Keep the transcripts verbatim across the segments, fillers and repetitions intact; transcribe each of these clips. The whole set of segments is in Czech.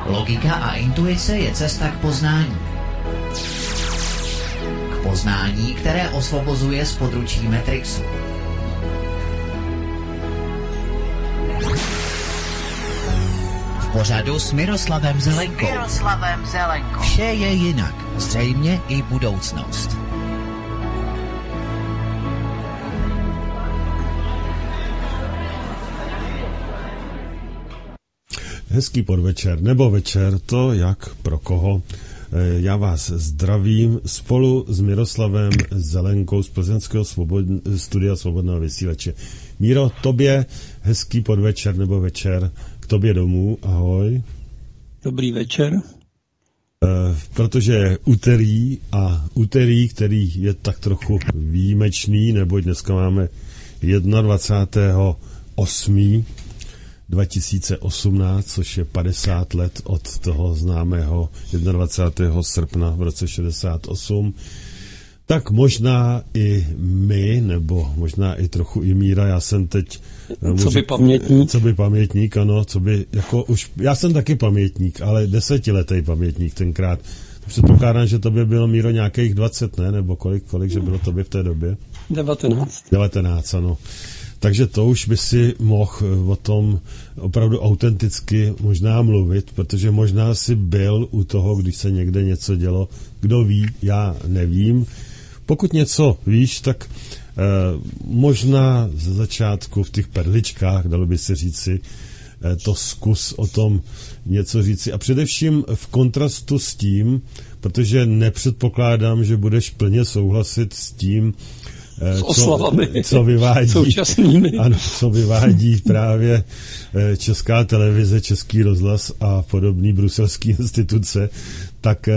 Logika a intuice je cesta k poznání. K poznání, které osvobozuje z područí Matrixu. V pořadu s Miroslavem Zelenkou. S Miroslavem Zelenkou. Vše je jinak. Zřejmě i budoucnost. Hezký podvečer nebo večer, to jak pro koho. Já vás zdravím spolu s Miroslavem Zelenkou z Plzeňského svobodn- studia Svobodného vysílače. Míro, tobě hezký podvečer nebo večer, k tobě domů, ahoj. Dobrý večer. E, protože je úterý a úterý, který je tak trochu výjimečný, neboť dneska máme dvacátého osmého dva tisíce osmnáct, což je padesát let od toho známého dvacátého prvního srpna v roce šedesát osm, tak možná i my, nebo možná i trochu i Míra, já jsem teď... Co můžu, by pamětník? Co by pamětník, ano, co by, jako už, já jsem taky pamětník, ale desetiletý pamětník tenkrát. Předpokládám, že to by bylo, Míro, nějakých dvacet, ne? Nebo kolik, kolik, že bylo tobě v té době? devatenáct. devatenáct, ano. Takže to už by si mohl o tom opravdu autenticky možná mluvit, protože možná si byl u toho, když se někde něco dělo. Kdo ví, já nevím. Pokud něco víš, tak eh, možná ze začátku v těch perličkách, dalo by se říci, eh, to zkus o tom něco říci. A především v kontrastu s tím, protože nepředpokládám, že budeš plně souhlasit s tím, S oslavami. Co, co vyvádí, současnými. Ano, co vyvádí právě Česká televize, Český rozhlas a podobný bruselský instituce, tak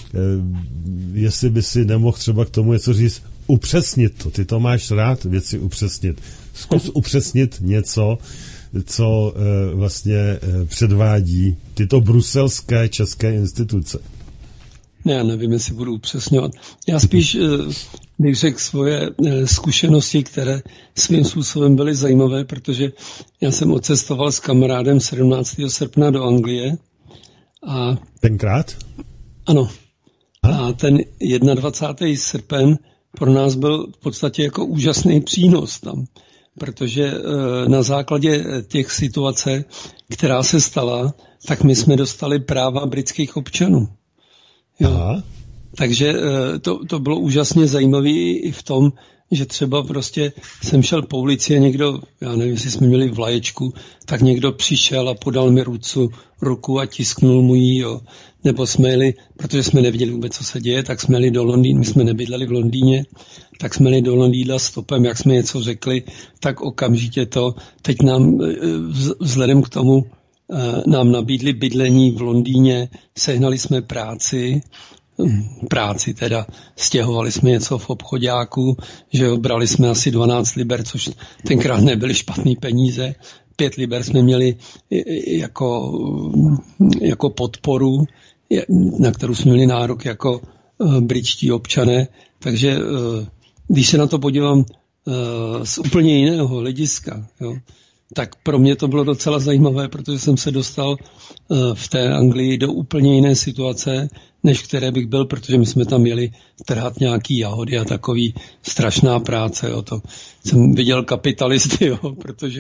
jestli by si nemohl třeba k tomu něco říct, upřesnit to. Ty to máš rád, věci upřesnit. Zkus upřesnit něco, co vlastně předvádí tyto bruselské české instituce. Ne, já nevím, jestli budu upřesňovat. Já spíš bych řekl svoje zkušenosti, které svým způsobem byly zajímavé, protože já jsem odcestoval s kamarádem sedmnáctého srpna do Anglie. A tenkrát? Ano. A ten dvacátého prvního srpen pro nás byl v podstatě jako úžasný přínos tam, protože na základě těch situace, která se stala, tak my jsme dostali práva britských občanů. Jo. Aha. Takže to, to bylo úžasně zajímavé i v tom, že třeba prostě jsem šel po ulici a někdo, já nevím, jestli jsme měli vlaječku, tak někdo přišel a podal mi rucu, ruku a tisknul mu ji, jo. Nebo jsme jeli, protože jsme neviděli vůbec, co se děje, tak jsme jeli do Londýna, my jsme nebydleli v Londýně, tak jsme jeli do Londýna stopem, jak jsme něco řekli, tak okamžitě to, teď nám vzhledem k tomu, nám nabídli bydlení v Londýně, sehnali jsme práci, práci teda, stěhovali jsme něco v obchodáku, že jo, brali jsme asi dvanáct liber, což tenkrát nebyly špatný peníze, pět liber jsme měli jako, jako podporu, na kterou jsme měli nárok jako britští občané, takže když se na to podívám z úplně jiného hlediska, jo, tak pro mě to bylo docela zajímavé, protože jsem se dostal v té Anglii do úplně jiné situace, než které bych byl, protože my jsme tam měli trhat nějaký jahody a takový strašná práce. Jo. To jsem viděl kapitalisty, jo, protože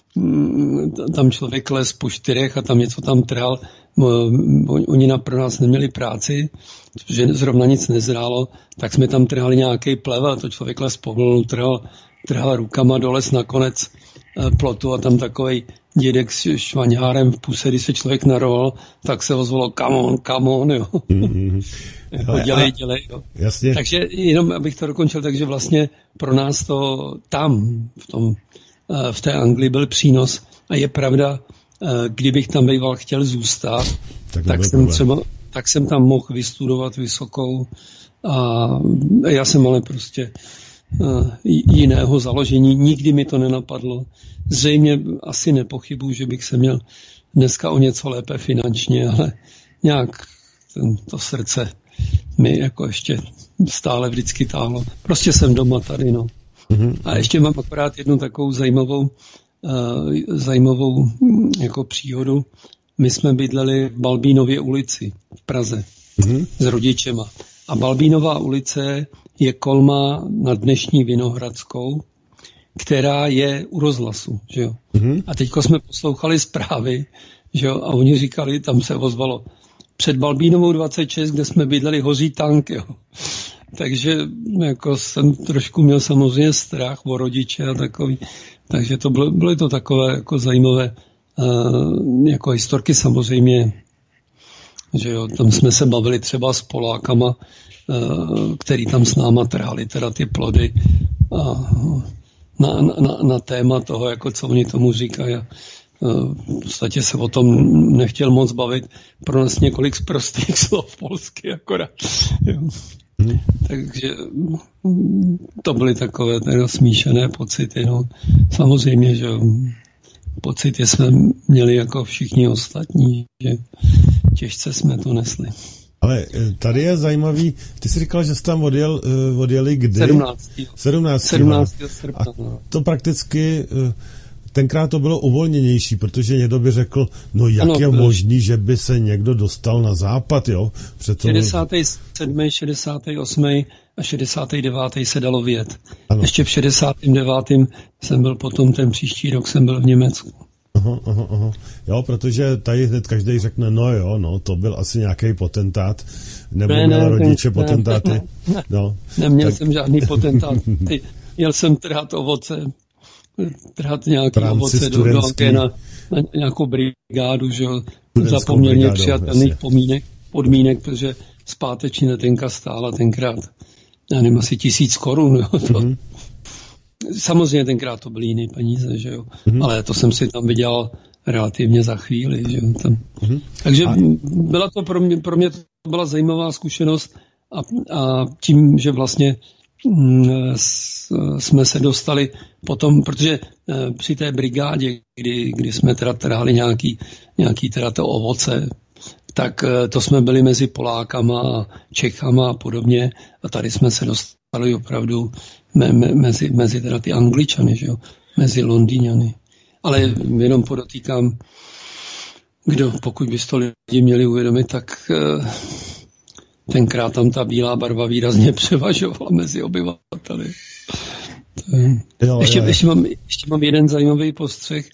tam člověk les po čtyřech a tam něco tam trhal. Oni na pro nás neměli práci, protože zrovna nic nezrálo, tak jsme tam trhali nějaký plevel a to člověk les povolil, trhal, trhal rukama doles nakonec plotu a tam takovej dědek s švaňhárem v puse, když se člověk naroval, tak se ozvalo come on, come on, jo. Mm-hmm. jako dělej, dělej, jo. Jasně. Takže jenom, abych to dokončil, takže vlastně pro nás to tam, v, tom, v té Anglii byl přínos a je pravda, kdybych tam býval chtěl zůstat, tak, tak jsem třeba, tak jsem tam mohl vystudovat vysokou a já jsem ale prostě jiného založení. Nikdy mi to nenapadlo. Zřejmě asi nepochybuji, že bych se měl dneska o něco lépe finančně, ale nějak ten, to srdce mi jako ještě stále vždycky táhlo. Prostě jsem doma tady, no. Mm-hmm. A ještě mám akorát jednu takovou zajímavou, uh, zajímavou jako příhodu. my jsme bydleli v Balbínově ulici v Praze mm-hmm. s rodičema. A Balbínová ulice je kolma na dnešní Vinohradskou, která je u rozhlasu. Že jo? Mm-hmm. A teďko jsme poslouchali zprávy, že jo? A oni říkali, tam se ozvalo, před Balbínovou dvacet šest, kde jsme bydleli, hoří tank. Jo? Takže jako jsem trošku měl samozřejmě strach o rodiče a takový. Takže to bylo, bylo to takové jako zajímavé uh, jako historky samozřejmě, že jo, tam jsme se bavili třeba s Polákama, uh, který tam s náma trhali teda ty plody a na, na, na téma toho, jako co oni tomu říkají. Uh, v podstatě se o tom nechtěl moc bavit, pro nás několik zprostých slov polsky akorát. Jo. Hmm. Takže to byly takové teda smíšené pocity. No. Samozřejmě, že pocity jsme měli jako všichni ostatní, že těžce jsme to nesli. Ale tady je zajímavý, ty jsi říkal, že jsi tam odjel, odjeli kdy? sedmnáctého sedmnáctého srpna. A to prakticky... Tenkrát to bylo uvolněnější, protože někdo by řekl, no jak ano, je možný, že by se někdo dostal na západ, jo? Přeto... šedesátý sedmý, šedesátý osmý a šedesátý devátý se dalo vyjet. Ano. Ještě v šedesátém devátém jsem byl potom, ten příští rok jsem byl v Německu. Aha, aha, aha. Jo, protože tady hned každý řekne, no jo, no, to byl asi nějaký potentát, nebo ne, měl ne, rodiče ne, potentáty. Ne, ne, no, neměl tak... jsem žádný potentát. Jel jsem trhat ovoce, trhat nějaké ovoce do, do na, na nějakou brigádu, že jo, za poměrně přijatelných podmínek, podmínek, protože zpáteční letenka stála tenkrát, já nevím, asi tisíc korun, jo, to. Mm-hmm. Samozřejmě tenkrát to byly jiné peníze, že jo, mm-hmm. ale to jsem si tam vydělal relativně za chvíli, že jo, tam. Mm-hmm. Takže a... byla to pro mě, pro mě to byla zajímavá zkušenost a, a tím, že vlastně jsme se dostali potom, protože při té brigádě, kdy, kdy jsme teda trhali nějaký, nějaký teda to ovoce, tak to jsme byli mezi Polákama, Čechama a podobně a tady jsme se dostali opravdu me, me, mezi, mezi teda ty Angličany, že jo? Mezi Londýňany. Ale jenom podotýkám, kdo, pokud by to lidi měli uvědomit, tak tenkrát tam ta bílá barva výrazně převažovala mezi obyvateli. Jo, ještě, jo, jo. Ještě, mám, ještě mám jeden zajímavý postřeh,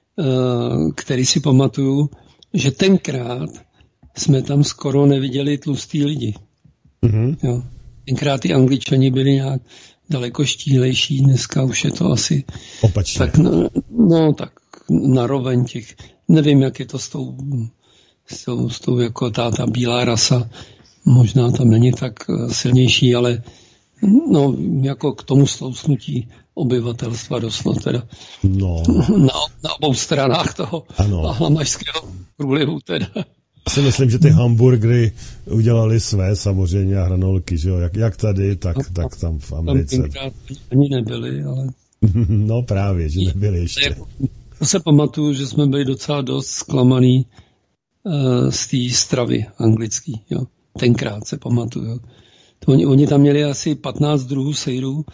který si pamatuju, že tenkrát jsme tam skoro neviděli tlustý lidi. Mm-hmm. Jo. Tenkrát ty Angličani byli nějak daleko štílejší, dneska už je to asi opačně. Tak, no, no, tak naroveň těch, nevím, jak je to s tou, s tou, s tou jako ta, ta bílá rasa, možná tam není tak silnější, ale no, jako k tomu slousnutí obyvatelstva došlo teda no. na, na obou stranách toho Lamašského průlivu teda. Si myslím, že ty hamburgery udělali své samozřejmě a hranolky, že jo, jak, jak tady, tak, no, tak tam v Americe. Tam tenkrát ani nebyli, ale... No právě, že nebyli ještě. To se pamatuju, že jsme byli docela dost zklamaný uh, z té stravy anglický, jo. Tenkrát se pamatuju. Oni, oni tam měli asi patnáct druhů sejrů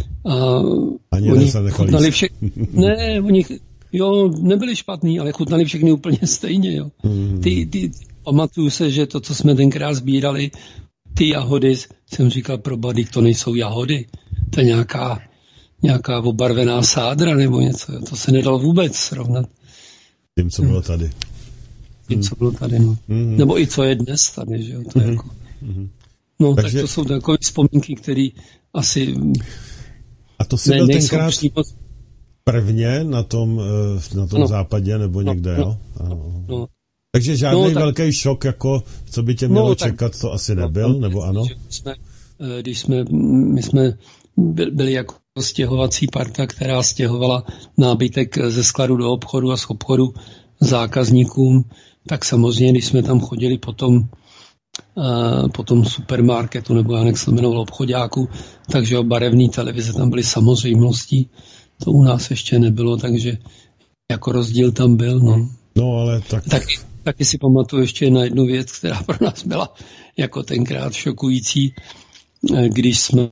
a ani oni chutnali vše... Ne, oni jo, nebyli špatný, ale chutnali všechny úplně stejně, jo. Mm. Ty, ty, pamatuju se, že to, co jsme tenkrát sbírali, ty jahody, jsem říkal, pro bady, to nejsou jahody, to je nějaká, nějaká obarvená sádra nebo něco, jo. To se nedalo vůbec srovnat. Tím, co bylo tady. Tím, co bylo tady, no. Mm. Nebo i co je dnes tady, že jo, to je mm. jako... Mm. No, takže... tak to jsou takové vzpomínky, které asi... A to si ne, byl tenkrát přímo... prvně na tom, na tom no. západě, nebo no, někde, no, jo? No, no. Takže žádný no, tak... velký šok, jako co by tě mělo no, čekat, tak... to asi nebyl, no, nebo ano? Jsme, když jsme, my jsme byli jako stěhovací parta, která stěhovala nábytek ze skladu do obchodu a z obchodu zákazníkům, tak samozřejmě, když jsme tam chodili potom Uh, po tom supermarketu, nebo já jak se jmenoval obchodáku, takže barevné televize tam byly samozřejmostí. To u nás ještě nebylo, takže jako rozdíl tam byl. No, no ale tak... Taky, taky si pamatuju ještě na jednu věc, která pro nás byla jako tenkrát šokující, když jsme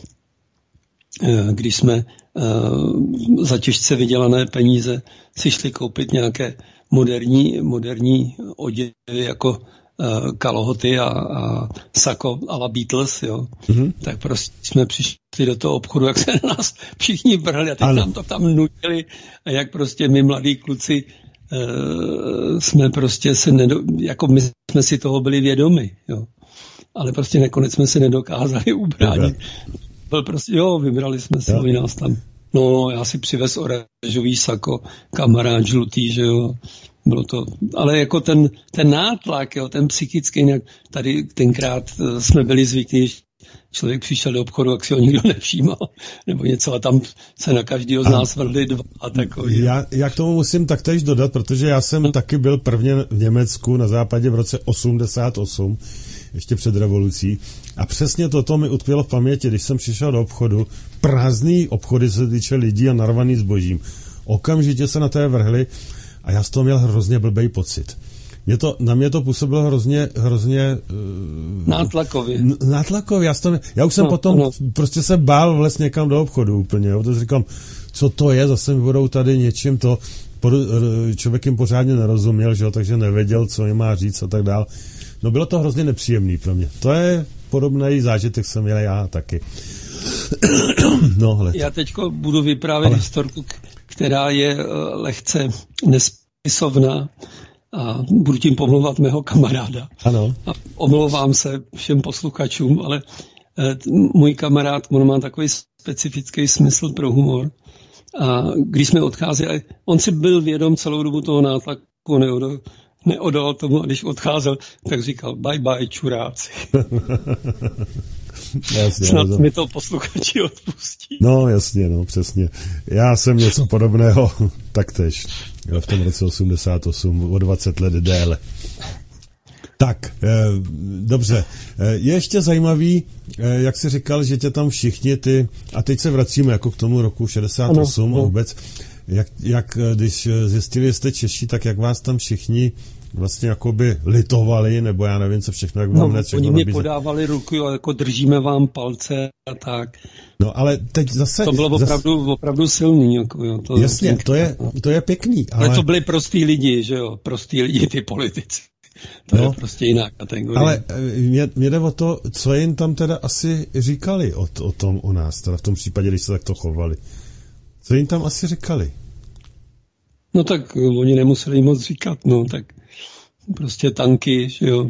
když jsme uh, za těžce vydělané peníze si šli koupit nějaké moderní, moderní oděvy jako kalhoty a, a sako a la Beatles, jo. Mm-hmm. Tak prostě jsme přišli do toho obchodu, jak se na nás všichni vrhli a teď ano. nám to tam nutili a jak prostě my mladí kluci uh, jsme prostě se nedo, jako my jsme si toho byli vědomi, jo. Ale prostě nakonec jsme se nedokázali ubránit. Byl prostě, jo, vybrali jsme si, oni nás tam, no já si přivez oranžový sako, kamarád žlutý, že jo. Bylo to, ale jako ten, ten nátlak, jo, ten psychický, nějak, tady tenkrát jsme byli zvyklí, že člověk přišel do obchodu, jak si ho nikdo nevšímal, nebo něco a tam se na každého z nás vrhli dva a takový. Já, já k tomu musím taktéž dodat, protože já jsem no. taky byl prvně v Německu na západě v roce osmdesát osm, ještě před revolucí, a přesně toto mi utkvělo v paměti, když jsem přišel do obchodu, prázdný obchody se týče lidí a narvaný zbožím. Okamžitě se na té vrhli a já z toho měl hrozně blbej pocit. Mě to, na mě to působilo hrozně, hrozně... Uh, nátlakově. N- nátlakově. Já, to, já už jsem no, potom no. prostě se bál vlez někam do obchodu úplně. Jo. To říkám, co to je, zase mi budou tady něčím to... Člověk jim pořádně nerozuměl, že jo, takže nevěděl, co jim má říct a tak dál. No bylo to hrozně nepříjemný pro mě. To je podobný zážitek, jsem měl já taky. no, já teďko budu vyprávět ale... historku, která je lehce nespisovná a budu tím pomlouvat mého kamaráda. Ano. A omlouvám se všem posluchačům, ale můj kamarád, on má takový specifický smysl pro humor. A když jsme odcházeli, on si byl vědom celou dobu toho nátlaku, neodol, neodol tomu, a když odcházel, tak říkal bye bye čuráci. Jasně, snad no, mi to posluchači odpustí. No jasně, no přesně. Já jsem něco podobného taktéž v tom roce osmdesát osm, o dvacet let déle. Tak, eh, dobře. Eh, je ještě zajímavý, eh, jak jsi říkal, že tě tam všichni ty, a teď se vracíme jako k tomu roku šedesát osm ano, a vůbec, jak, jak když zjistili, že jste Češi, tak jak vás tam všichni vlastně jakoby litovali, nebo já nevím, co všechno, jak vám no, něco oni mi podávali ruku, jako držíme vám palce a tak. No ale teď zase... To bylo opravdu, zase, opravdu silný. Jako, jo, to, jasně, to je, to je pěkný. Ale... ale to byli prostý lidi, že jo, prostý lidi, ty politici. To no, je prostě jiná kategorie. Ale mě, mě jde o to, co jim tam teda asi říkali o, o tom o nás, teda v tom případě, když se takto chovali. Co jim tam asi říkali? No tak oni nemuseli moc říkat, no tak prostě tanky, že jo.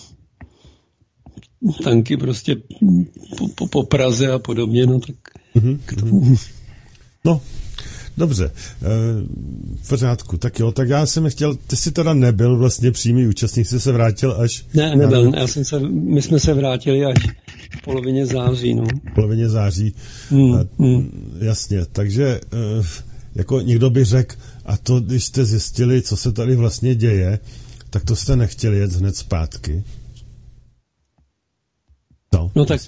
Tanky prostě po, po, po Praze a podobně, no tak mm-hmm. k tomu. No, dobře, e, v pořádku, tak jo, tak já jsem chtěl, ty jsi teda nebyl vlastně přímý účastník, jsi se vrátil až... Ne, nebyl, na... já jsem se, my jsme se vrátili až v polovině září, no. V polovině září, mm, a, mm. jasně, takže e, jako někdo by řekl, a to, když jste zjistili, co se tady vlastně děje, tak to jste nechtěli jet hned zpátky? No, no tak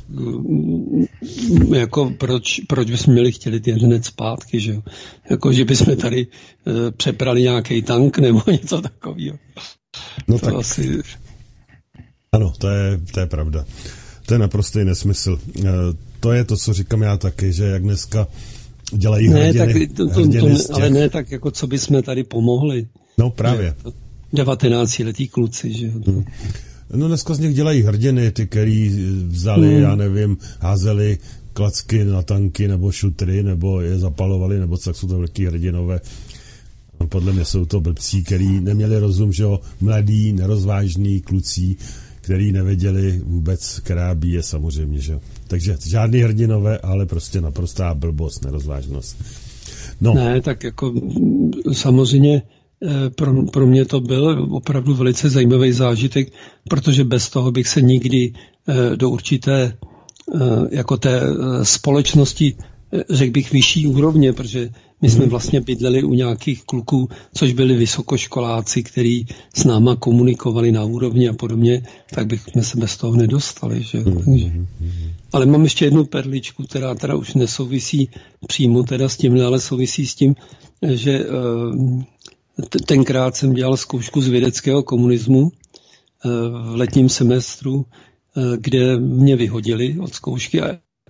jako proč, proč bychom měli chtěli jet hned zpátky, že jo? Jako, že bychom tady e, přeprali nějaký tank nebo něco takového. No to tak, asi... ano, to je, to je pravda. To je naprostý nesmysl. E, to je to, co říkám já taky, že jak dneska dělají ne, hrdiny, tak to, to, hrdiny to, z těch... ale ne tak, jako co bychom tady pomohli. No právě. devatenáctiletí kluci, že jo. Hmm. No dneska z nich dělají hrdiny, ty, který vzali, hmm. já nevím, házeli klacky na tanky nebo šutry, nebo je zapalovali, nebo co, tak jsou to velký hrdinové. A podle mě jsou to blbcí, který neměli rozum, že jo, mladí, nerozvážní kluci, který nevěděli vůbec, která bíje samozřejmě, že jo. Takže žádný hrdinové, ale prostě naprostá blbost, nerozvážnost. No. Ne, tak jako samozřejmě pro, pro mě to byl opravdu velice zajímavý zážitek, protože bez toho bych se nikdy do určité jako té společnosti, řekl bych, vyšší úrovně, protože my jsme vlastně bydleli u nějakých kluků, což byli vysokoškoláci, kteří s náma komunikovali na úrovni a podobně, tak bychom se bez toho nedostali. Že? Takže. Ale mám ještě jednu perličku, která teda už nesouvisí přímo teda s tím, ale souvisí s tím, že tenkrát jsem dělal zkoušku z vědeckého komunismu v letním semestru, kde mě vyhodili od zkoušky a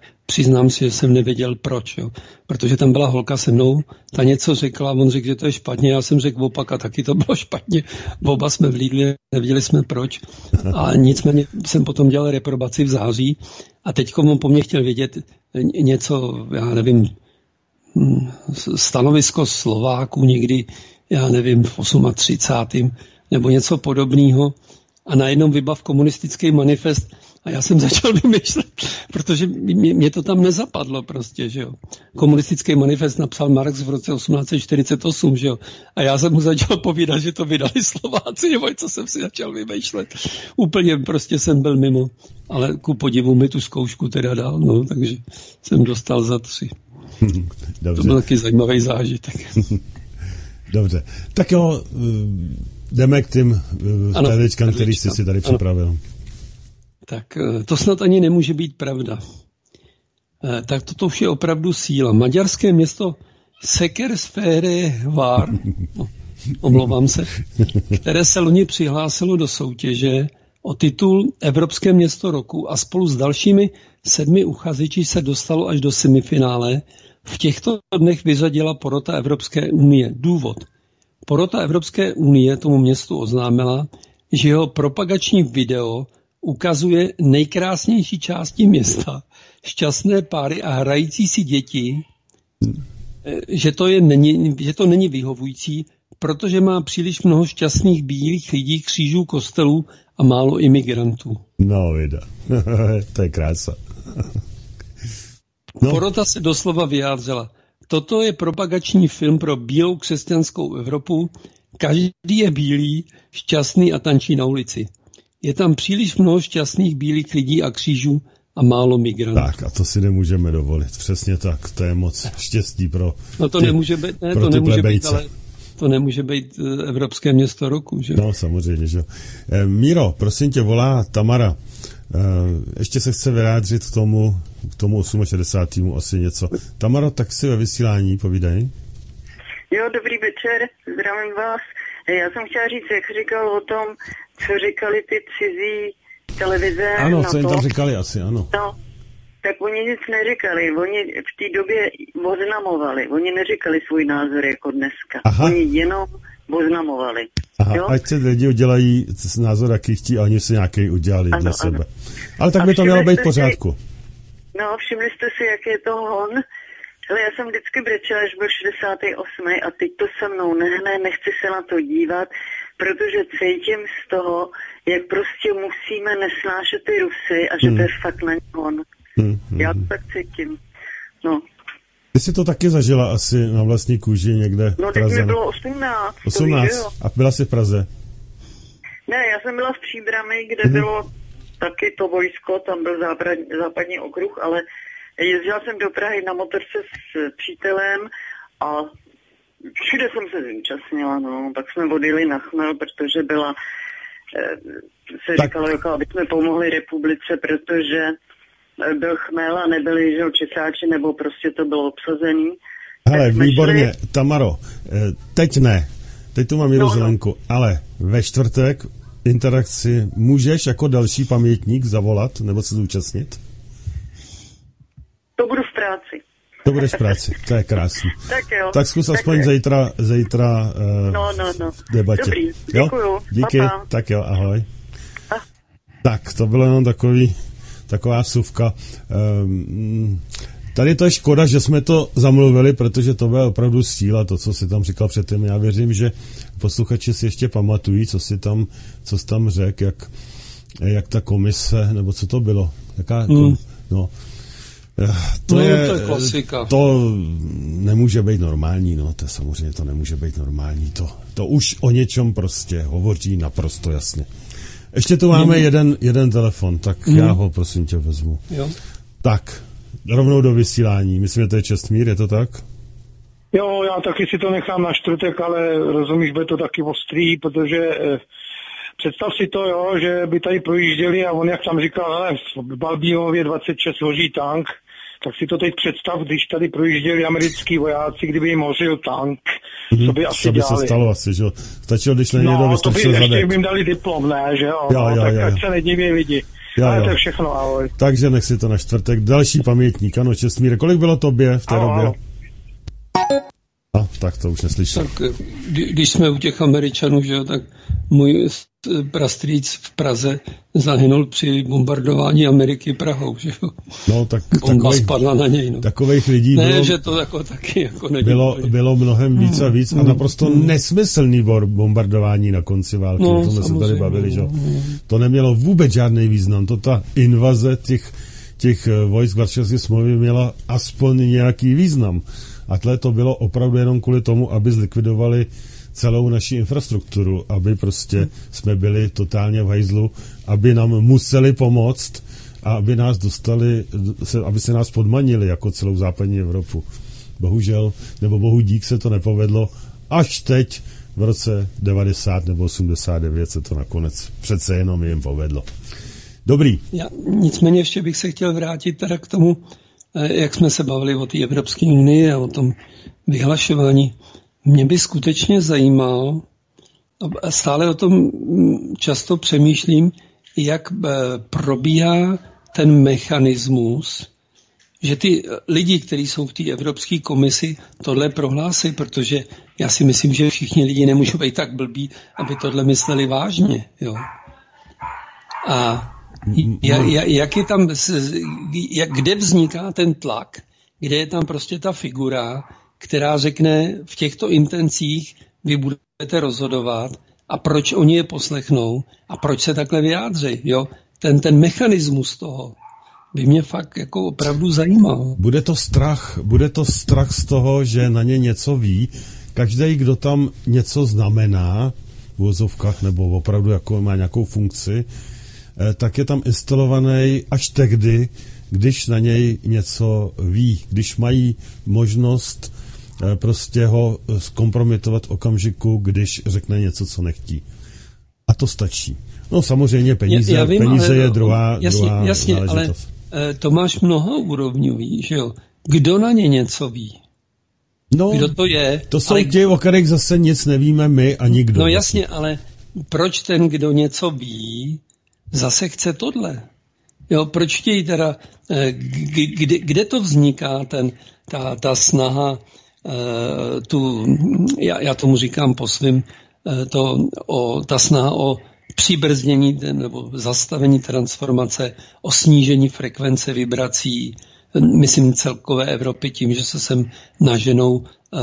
přiznám si, že jsem nevěděl proč, jo. Protože tam byla holka se mnou, ta něco řekla, on řekl, že to je špatně, já jsem řekl opak a taky to bylo špatně. Oba jsme vlídli, nevěděli jsme proč. A nicméně jsem potom dělal reprobaci v září a teďko on po mně chtěl vědět něco, já nevím, stanovisko Slováků někdy, já nevím, v třicátém osmém nebo něco podobného. A najednou vybav komunistický manifest a já jsem začal vymýšlet, protože mě, mě to tam nezapadlo prostě, že jo. Komunistický manifest napsal Marx v roce osmnáct set čtyřicet osm, že jo. A já jsem mu začal povídat, že to vydali Slováci, nebo co jsem si začal vymýšlet. Úplně prostě jsem byl mimo, ale ku podivu mi tu zkoušku teda dal, no, takže jsem dostal za tři. Dobře. To byl taky zajímavý zážitek. Dobře, tak jo, jdeme k těm perličkám, který jsi si tady připravil. Ano. Tak to snad ani nemůže být pravda. Tak toto už je opravdu síla. Maďarské město Székesfehérvár, no, omlouvám se, které se loni přihlásilo do soutěže o titul Evropské město roku a spolu s dalšími sedmi uchazeči se dostalo až do semifinále. V těchto dnech vyřadila porota Evropské unie. Důvod. Porota Evropské unie tomu městu oznámila, že jeho propagační video ukazuje nejkrásnější části města, šťastné páry a hrající si děti, že to, je, není, že to není vyhovující, protože má příliš mnoho šťastných bílých lidí, křížů, kostelů a málo imigrantů. No, vida. To je krása. No. Porota se doslova vyjádřila. Toto je propagační film pro bílou křesťanskou Evropu. Každý je bílý, šťastný a tančí na ulici. Je tam příliš mnoho šťastných bílých lidí a křížů a málo migrantů. Tak a to si nemůžeme dovolit. Přesně tak. To je moc štěstí pro No to ty, nemůže být, ne, to nemůže být, ale to nemůže být Evropské město roku, že? No samozřejmě, že. E, Míro, prosím tě, volá Tamara. E, ještě se chce vyjádřit k tomu, k tomu šedesátém osmému asi něco. Tamaro, tak si ve vysílání povídej. Jo, dobrý večer, zdravím vás. Já jsem chtěla říct, jak říkal o tom, co říkali ty cizí televize. Ano, co jim tam říkali asi, ano. No, tak oni nic neříkali, oni v té době oznamovali, oni neříkali svůj názor jako dneska. Aha. Oni jenom oznamovali. Aha, jo? Ať se lidi udělají názor, jaký chtí, a oni si nějaký udělali ano, dla sebe. Ano. Ale tak a by to mělo být v pořádku. Si, no, všimli jste si, jak je to hon? Ale já jsem vždycky brečela, až byl šedesátý osmý a teď to se mnou nehne, nechci se na to dívat, protože cítím z toho, jak prostě musíme nesnášet ty Rusy a že hmm. to je fakt na hon. Hmm, hmm. Já to tak cítím. No. Ty jsi to taky zažila asi na vlastní kůži někde v No, Praze? teď mi bylo osmnáct. osmnáct. A byla jsi v Praze? Ne, já jsem byla v Příbrami, kde hmm. bylo taky to vojsko, tam byl západní, západní okruh, ale jezdila jsem do Prahy na motorce s přítelem a všude jsem se zúčastnila, no. Pak jsme odjeli na chmel, protože byla, se tak. říkalo, jako, aby jsme pomohli republice, protože byl chmel a nebyli, že Česáči, nebo prostě to bylo obsazený. Hele, výborně, šli... Tamaro, teď ne, teď tu mám Míru no, Zelenku, no. ale ve čtvrtek interakci můžeš jako další pamětník zavolat nebo se zúčastnit? To budu v práci. To budeš v práci, to je krásný. Tak jo. Tak zkus tak aspoň je. zítra, zítra uh, no, no, no. debatě. Dobrý, děkuju. Jo? Díky, pa, pa. Tak jo, ahoj. A. Tak, to bylo jenom takový, taková vsuvka. Um, tady to je škoda, že jsme to zamluvili, protože to byla opravdu síla, to, co si tam říkal předtím. Já věřím, že posluchači si ještě pamatují, co si tam, co jsi tam řekl, jak, jak ta komise, nebo co to bylo. Jaká, mm. no, To, no, je, to je klasika. To nemůže být normální, no, to samozřejmě to nemůže být normální. To, to už o něčem prostě hovoří naprosto jasně. Ještě tu máme jeden, jeden telefon, tak mm. já ho prosím tě vezmu. Jo. Tak, rovnou do vysílání. Myslím, že to je Čestmír, je to tak? Jo, já taky si to nechám na čtvrtek, ale rozumíš, bude to taky ostrý, protože eh, představ si to, jo, že by tady projížděli a on, jak tam říkal, ale v Balbínově dvacet šest loží tank, tak si to teď představ, když tady projížděli americký vojáci, kdyby jim hořil tank, mm-hmm. co by asi co by dělali. se stalo asi, že jo? Stačilo, když na někdo no, vystrčil zadek. No, zadek. to by ještě by jim dali diplom, ne, že jo? jo, no, jo tak jo, ať jo. se nediví lidi. Jo, Ale jo. to je všechno, ahoj. Takže nech si to na čtvrtek. Další pamětník, ano, Čestmíre. Kolik bylo tobě v té Ahoj, době? ahoj. A, tak to už neslyšel. Tak kdy- když jsme u těch Američanů, že jo, tak můj prastrýc v Praze zahynul při bombardování Ameriky Prahou, že jo. No, tak Bomba takových, spadla na něj, no. takových lidí Ne, bylo, že to jako taky jako není. bylo, bylo mnohem víc a víc a naprosto nesmyslný bor bombardování na konci války. No, O tom jsme se tady samozřejmě. bavili, že jo. To nemělo vůbec žádný význam. To ta invaze těch, těch eh, vojsk Varšavské smlouvy měla aspoň nějaký význam. A tle to bylo opravdu jenom kvůli tomu, aby zlikvidovali celou naši infrastrukturu, aby prostě jsme byli totálně v hajzlu, aby nám museli pomoct a aby nás dostali, se, aby se nás podmanili jako celou západní Evropu. Bohužel, nebo bohu dík se to nepovedlo, až teď v roce devadesát nebo osmdesát devět se to nakonec přece jenom jim povedlo. Dobrý. Já, nicméně ještě bych se chtěl vrátit teda k tomu, jak jsme se bavili o té Evropské unii a o tom vyhlašování. Mě by skutečně zajímalo, a stále o tom často přemýšlím, jak probíhá ten mechanismus, že ty lidi, kteří jsou v té Evropské komisi, tohle prohlásí, protože já si myslím, že všichni lidi nemůžou být tak blbí, aby tohle mysleli vážně. Jo. A jak je tam, jak, kde vzniká ten tlak, kde je tam prostě ta figura, která řekne v těchto intencích vy budete rozhodovat a proč oni je poslechnou a proč se takhle vyjádří. Jo? Ten, ten mechanismus toho by mě fakt jako opravdu zajímal. Bude to strach, bude to strach z toho, že na ně něco ví. Každý, kdo tam něco znamená v uvozovkách nebo opravdu jako má nějakou funkci, tak je tam instalovaný až tehdy, když na něj něco ví, když mají možnost prostě ho zkompromitovat v okamžiku, když řekne něco, co nechtí. A to stačí. No samozřejmě peníze, já, já vím, peníze ale, je druhá, jasně, druhá jasně, záležitost. Ale to máš mnohoúrovňový, že jo? Kdo na ně něco ví? No, kdo to je? To jsou ale... ti, o kterých zase nic nevíme my a nikdo. No jasně, ale proč ten, kdo něco ví, zase chce tohle? Jo, proč chtějí teda, kde, kde to vzniká, ten, ta, ta snaha, tu, já, já tomu říkám po svým, to, o, ta snaha o přibrzdění nebo zastavení transformace, o snížení frekvence vibrací, myslím celkové Evropy tím, že se sem naženou,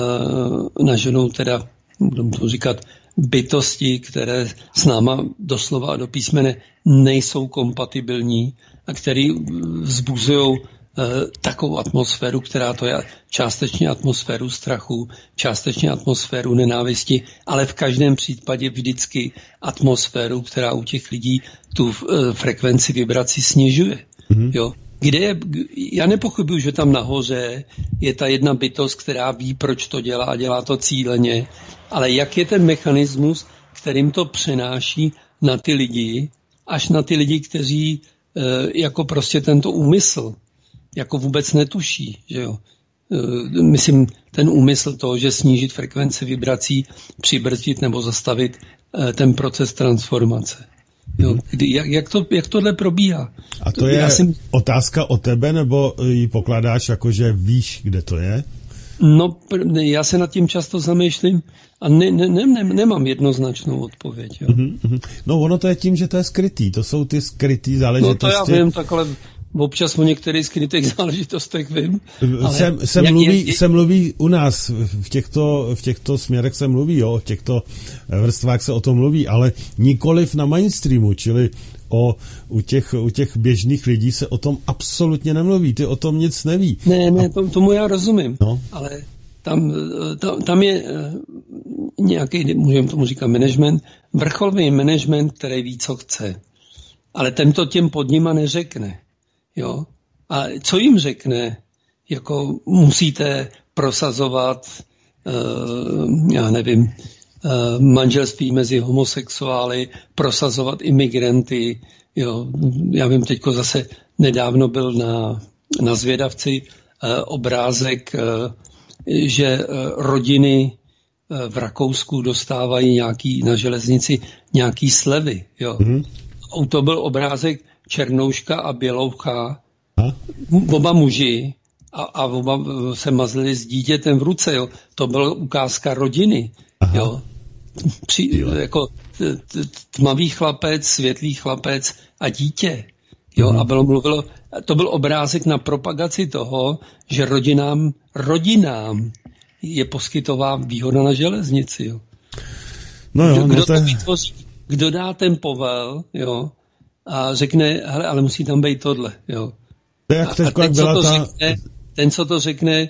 naženou teda, budeme to říkat, bytosti, které s náma doslova a do písmene nejsou kompatibilní a které vzbuzují takovou atmosféru, která to je částečně atmosféru strachu, částečně atmosféru nenávisti, ale v každém případě vždycky atmosféru, která u těch lidí tu frekvenci vibrací snižuje. Mm-hmm. Jo? Kde je, já nepochybuju, že tam nahoře je ta jedna bytost, která ví, proč to dělá a dělá to cíleně, ale jak je ten mechanismus, kterým to přenáší na ty lidi, až na ty lidi, kteří e, jako prostě tento úmysl jako vůbec netuší, že jo. E, myslím, ten úmysl toho, že snížit frekvenci vibrací, přibrzdit nebo zastavit e, ten proces transformace. Jo, kdy, jak, jak, to, jak tohle probíhá? A to je jsem... otázka o tebe, nebo ji pokládáš jako, že víš, kde to je? No, já se nad tím často zamýšlím a ne, ne, ne, ne, nemám jednoznačnou odpověď. Jo. Mm-hmm. No ono to je tím, že to je skrytý. To jsou ty skrytý záležitosti. No to já vím, tak ale občas o některých skrytých záležitostech vím. Ale se, se, jak, mluví, jak, se mluví u nás, v těchto, v těchto směrech se mluví, jo, v těchto vrstvách se o tom mluví, ale nikoliv na mainstreamu, čili o, u, těch, u těch běžných lidí se o tom absolutně nemluví, ty o tom nic neví. Ne, ne, to, tomu já rozumím, no. Ale tam, tam, tam je nějaký, můžeme tomu říkat management, vrcholový management, který ví, co chce. Ale ten to těm pod nima neřekne. Jo? A co jim řekne? Jako musíte prosazovat, uh, já nevím, uh, manželství mezi homosexuály, prosazovat imigranty. Jo? Já vím, teďko zase nedávno byl na, na Zvědavci uh, obrázek, uh, že uh, rodiny uh, v Rakousku dostávají nějaký, na železnici nějaký slevy. Jo? Mm-hmm. To byl obrázek Černouška a Běloucha, a? oba muži, a, a oba se mazlili s dítětem v ruce, jo. To byla ukázka rodiny, aha. jo. Při, jako t, t, tmavý chlapec, světlý chlapec a dítě, jo. Aha. A bylo mluvilo, to byl obrázek na propagaci toho, že rodinám, rodinám je poskytová výhoda na železnici, jo. No jo, kdo, no kdo to je... to vytvoří, kdo dá ten povel, jo, a řekne, hele, ale musí tam být tohle, jo. To jak a, a ten, byla co to ta... řekne, ten, co to řekne,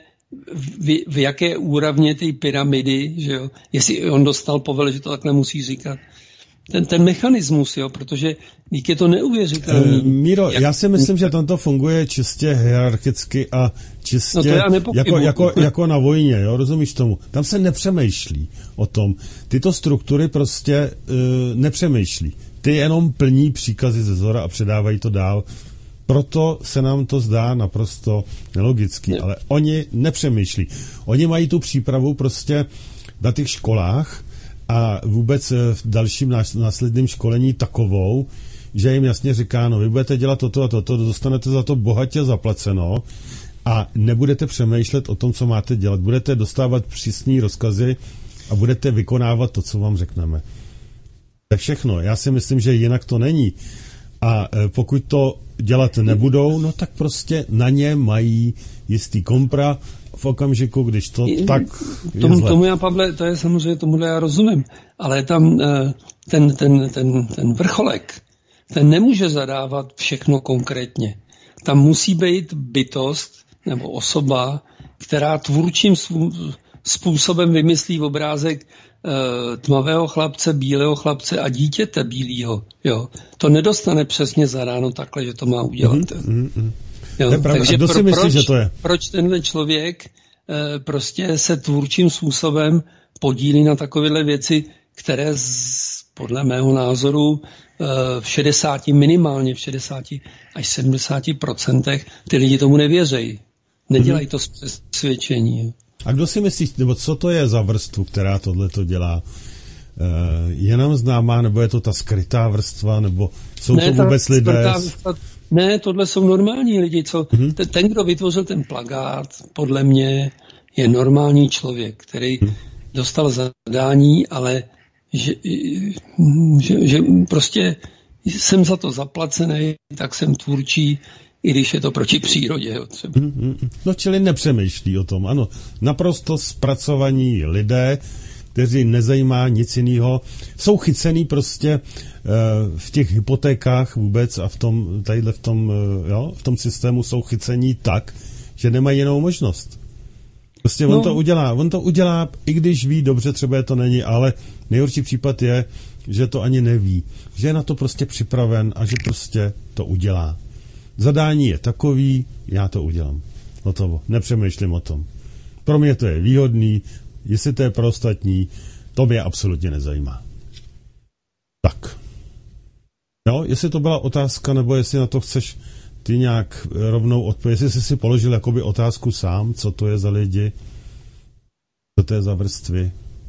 v, v jaké úrovně té pyramidy, že jo, jestli on dostal povel, že to takhle musí říkat. Ten, ten mechanismus, jo, protože dík je to neuvěřitelný. E, Míro, jak... já si myslím, že tam to funguje čistě hierarchicky a čistě no jako, jako, jako na vojně, jo, rozumíš tomu? Tam se nepřemýšlí o tom. Tyto struktury prostě uh, nepřemýšlí. Ty jenom plní příkazy ze zhora a předávají to dál. Proto se nám to zdá naprosto nelogický, ne. Ale oni nepřemýšlí. Oni mají tu přípravu prostě na těch školách a vůbec v dalším následným školení takovou, že jim jasně říká, no vy budete dělat toto a toto, dostanete za to bohatě zaplaceno a nebudete přemýšlet o tom, co máte dělat. Budete dostávat přísné rozkazy a budete vykonávat to, co vám řekneme. To je všechno. Já si myslím, že jinak to není. A pokud to dělat nebudou, no tak prostě na ně mají jistý kompra v okamžiku, když to tak je tomu, zle. tomu já, Pavle, to je samozřejmě, tomuhle já rozumím, ale tam ten, ten, ten, ten vrcholek, ten nemůže zadávat všechno konkrétně. Tam musí být bytost nebo osoba, která tvůrčím způsobem vymyslí obrázek uh, tmavého chlapce, bílého chlapce a dítěte bílého. Jo. To nedostane přesně zadáno takhle, že to má udělat. Mm, mm, jo. To je pravda. Takže kdo si myslí, proč, že to je? Proč tenhle člověk uh, prostě se tvůrčím způsobem podílí na takovéhle věci, které z, podle mého názoru uh, v šedesáti, minimálně v šedesáti až sedmdesáti procentech ty lidi tomu nevěřejí. Nedělají to z přesvědčení. A kdo si myslí, nebo co to je za vrstvu, která tohle to dělá? Je nám známá, nebo je to ta skrytá vrstva, nebo jsou ne, to vůbec lidé? Vrstva, ne, tohle jsou normální lidi. Co, hmm. ten, ten, kdo vytvořil ten plakát, podle mě je normální člověk, který hmm. dostal zadání, ale že, že, že prostě jsem za to zaplacený, tak jsem tvůrčí, i když je to proti přírodě. Jo, třeba. No, čili nepřemýšlí o tom, ano. Naprosto zpracovaní lidé, kteří nezajímá nic jiného, jsou chycený prostě uh, v těch hypotékách vůbec a v tom, tadyhle v tom, uh, jo, v tom systému jsou chycení tak, že nemají jinou možnost. Prostě on no. to udělá, on to udělá, i když ví, dobře, třeba to není, ale nejhorší případ je, že to ani neví, že je na to prostě připraven a že prostě to udělá. Zadání je takový, já to udělám. Hotovo. Nepřemýšlím o tom. Pro mě to je výhodný, jestli to je pro ostatní, to mě absolutně nezajímá. Tak. No, jestli to byla otázka, nebo jestli na to chceš ty nějak rovnou odpovědět, jestli jsi si položil jakoby otázku sám, co to je za lidi, co to je za vrstvy.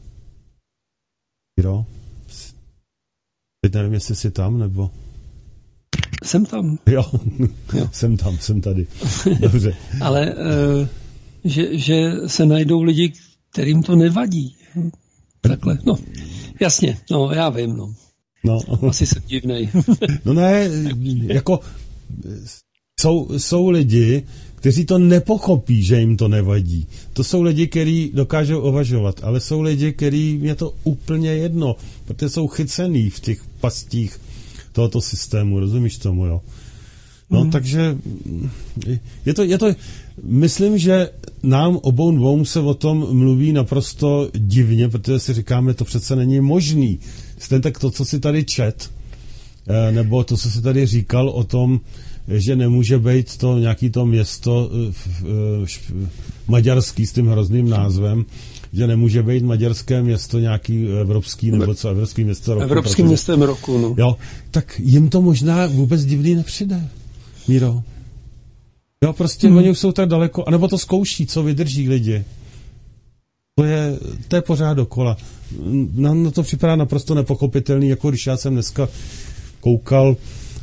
Jiro? Teď nevím, jestli jsi tam, nebo... Jsem tam. Jo, jo. jsem tam, jsem tady. Dobře. Ale uh, že, že se najdou lidi, kterým to nevadí. Takhle, no, jasně, no, já vím, no. no. Asi jsem divnej. No ne, jako jsou, jsou lidi, kteří to nepochopí, že jim to nevadí. To jsou lidi, kteří dokážou uvažovat, ale jsou lidi, kteří je to úplně jedno, protože jsou chycený v těch pastích tohoto systému, rozumíš tomu, jo? No, mm. takže je to, je to, myslím, že nám obou dvou se o tom mluví naprosto divně, protože si říkáme, to přece není možný. Stejně tak to, co si tady čet, nebo to, co si tady říkal o tom, že nemůže být to nějaký to město maďarský s tím hrozným názvem, že nemůže být maďarské město nějaký evropský, nebo co, evropský město roku. Evropským městem roku, no. Jo, tak jim to možná vůbec divný nepřijde, Míro. Jo, prostě hmm. oni už jsou tak daleko, anebo to zkouší, co vydrží lidi. To je, to je pořád dokola. Nám na to připadá naprosto nepochopitelný, jako když já jsem dneska koukal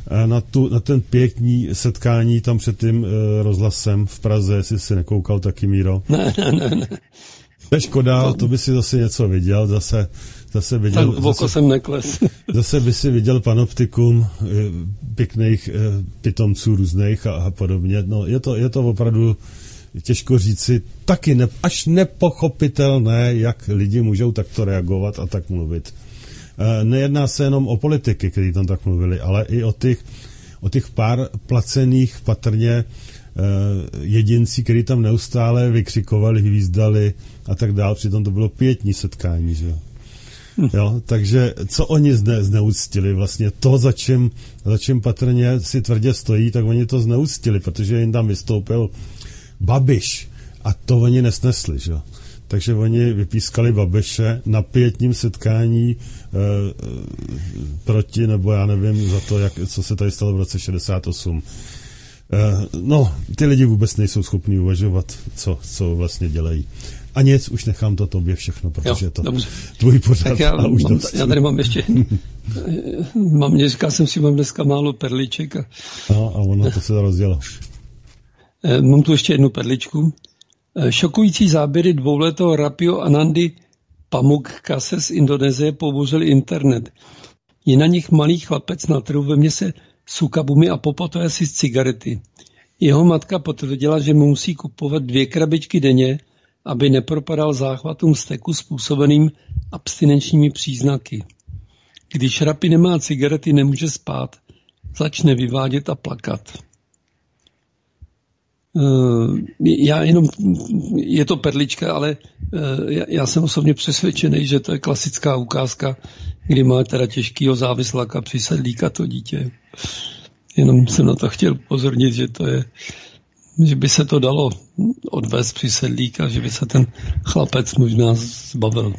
na, tu, na ten pětní setkání tam před tím uh, rozhlasem v Praze, jestli si nekoukal taky, Míro. Ne, ne, ne, ne. To je škoda, to by si zase něco viděl, zase, zase viděl... Tak v oko jsem nekles. Zase by si viděl panoptikum pěkných pitomců různých a, a podobně. No, je to, je to opravdu těžko říci, taky ne, až nepochopitelné, jak lidi můžou takto reagovat a tak mluvit. Nejedná se jenom o politiky, kteří tam tak mluvili, ale i o těch, o těch pár placených patrně jedinci, kteří tam neustále vykřikovali, hvízdali a tak dál. Přitom to bylo pětní setkání, že jo. Jo, takže co oni zne, zneuctili vlastně, to, za čím, za čím patrně si tvrdě stojí, tak oni to zneuctili, protože jim tam vystoupil Babiš a to oni nesnesli, že jo. Takže oni vypískali Babiše na pětním setkání e, e, proti, nebo já nevím, za to, jak, co se tady stalo v roce šedesát osm. E, no, ty lidi vůbec nejsou schopní uvažovat, co, co vlastně dělají. A nic, už nechám to tobě všechno, protože je to dobře. Tvůj pořad já, a už mám, dost. Já tady mám ještě, mám, říkal jsem si, mám dneska málo perliček. A, no, a ono to se rozdělo. Mám tu ještě jednu perličku. Šokující záběry dvouletého Rapio Anandy Pamukkase z Indonésie pobouřili internet. Je na nich malý chlapec na trhu ve měse Sukabumi a popotuje si z cigarety. Jeho matka potvrdila, že mu musí kupovat dvě krabičky denně, aby nepropadal záchvatům steku způsobeným abstinenčními příznaky. Když Rapi nemá cigarety, nemůže spát, začne vyvádět a plakat. Já jenom, je to perlička, ale já jsem osobně přesvědčený, že to je klasická ukázka, kdy má teda těžkýho závisláka přisedlíka to dítě. Jenom jsem na to chtěl upozornit, že to je, že by se to dalo odvést přisedlíka, že by se ten chlapec možná zbavil.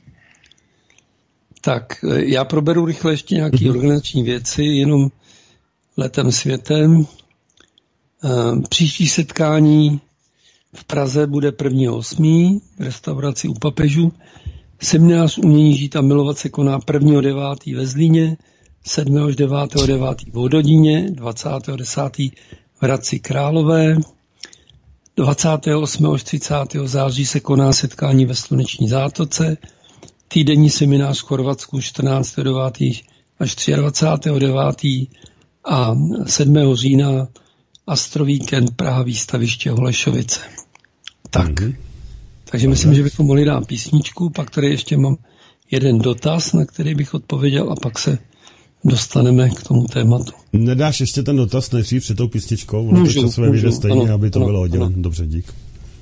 Tak, já proberu rychle ještě nějaké organizační věci, jenom letem světem. Příští setkání v Praze bude prvního osmého v restauraci U papežů. Seminář umění žít a milovat se koná prvního devátého ve Zlíně, sedmého až devátého devátého v Hododíně, dvacátého desátého v Hradci Králové, dvacátého osmého až třicátého září se koná setkání ve Sluneční zátoce, týdenní seminář v Chorvatsku čtrnáctého devátého až dvacátého třetího devátého a sedmého října Astrovíkend Praha výstaviště Holešovice. Tak. Mm-hmm. Takže myslím, že bychom mohli dát písničku, pak tady ještě mám jeden dotaz, na který bych odpověděl a pak se dostaneme k tomu tématu. Nedáš ještě ten dotaz nejdřív před tou písničkou? Ono to časové vyjde stejně, ano, aby to ano, bylo odděleno. Dobře, dík.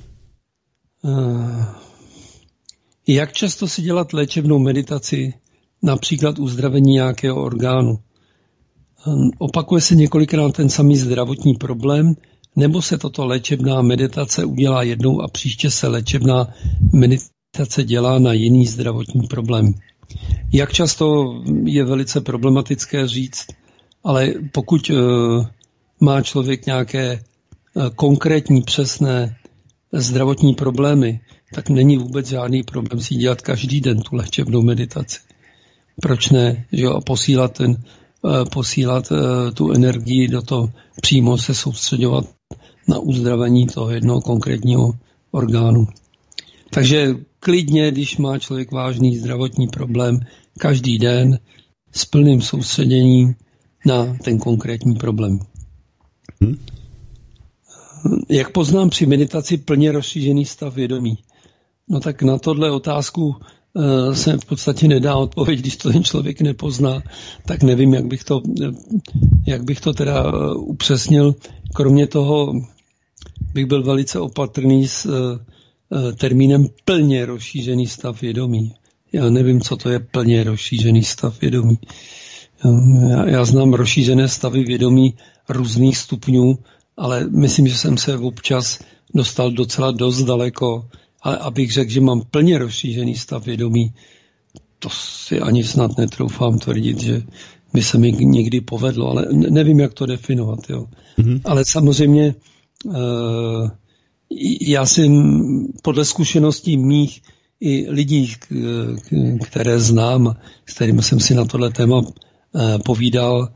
Uh, jak často si dělat léčebnou meditaci, například uzdravení nějakého orgánu? Um, opakuje se několikrát ten samý zdravotní problém, nebo se toto léčebná meditace udělá jednou a příště se léčebná meditace dělá na jiný zdravotní problém? Jak často je velice problematické říct, ale pokud uh, má člověk nějaké uh, konkrétní, přesné zdravotní problémy, tak není vůbec žádný problém si dělat každý den tu léčebnou meditaci. Proč ne? Že jo? A posílat, ten, uh, posílat uh, tu energii do toho, přímo se soustředovat na uzdravení toho jednoho konkrétního orgánu. Takže klidně, když má člověk vážný zdravotní problém, každý den s plným soustředěním na ten konkrétní problém. Hmm. Jak poznám při meditaci plně rozšířený stav vědomí? No tak na tohle otázku uh, se v podstatě nedá odpověď, když to ten člověk nepozná, tak nevím, jak bych to, jak bych to teda uh, upřesnil. Kromě toho bych byl velice opatrný s uh, termínem plně rozšířený stav vědomí. Já nevím, co to je plně rozšířený stav vědomí. Já, já znám rozšířené stavy vědomí různých stupňů, ale myslím, že jsem se občas dostal docela dost daleko. Ale abych řekl, že mám plně rozšířený stav vědomí, to si ani snad netroufám tvrdit, že by se mi někdy povedlo, ale nevím, jak to definovat. Jo. Mm-hmm. Ale samozřejmě uh, já jsem podle zkušeností mých i lidí, které znám, s kterými jsem si na tohle téma povídal,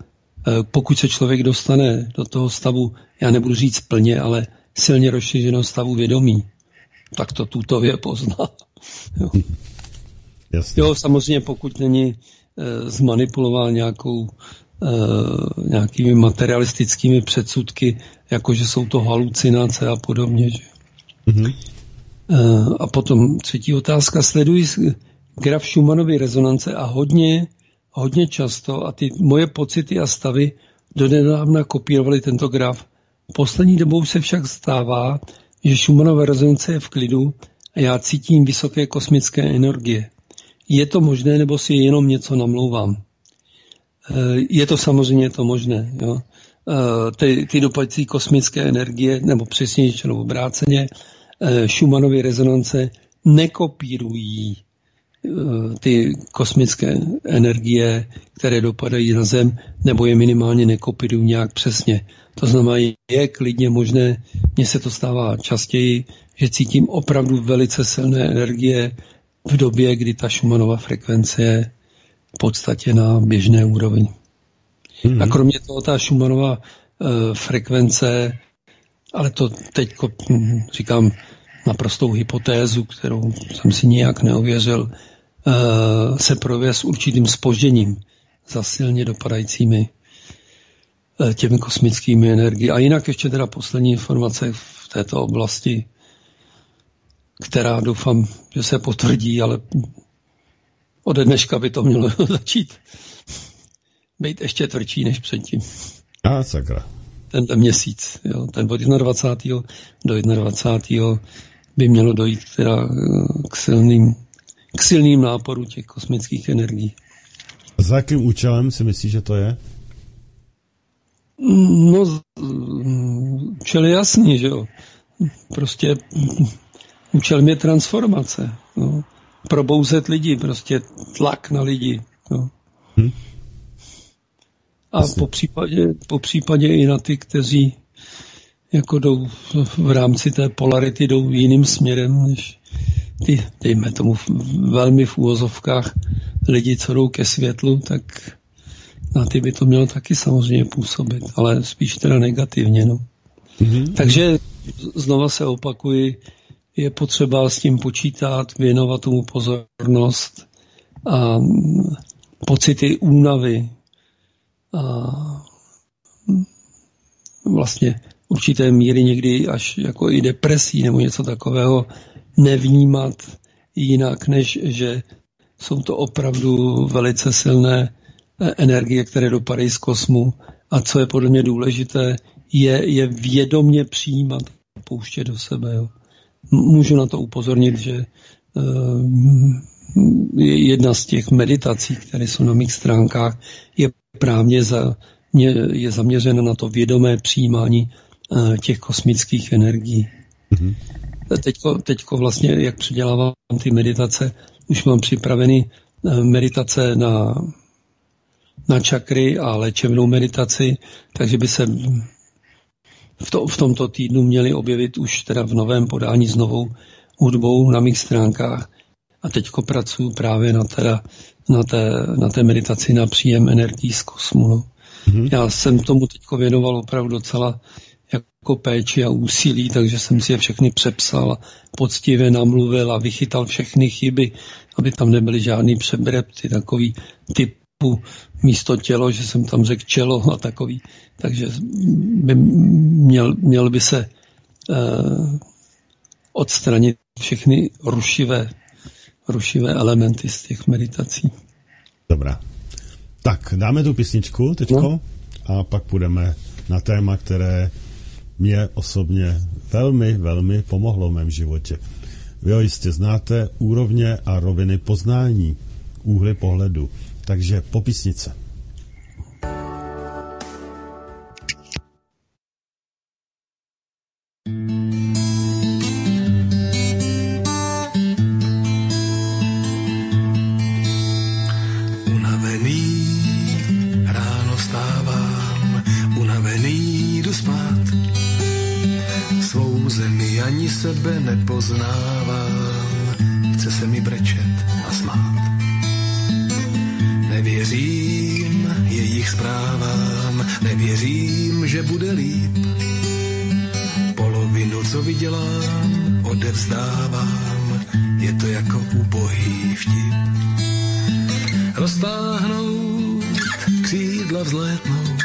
pokud se člověk dostane do toho stavu, já nebudu říct plně, ale silně rozšířeného stavu vědomí, tak to tutově pozná. Jo. jo, samozřejmě pokud není e, zmanipulován nějakou, e, nějakými materialistickými předsudky, jako že jsou to halucinace a podobně. Že? Mm-hmm. E, a potom třetí otázka, sleduji graf Schumannovy rezonance a hodně, hodně často a ty moje pocity a stavy donedávna kopírovaly tento graf. Poslední dobou se však stává, že Schumannova rezonance je v klidu a já cítím vysoké kosmické energie. Je to možné, nebo si jenom něco namlouvám? Je to samozřejmě to možné. Jo? Ty, ty dopadící kosmické energie, nebo přesněji řečeno obráceně, Schumannovy rezonance nekopírují ty kosmické energie, které dopadají na Zem, nebo je minimálně nekopírují nějak přesně. To znamená, je klidně možné, mně se to stává častěji, že cítím opravdu velice silné energie v době, kdy ta Schumannova frekvence je v podstatě na běžné úrovni. Mm-hmm. A kromě toho ta Schumannova uh, frekvence, ale to teď hm, říkám naprostou hypotézu, kterou jsem si nijak neověřil, uh, se projevuje s určitým zpožděním za silně dopadajícími uh, těmi kosmickými energií. A jinak ještě teda poslední informace v této oblasti, která doufám, že se potvrdí, ale ode dneška by to mělo začít být ještě tvrdší než předtím. A sakra. Ten měsíc, jo, ten od dvacátého prvního do dvacátého prvního by mělo dojít teda k silným, k silným náporu těch kosmických energií. Za jakým účelem si myslíš, že to je? No, účel je jasný, že jo. Prostě účelem je transformace. No. Probouzet lidi, prostě tlak na lidi. No. Hm? A po případě, po případě i na ty, kteří jako jdou v rámci té polarity jdou jiným směrem, než ty, dejme tomu velmi v úvozovkách lidi, co jdou ke světlu, tak na ty by to mělo taky samozřejmě působit, ale spíš teda negativně. No. Mm-hmm. Takže znova se opakuji, je potřeba s tím počítat, věnovat tomu pozornost a pocity únavy a vlastně určité míry někdy až jako i depresí nebo něco takového nevnímat jinak, než že jsou to opravdu velice silné energie, které dopadají z kosmu a co je podle mě důležité, je, je vědomě přijímat a pouštět do sebe. Jo. Můžu na to upozornit, že uh, jedna z těch meditací, které jsou na mých stránkách, je právě za, je zaměřena na to vědomé přijímání uh, těch kosmických energií. Mm-hmm. Teďko, teďko vlastně, jak předělávám ty meditace, už mám připraveny uh, meditace na, na čakry a léčebnou meditaci, takže by se v, to, v tomto týdnu měli objevit už teda v novém podání s novou hudbou na mých stránkách. A teďko pracuji právě na, teda, na, té, na té meditaci na příjem energií z kosmu. No. Mm-hmm. Já jsem tomu teďko věnoval opravdu docela jako péči a úsilí, takže jsem si je všechny přepsal, poctivě namluvil a vychytal všechny chyby, aby tam nebyly žádný přebrepty, takový typu místo tělo, že jsem tam řekl čelo a takový. Takže by měl, měl by se uh, odstranit všechny rušivé rušivé elementy z těch meditací. Dobrá. Tak, dáme tu písničku teďko no. A pak půjdeme na téma, které mě osobně velmi, velmi pomohlo v mém životě. Vy ho jistě znáte, úrovně a roviny poznání, úhly pohledu. Takže po písnice. Sebe nepoznávám, chce se mi brečet a smát. Nevěřím jejich zprávám, nevěřím, že bude líp. Polovinu, co vydělám, odevzdávám, je to jako ubohý vtip. Roztáhnout, křídla vzlétnout,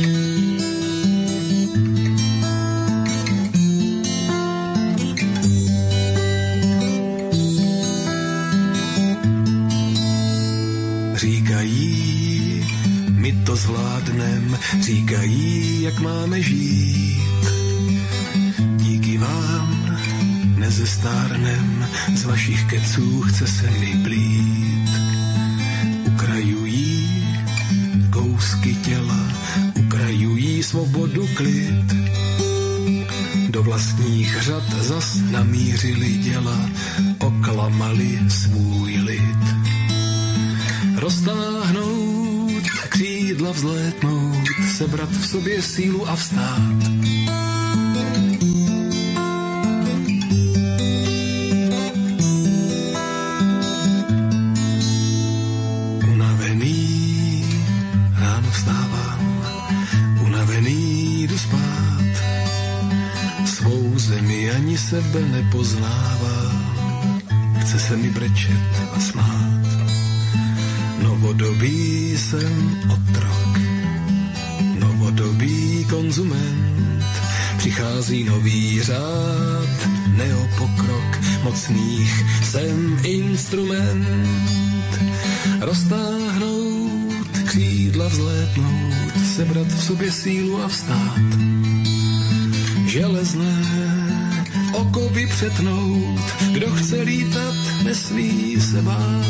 říkají, my to zvládnem, říkají, jak máme žít. Díky vám nezestárnem, z vašich keců chce se mi blít. Ukrajují kousky těla, ukrajují svobodu, klid. Do vlastních řad zas namířili děla, oklamali svůj lid. Roztáhnout, křídla vzlétnout, sebrat v sobě sílu a vstát. Unavený, ráno vstávám, unavený jdu spát. Svou zemi ani sebe nepoznávám, chce se mi brečet a smát. Novodobý jsem otrok, novodobý konzument, přichází nový řád, neopokrok, mocných jsem instrument. Roztáhnout, křídla vzlétnout, sebrat v sobě sílu a vstát. Železné okovy přetnout, kdo chce lítat, nesmí se bát.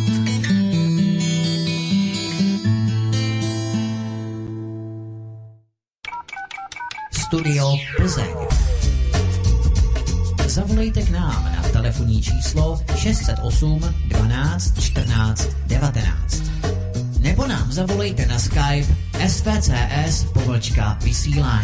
Studio Plzeň. Zavolejte k nám na telefonní číslo šest set osm dvanáct čtrnáct devatenáct. Nebo nám zavolejte na Skype S V C S pomlčka vysílání.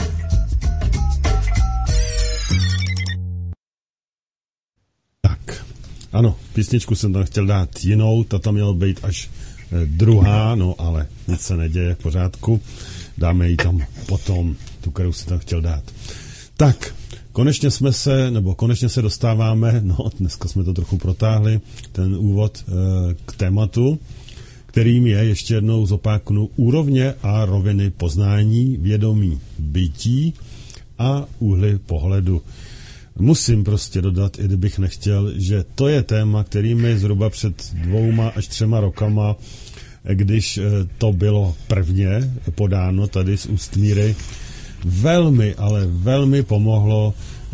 Tak, ano, písničku jsem tam chtěl dát jinou, ta tam měla být až eh, druhá, no ale nic se neděje, v pořádku. Dáme ji tam potom, tu, kterou jsem tam chtěl dát. Tak, konečně jsme se, nebo konečně se dostáváme, no dneska jsme to trochu protáhli, ten úvod e, k tématu, kterým je, ještě jednou zopáknu, úrovně a roviny poznání, vědomí bytí a úhly pohledu. Musím prostě dodat, i kdybych nechtěl, že to je téma, který mi zhruba před dvouma až třema rokama, když to bylo prvně podáno tady z úst Míry, velmi, ale velmi pomohlo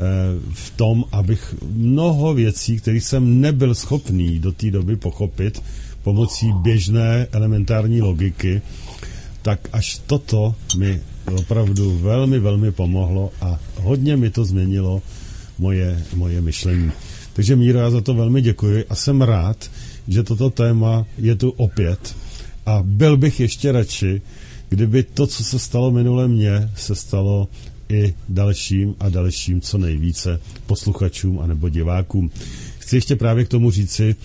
v tom, abych mnoho věcí, které jsem nebyl schopný do té doby pochopit pomocí běžné elementární logiky, tak až toto mi opravdu velmi, velmi pomohlo a hodně mi to změnilo moje, moje myšlení. Takže Míro, já za to velmi děkuji a jsem rád, že toto téma je tu opět. A byl bych ještě radši, kdyby to, co se stalo minule mně, se stalo i dalším a dalším co nejvíce posluchačům anebo divákům. Chci ještě právě k tomu říci,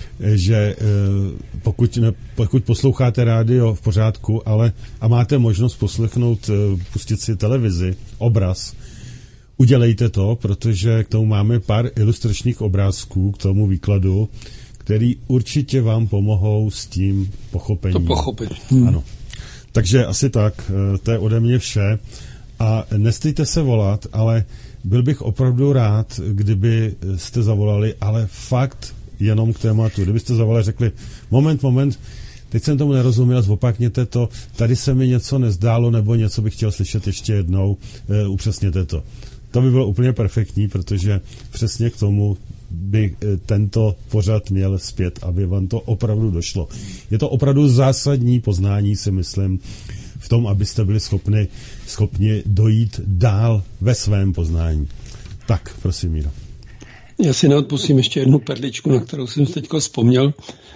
že pokud, ne, pokud posloucháte rádio v pořádku, ale a máte možnost poslechnout, pustit si televizi, obraz, udělejte to, protože k tomu máme pár ilustračních obrázků, k tomu výkladu, který určitě vám pomohou s tím pochopením. To pochopit. Hmm. Ano. Takže asi tak, to je ode mě vše. A nestejte se volat, ale byl bych opravdu rád, kdyby jste zavolali, ale fakt jenom k tématu. Kdybyste zavolali, řekli, moment, moment, teď jsem tomu nerozuměl, zopakněte to, tady se mi něco nezdálo, nebo něco bych chtěl slyšet ještě jednou, e, upřesněte to. To by bylo úplně perfektní, protože přesně k tomu by tento pořad měl zpět, aby vám to opravdu došlo. Je to opravdu zásadní poznání, si myslím, v tom, abyste byli schopni, schopni dojít dál ve svém poznání. Tak, prosím, Míro. Já si neodpustím ještě jednu perličku, na kterou jsem teď vzpomněl.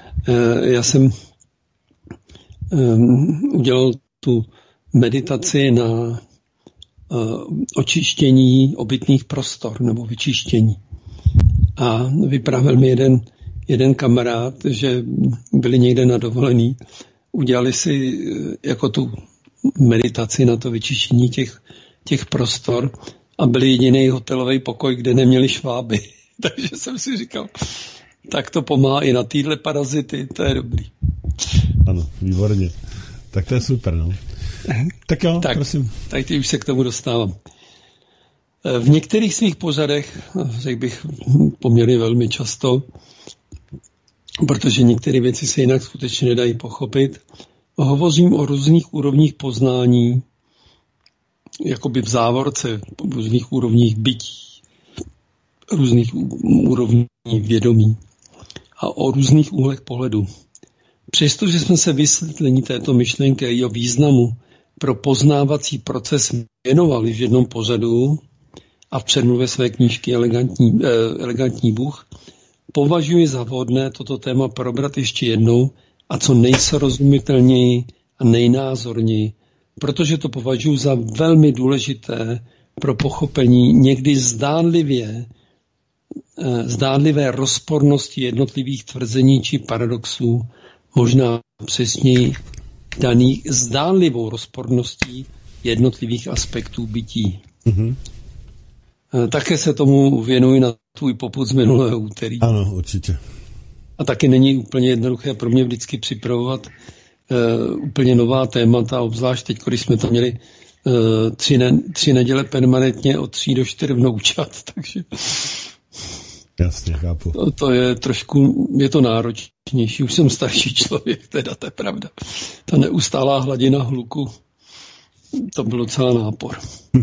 Já jsem udělal tu meditaci na očištění obytných prostor nebo vyčištění. A vyprávěl mi jeden, jeden kamarád, že byli někde na dovolený, udělali si jako tu meditaci, na to vyčištění těch, těch prostor a byl jediný hotelový pokoj, kde neměli šváby. Takže jsem si říkal, tak to pomáhá i na týhle parazity, to je dobrý. Ano, výborně. Tak to je super, no. Tak jo, tak, prosím. Tak teď už se k tomu dostávám. V některých svých pořadech, řekl bych poměrně velmi často, protože některé věci se jinak skutečně nedají pochopit, hovořím o různých úrovních poznání, jakoby v závorce, v různých úrovních bytí, různých úrovních vědomí a o různých úhlech pohledu. Přestože jsme se vysvětlení této myšlenky a jejího významu pro poznávací proces věnovali v jednom pořadu a v předmluvě své knížky Elegantní, eh, Elegantní Bůh, považuji za vhodné toto téma probrat ještě jednou a co nejsrozumitelněji a nejnázorněji, protože to považuji za velmi důležité pro pochopení někdy zdánlivě, eh, zdánlivé rozpornosti jednotlivých tvrzení či paradoxů, možná přesněji daných zdánlivou rozporností jednotlivých aspektů bytí. Mm-hmm. Také se tomu věnuji na tvůj popud z minulého úterý. Ano, určitě. A taky není úplně jednoduché pro mě vždycky připravovat uh, úplně nová témata, obzvlášť teď, když jsme to měli uh, tři, ne, tři neděle permanentně od tří do čtyř vnoučat, takže... Jasně, chápu. To, to je trošku, je to náročnější. Už jsem starší člověk, teda to je pravda. Ta neustálá hladina hluku, to byl docela nápor.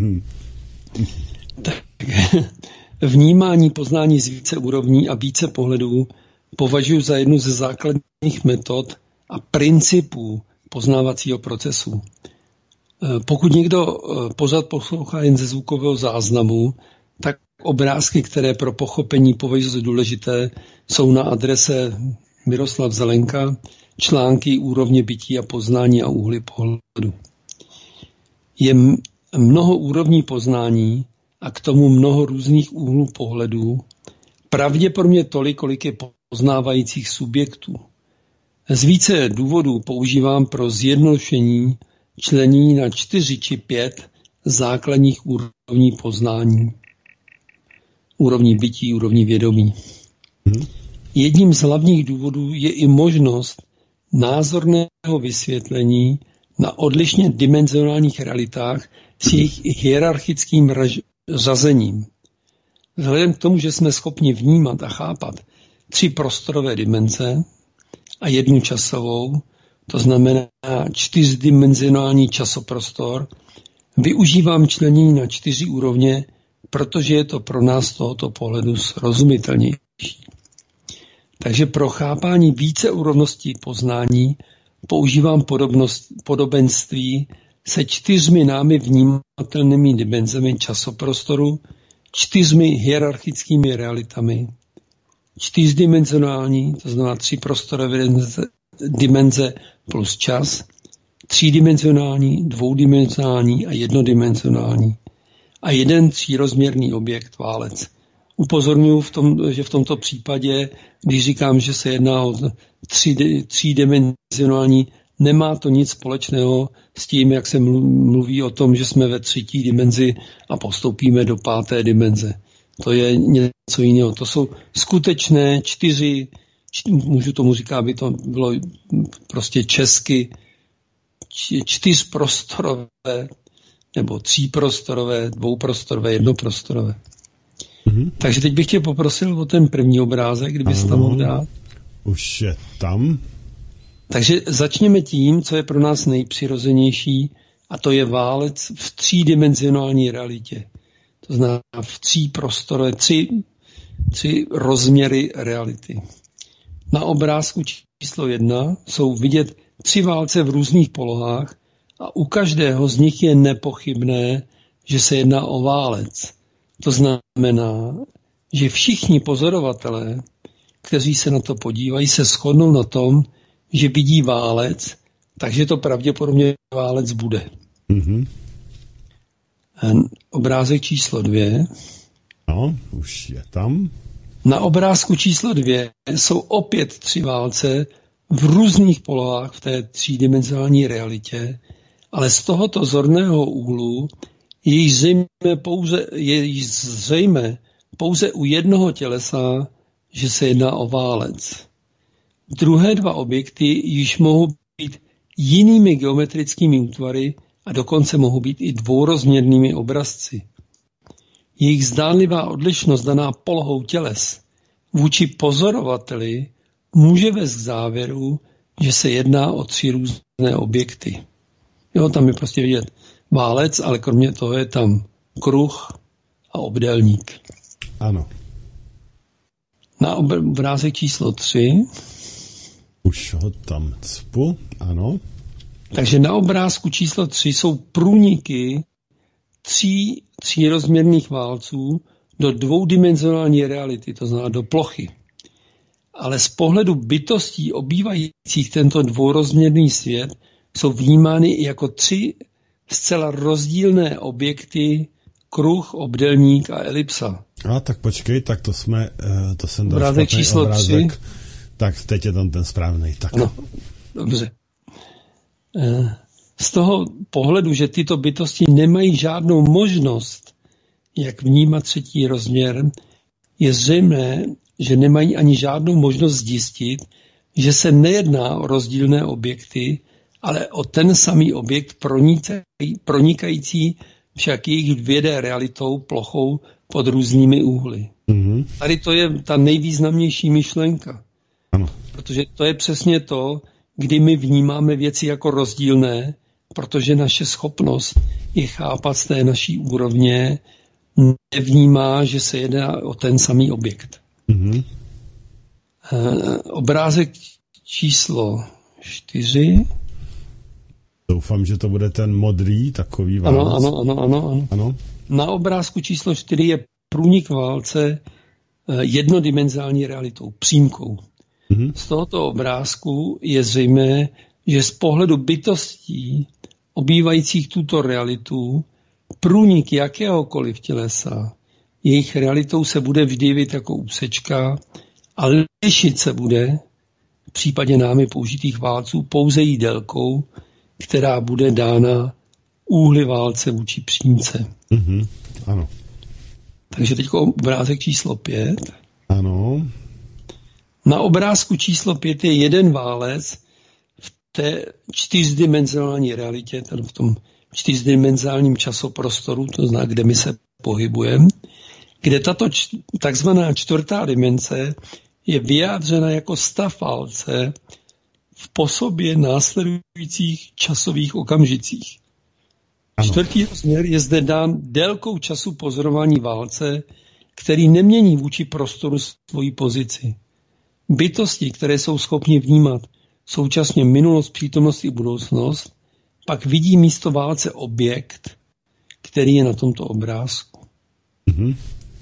Tak, vnímání, poznání z více úrovní a více pohledů považuji za jednu ze základních metod a principů poznávacího procesu. Pokud někdo pořád poslouchá jen ze zvukového záznamu, tak obrázky, které pro pochopení považuji za důležité, jsou na adrese Miroslav Zelenka, články úrovně bytí a poznání a úhly pohledu. Je mnoho úrovní poznání a k tomu mnoho různých úhlů pohledů, pravděpodobně tolik, kolik je poznávajících subjektů. Z více důvodů používám pro zjednodušení člení na čtyři či pět základních úrovní poznání. Úrovní bytí, úrovní vědomí. Hmm. Jedním z hlavních důvodů je i možnost názorného vysvětlení na odlišně dimenzionálních realitách s jejich hierarchickým raž- řazením. Vzhledem k tomu, že jsme schopni vnímat a chápat tři prostorové dimenze a jednu časovou, to znamená čtyřdimenzionální časoprostor, využívám členění na čtyři úrovně, protože je to pro nás z tohoto pohledu srozumitelnější. Takže pro chápání více úrovností poznání používám podobnost, podobenství se čtyřmi námi vnímatelnými dimenzemi časoprostoru, čtyřmi hierarchickými realitami, čtyřdimenzionální, to znamená tři prostorové dimenze plus čas, třídimenzionální, dvoudimenzionální a jednodimenzionální a jeden třírozměrný objekt válec. Upozorňuji, v tom, že v tomto případě, když říkám, že se jedná o tři, třídimenzionální, nemá to nic společného s tím, jak se mluví o tom, že jsme ve třetí dimenzi a postoupíme do páté dimenze. To je něco jiného. To jsou skutečné čtyři, čty, můžu tomu říkat, aby to bylo prostě česky, čtyřprostorové, nebo tříprostorové, dvouprostorové, jednoprostorové. Mm-hmm. Takže teď bych tě poprosil o ten první obrázek, kdyby se tam mohl dát. Už je tam. Takže začněme tím, co je pro nás nejpřirozenější, a to je válec v třídimenzionální realitě. To znamená v tří prostorové, tři, tři rozměry reality. Na obrázku číslo jedna jsou vidět tři válce v různých polohách a u každého z nich je nepochybné, že se jedná o válec. To znamená, že všichni pozorovatelé, kteří se na to podívají, se shodnou na tom, že vidí válec, takže to pravděpodobně válec bude. Mm-hmm. Obrázek číslo dvě. No, už je tam. Na obrázku číslo dvě jsou opět tři válce v různých polohách v té třídimenzionální realitě Ale z tohoto zorného úhlu je již zřejmé pouze, je již zřejmé pouze u jednoho tělesa, že se jedná o válec. Druhé dva objekty již mohou být jinými geometrickými útvary a dokonce mohou být i dvourozměrnými obrazci. Jejich zdánlivá odlišnost daná polohou těles vůči pozorovateli může vést k závěru, že se jedná o tři různé objekty. Jo, tam je prostě vidět válec, ale kromě toho je tam kruh a obdélník. Ano. Na obrázek číslo tři. Už ho tam cpu, ano. Takže na obrázku číslo tři jsou průniky tří třírozměrných válců do dvoudimenzionální reality, to znamená do plochy. Ale z pohledu bytostí obývajících tento dvourozměrný svět jsou vnímány i jako tři zcela rozdílné objekty, kruh, obdélník a elipsa. A tak počkej, tak to jsme, to jsem dal obrázek číslo obrázek. tři. Tak teď je tam ten správný. Tak. Ano, dobře. Z toho pohledu, že tyto bytosti nemají žádnou možnost, jak vnímat třetí rozměr, je zřejmé, že nemají ani žádnou možnost zjistit, že se nejedná o rozdílné objekty, ale o ten samý objekt pronikající však jejich vědé realitou, plochou pod různými úhly. Mm-hmm. Tady to je ta nejvýznamnější myšlenka. Ano. Protože to je přesně to, kdy my vnímáme věci jako rozdílné, protože naše schopnost je chápat z té naší úrovně nevnímá, že se jedná o ten samý objekt. Mm-hmm. E, obrázek číslo čtyři. Doufám, že to bude ten modrý, takový válec. Ano, ano, ano, ano, ano. ano. Na obrázku číslo čtyři je průnik válce jednodimenzální realitou, přímkou. Mm-hmm. Z tohoto obrázku je zřejmé, že z pohledu bytostí obývajících tuto realitu průnik jakéhokoliv tělesa jejich realitou se bude vždy jevit jako úsečka a lišit se bude v případě námi použitých válců pouze jí délkou, která bude dána úhly válce vůči přímce. Mm-hmm. Ano. Takže teď obrázek číslo pět. Ano. Na obrázku číslo pět je jeden válec v té čtyřdimenzionální realitě, tedy v tom čtyřdimenzionálním časoprostoru, to znamená, kde my se pohybujeme, kde tato č- takzvaná čtvrtá dimenze je vyjádřena jako stav válce v po sobě následujících časových okamžicích. Ano. Čtvrtý rozměr je zde dán délkou času pozorování válce, který nemění vůči prostoru svoji pozici. Bytosti, které jsou schopni vnímat současně minulost, přítomnost i budoucnost, pak vidí místo válce objekt, který je na tomto obrázku. Mm-hmm.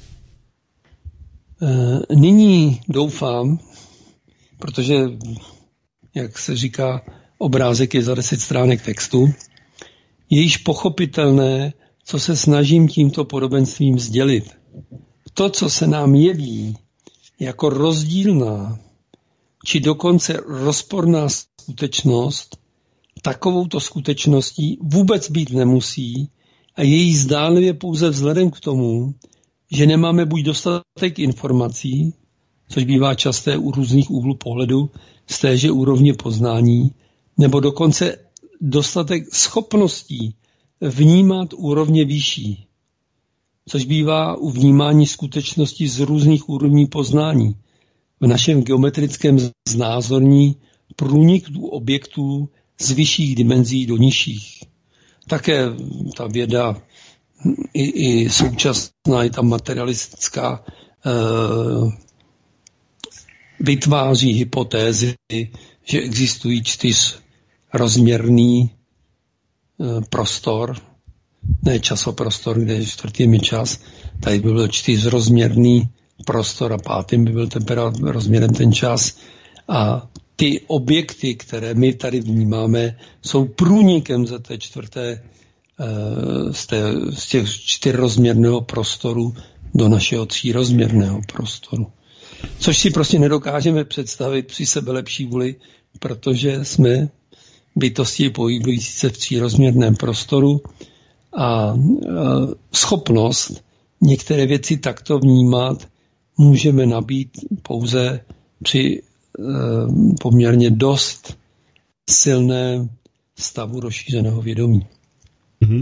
E, nyní doufám, protože, jak se říká, obrázek je za deset stránek textu, je již pochopitelné, co se snažím tímto podobenstvím sdělit. To, co se nám jeví jako rozdílná či dokonce rozporná skutečnost, takovouto skutečností vůbec být nemusí a je jí zdánlivě pouze vzhledem k tomu, že nemáme buď dostatek informací, což bývá časté u různých úhlů pohledu z téže úrovně poznání, nebo dokonce dostatek schopností vnímat úrovně vyšší, což bývá u vnímání skutečnosti z různých úrovní poznání. V našem geometrickém znázorní průniku objektů z vyšších dimenzí do nižších. Také ta věda i, i současná, i ta materialistická e, vytváří hypotézy, že existují čtyřrozměrný e, prostor, ne časoprostor, kde je čtvrtým je čas, tady by byl čtyřrozměrný prostor a pátým by byl teprve rozměrem ten čas. A ty objekty, které my tady vnímáme, jsou průnikem ze té čtvrté, z, té, z těch čtyřrozměrného prostoru do našeho třírozměrného prostoru. Což si prostě nedokážeme představit při sebelepší vůli, protože jsme bytosti pohybující se v třírozměrném prostoru a schopnost některé věci takto vnímat můžeme nabít pouze při poměrně dost silném stavu rozšířeného vědomí. Mm-hmm.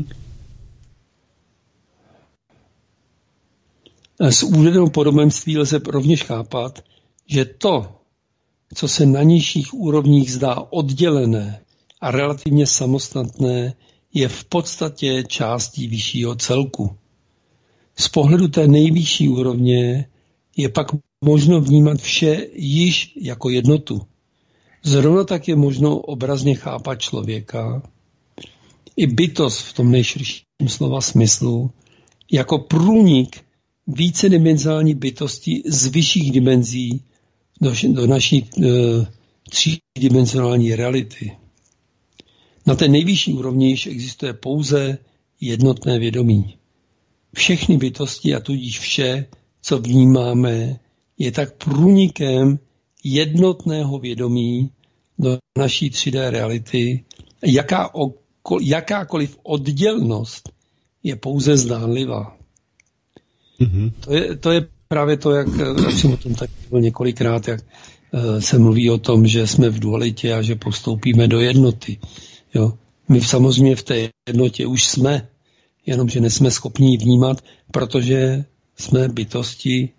Z uvedeného podobenství lze rovněž chápat, že to, co se na nižších úrovních zdá oddělené a relativně samostatné, je v podstatě částí vyššího celku. Z pohledu té nejvyšší úrovně je pak možno vnímat vše již jako jednotu. Zrovna tak je možno obrazně chápat člověka, i bytost v tom nejširším slova smyslu, jako průnik vícedimenzální bytosti z vyšších dimenzí do, do naší e, třídimenzionální reality. Na té nejvyšší úrovni již existuje pouze jednotné vědomí. Všechny bytosti a tudíž vše, co vnímáme, je tak průnikem jednotného vědomí do naší tři dé reality. Jaká, jakákoliv oddělnost je pouze zdánlivá. Mm-hmm. To, je, to je právě to, jak, jak jsem o tom tak byl několikrát, jak uh, se mluví o tom, že jsme v dualitě a že postoupíme do jednoty. Jo? My samozřejmě v té jednotě už jsme, jenomže nejsme schopni ji vnímat, protože jsme bytosti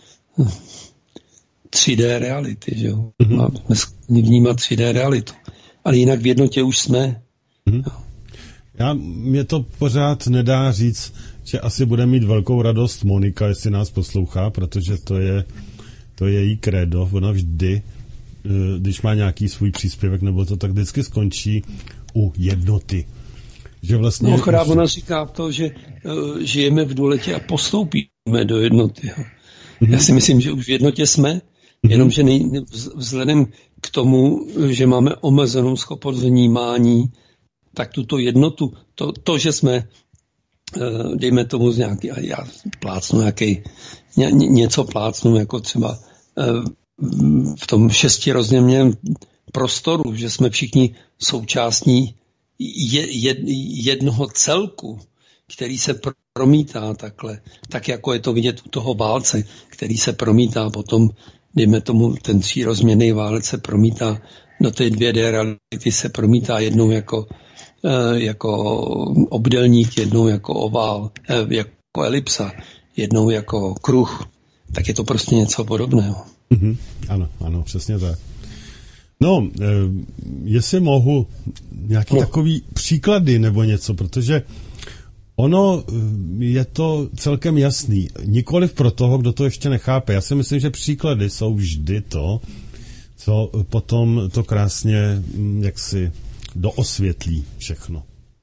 tři dé reality. Že jo? Mm-hmm. Jsme schopni vnímat tři dé realitu. Ale jinak v jednotě už jsme. Mm-hmm. Já, mě to pořád nedá říct, že asi bude mít velkou radost Monika, jestli nás poslouchá, protože to je, to je její krédo. Ona vždy, když má nějaký svůj příspěvek, nebo to tak vždycky skončí u jednoty. Že vlastně... No, chorá, ona říká to, že uh, žijeme v dualitě a postoupíme do jednoty. Mm-hmm. Já si myslím, že už v jednotě jsme, mm-hmm. jenomže nej, vzhledem k tomu, že máme omezenou schopnost vnímání, tak tuto jednotu, to, to že jsme, uh, dejme tomu z nějaký, já plácnu nějaký, ně, něco plácnu, jako třeba uh, v tom šestirozměrném prostoru, že jsme všichni součástí je, je, jednoho celku, který se promítá takhle, tak jako je to vidět u toho válce, který se promítá potom, dejme tomu, ten třírozměrný válec se promítá do té dvě dé reality, se promítá jednou jako, jako obdélník, jednou jako ovál, jako elipsa, jednou jako kruh, tak je to prostě něco podobného. Mm-hmm. Ano, ano, přesně tak. No, e, jestli mohu nějaký no. takový příklady nebo něco, protože ono je to celkem jasný. Nikoliv pro toho, kdo to ještě nechápe. Já si myslím, že příklady jsou vždy to, co potom to krásně jaksi doosvětlí všechno.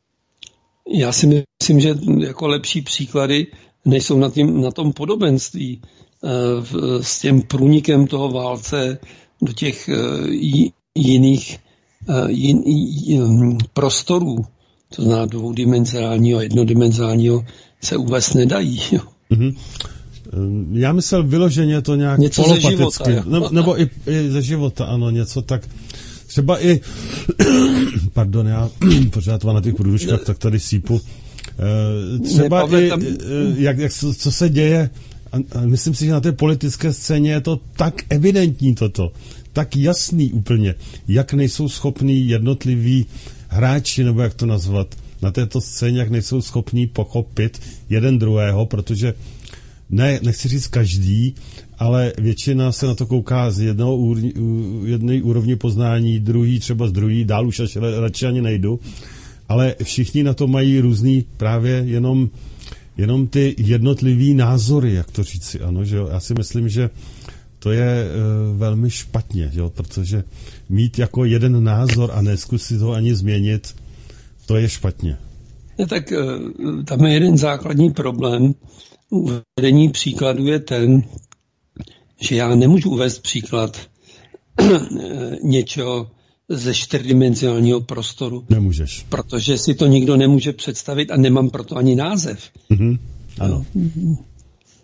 Já si myslím, že jako lepší příklady nejsou na, tím, na tom podobenství e, s tím průnikem toho válce do těch uh, jiných uh, jin, jin, prostorů, to znamená dvoudimenzionálního a jednodimenzionálního, se uvést nedají. Mm-hmm. Já myslel vyloženě to nějak něco polopaticky. Ne, nebo i, i ze života, ano, něco tak. Třeba i, pardon, já pořád na těch průduškách, tak tady sípu. Třeba ne, i, tam... jak, jak, co se děje. A myslím si, že na té politické scéně je to tak evidentní toto, tak jasný úplně, jak nejsou schopní jednotliví hráči, nebo jak to nazvat, na této scéně, jak nejsou schopní pochopit jeden druhého, protože ne, nechci říct každý, ale většina se na to kouká z jednoho jedné úrovni poznání, druhý třeba z druhý, dál už až radši ani nejdu, ale všichni na to mají různý právě jenom Jenom ty jednotlivý názory, jak to říci, ano, že jo? Já si myslím, že to je uh, velmi špatně, jo? Protože mít jako jeden názor a neskusit ho ani změnit, to je špatně. Ne, tak uh, tam je jeden základní problém. Uvedení příkladu je ten, že já nemůžu uvést příklad něčeho ze čtyřdimenzionálního prostoru. Nemůžeš. Protože si to nikdo nemůže představit a nemám proto ani název. Mm-hmm. Ano.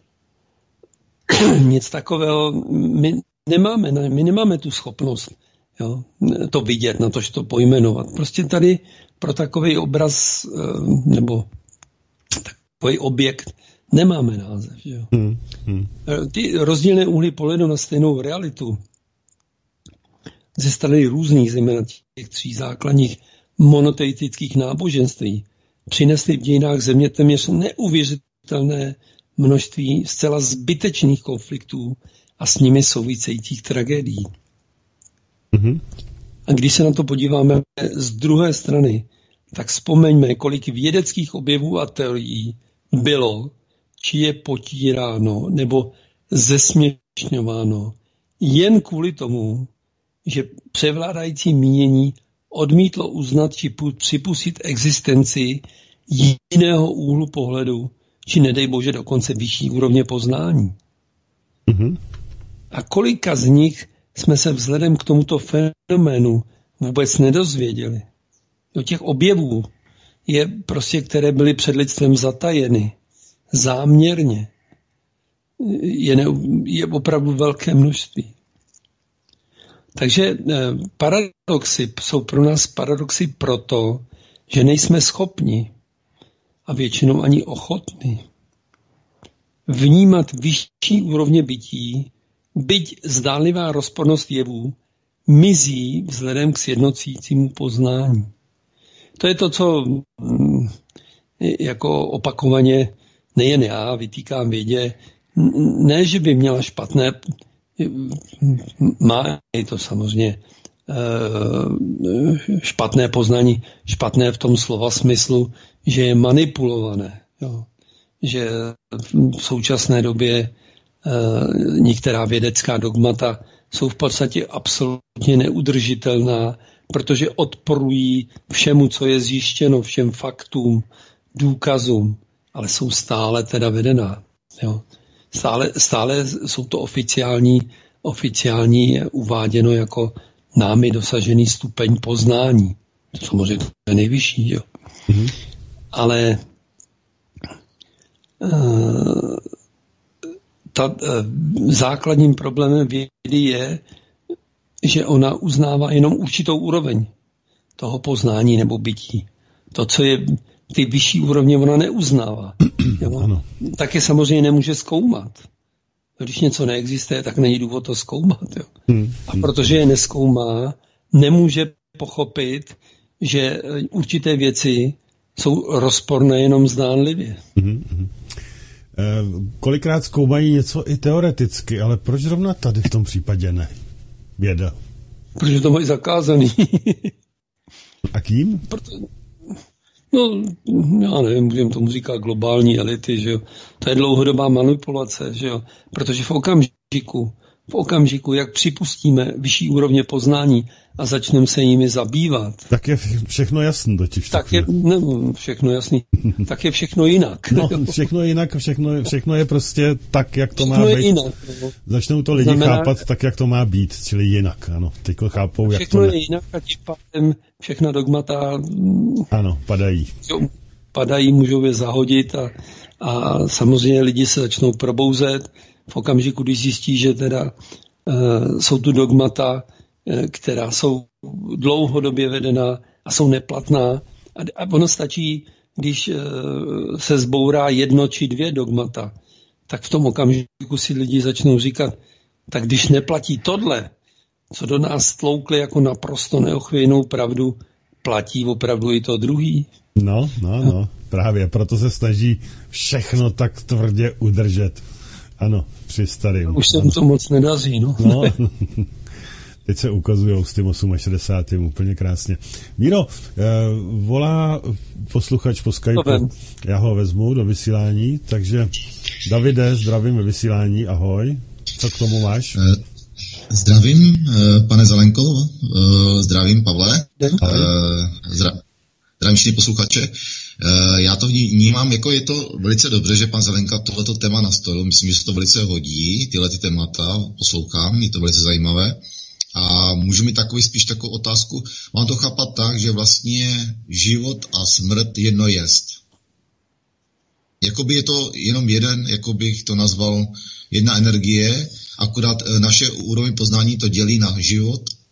Nic takového my nemáme, my nemáme tu schopnost Jo? To vidět, na to, že to pojmenovat. Prostě tady pro takový obraz nebo takový objekt nemáme název. Jo? Hmm, hmm. Ty rozdílné úhly pohledu na stejnou realitu ze strany různých, zejména těch tří základních monoteistických náboženství, přinesly v dějinách země téměř neuvěřitelné množství zcela zbytečných konfliktů a s nimi souvisejících tragédií. Mm-hmm. A když se na to podíváme z druhé strany, tak vzpomeňme, kolik vědeckých objevů a teorií bylo, či je potíráno nebo zesměšňováno jen kvůli tomu, že převládající mínění odmítlo uznat či připustit existenci jiného úhlu pohledu, či nedej bože dokonce vyšší úrovně poznání. Mm-hmm. A kolika z nich jsme se vzhledem k tomuto fenoménu vůbec nedozvěděli. Do těch objevů je prostě, které byly před lidstvem zatajeny, záměrně, je, ne, je opravdu velké množství. Takže paradoxy jsou pro nás paradoxy proto, že nejsme schopni a většinou ani ochotni vnímat vyšší úrovně bytí, byť zdánlivá rozpornost jevů mizí vzhledem k sjednocícímu poznání. To je to, co jako opakovaně nejen já vytýkám vědě, ne, že by měla špatné, má je to samozřejmě špatné poznání, špatné v tom slova smyslu, že je manipulované. Jo. Že v současné době některá vědecká dogmata jsou v podstatě absolutně neudržitelná, protože odporují všemu, co je zjištěno, všem faktům, důkazům, ale jsou stále teda vedená. Jo. Stále, stále jsou to oficiální, oficiální uváděno jako námi dosažený stupeň poznání. To samozřejmě to je nejvyšší. Jo. Mm-hmm. Ale uh, ta, uh, základním problémem vědy je, že ona uznává jenom určitou úroveň toho poznání nebo bytí. To, co je ty vyšší úrovně, ona neuznává. Jo? Taky samozřejmě nemůže zkoumat. Když něco neexistuje, tak není důvod to zkoumat. Jo? Hmm. A protože je nezkoumá, nemůže pochopit, že určité věci jsou rozporné jenom zdánlivě. Hmm. Hmm. E, kolikrát zkoumají něco i teoreticky, ale proč zrovna tady v tom případě ne? Věda. Protože to mají zakázaný. A kým? Proto, no, já nevím, můžeme tomu říkat globální elity, že jo. To je dlouhodobá manipulace, že jo. Protože v okamžiku, v okamžiku, jak připustíme vyšší úrovně poznání a začneme se jimi zabývat. Tak je všechno jasné totiž. Tak je, ne, všechno jasný. Tak je všechno jinak. No, všechno jinak, všechno, všechno je prostě tak, jak to všechno má být. Jinak, no. Začnou to lidi znamená, chápat tak, jak to má být, čili jinak, ano. Teď chápou, jak všechno to... Všechno je jinak a tím pádem všechna dogmata... Ano, padají. Padají, můžou je zahodit a, a samozřejmě lidi se začnou probouzet v okamžiku, když zjistí, že teda uh, jsou tu dogmata, uh, která jsou dlouhodobě vedená a jsou neplatná. A, a ono stačí, když uh, se zbourá jedno či dvě dogmata, tak v tom okamžiku si lidi začnou říkat, tak když neplatí tohle, co do nás tloukli jako naprosto neochvějnou pravdu, platí opravdu i to druhý. No, no, no, právě, proto se snaží všechno tak tvrdě udržet. Ano, při starým. Už se mu to moc nedaří, no. No, teď se ukazujou s tím šedesátým osmým úplně krásně. Míro, eh, volá posluchač po Skypeu. Já ho vezmu do vysílání, takže Davide, zdravím ve vysílání, ahoj. Co k tomu máš? Zdravím, pane Zelenko, zdravím, Pavle. Zdra, zdravím všichni posluchače. Já to vnímám, jako je to velice dobře, že pan Zelenka tohleto téma nastolil. Myslím, že se to velice hodí, tyhle ty témata, poslouchám, je to velice zajímavé. A můžu mi takový spíš takovou otázku, mám to chápat tak, že vlastně život a smrt jedno jest. Jakoby je to jenom jeden, jako bych to nazval, jedna energie, akorát naše úroveň poznání to dělí na život a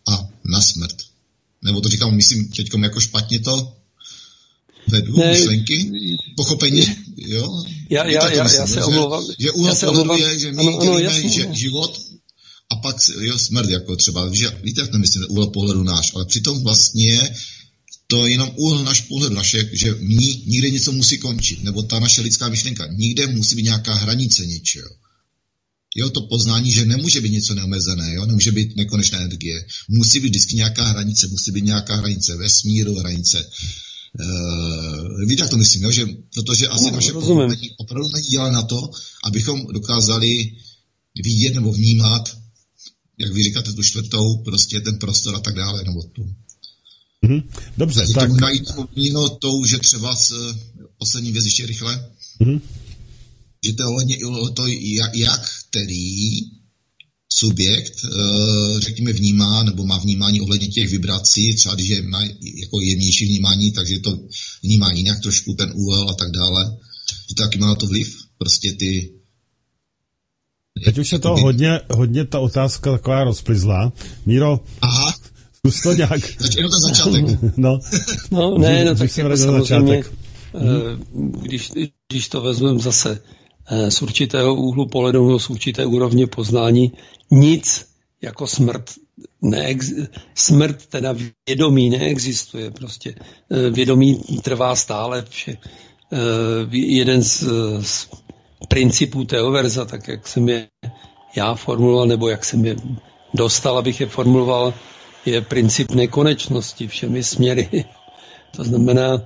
na smrt. Nebo to říkám, myslím, teďkom jako špatně to vedu, ne, myšlenky, pochopení, jo? Já, já, já, já se omlouvám. Že úhel pohledu je, že my ano, ano, dělíme že život a pak jo, smrt, jako třeba, že, víte, jak to myslím, úhel pohledu náš, ale přitom vlastně to je jenom úhel náš pohledu, naše, že ní, nikde něco musí končit, nebo ta naše lidská myšlenka, nikde musí být nějaká hranice něčeho. Jo, to poznání, že nemůže být něco neomezené, jo, nemůže být nekonečná energie. Musí být vždycky nějaká hranice, musí být nějaká hranice vesmíru, hranice. Uh, víte, jak to myslím, jo? Že, protože asi no, naše poznání opravdu není dělá na to, abychom dokázali vidět nebo vnímat, jak vy říkáte, tu čtvrtou, prostě ten prostor a tak dále, nebo tu. Mm-hmm. Dobře, takže tak. Možná i to, to, že třeba s poslední věc ještě rychle, mm-hmm. že to je to, jak, jak který subjekt, řekněme, vnímá nebo má vnímání ohledně těch vibrací, třeba když je na jako jemnější vnímání, takže to vnímá jinak trošku ten úhel a tak dále. Že to taky má na to vliv. Prostě ty... Teď už je to hodně, hodně ta otázka taková rozplizlá. Míro, aha. zkus to nějak. Zač- jenom ten začátek. no. no, ne, no tak jako samozřejmě, když, když to vezmeme zase z určitého úhlu pohledu, z určité úrovně poznání, nic jako smrt, neex- smrt teda vědomí neexistuje. Prostě vědomí trvá stále. Vše. Jeden z, z principů teoverza, tak jak jsem je já formuloval, nebo jak jsem je dostal, abych je formuloval, je princip nekonečnosti všemi směry. To znamená,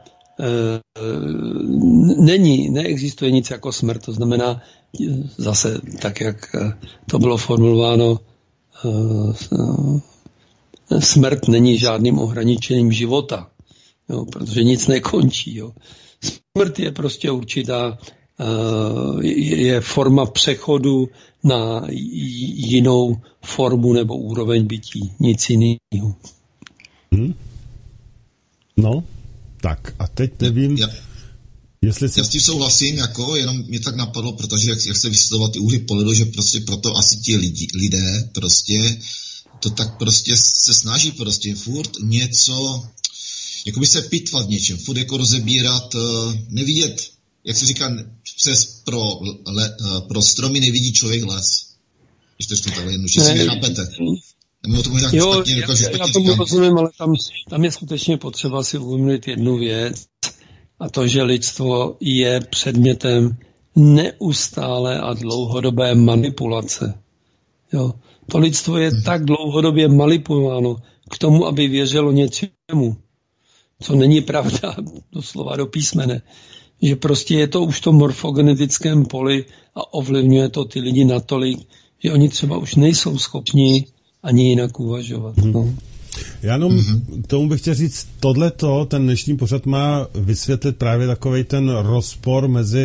není, neexistuje nic jako smrt, to znamená zase tak, jak to bylo formulováno, smrt není žádným ohraničením života, jo, protože nic nekončí. Jo. Smrt je prostě určitá, je forma přechodu na jinou formu nebo úroveň bytí, nic jiného. Hmm. No, tak a teď nevím, já, jestli si... Já s tím souhlasím, jako, jenom mě tak napadlo, protože jak, jak se vysvětlovat ty úhly pohledu, že prostě proto asi ti lidi, lidé prostě to tak prostě se snaží prostě furt něco, jako by se pitvat něčem, furt jako rozebírat, nevidět, jak se říká, přes pro, le, pro stromy nevidí člověk les. Když to řeknu takhle jednoduše, si mě chápete. Jo, špatně, já, já, já tomu rozumím, ale tam, tam je skutečně potřeba si uvědomit jednu věc, a to, že lidstvo je předmětem neustále a dlouhodobé manipulace. Jo. To lidstvo je hmm. tak dlouhodobě manipulováno k tomu, aby věřilo něčemu, co není pravda, doslova do písmene. Že prostě je to už v tom morfogenetickém poli a ovlivňuje to ty lidi natolik, že oni třeba už nejsou schopni ani jinak uvažovat. Hmm. No. Já jenom mm-hmm. k tomu bych chtěl říct, tohleto, ten dnešní pořad má vysvětlit právě takovej ten rozpor mezi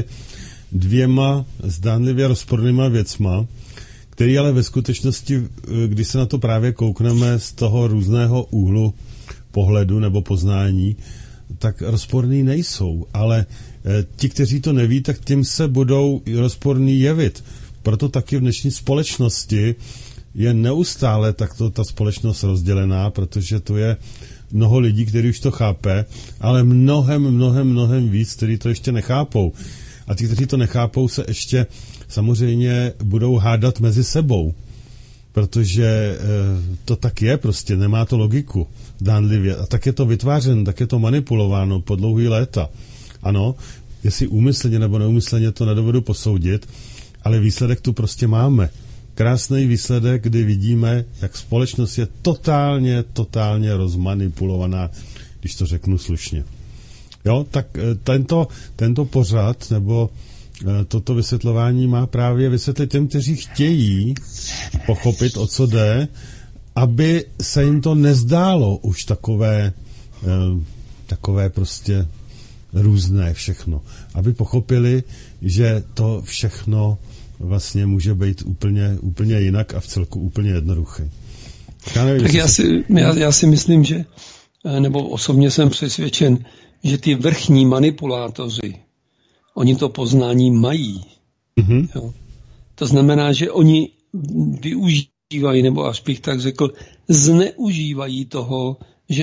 dvěma zdánlivě rozpornýma věcma, který ale ve skutečnosti, když se na to právě koukneme z toho různého úhlu pohledu nebo poznání, tak rozporný nejsou, ale ti, kteří to neví, tak tím se budou rozporný jevit. Proto taky v dnešní společnosti je neustále takto ta společnost rozdělená, protože to je mnoho lidí, kteří už to chápe, ale mnohem, mnohem, mnohem víc, kteří to ještě nechápou. A ti, kteří to nechápou, se ještě samozřejmě budou hádat mezi sebou, protože e, to tak je prostě, nemá to logiku zdánlivě. A tak je to vytvářeno, tak je to manipulováno po dlouhý léta. Ano, jestli úmyslně nebo neúmyslně, to nedovedu posoudit, ale výsledek tu prostě máme. Krásný výsledek, kdy vidíme, jak společnost je totálně, totálně rozmanipulovaná, když to řeknu slušně. Jo, tak tento, tento pořad nebo toto vysvětlování má právě vysvětlit těm, kteří chtějí pochopit, o co jde, aby se jim to nezdálo už takové, takové prostě různé všechno. Aby pochopili, že to všechno vlastně může být úplně, úplně jinak a v celku úplně jednoduchý. Já nevím, tak já si, já, já si myslím, že, nebo osobně jsem přesvědčen, že ty vrchní manipulátoři, oni to poznání mají. Mm-hmm. Jo. To znamená, že oni využívají, nebo až bych tak řekl, zneužívají toho, že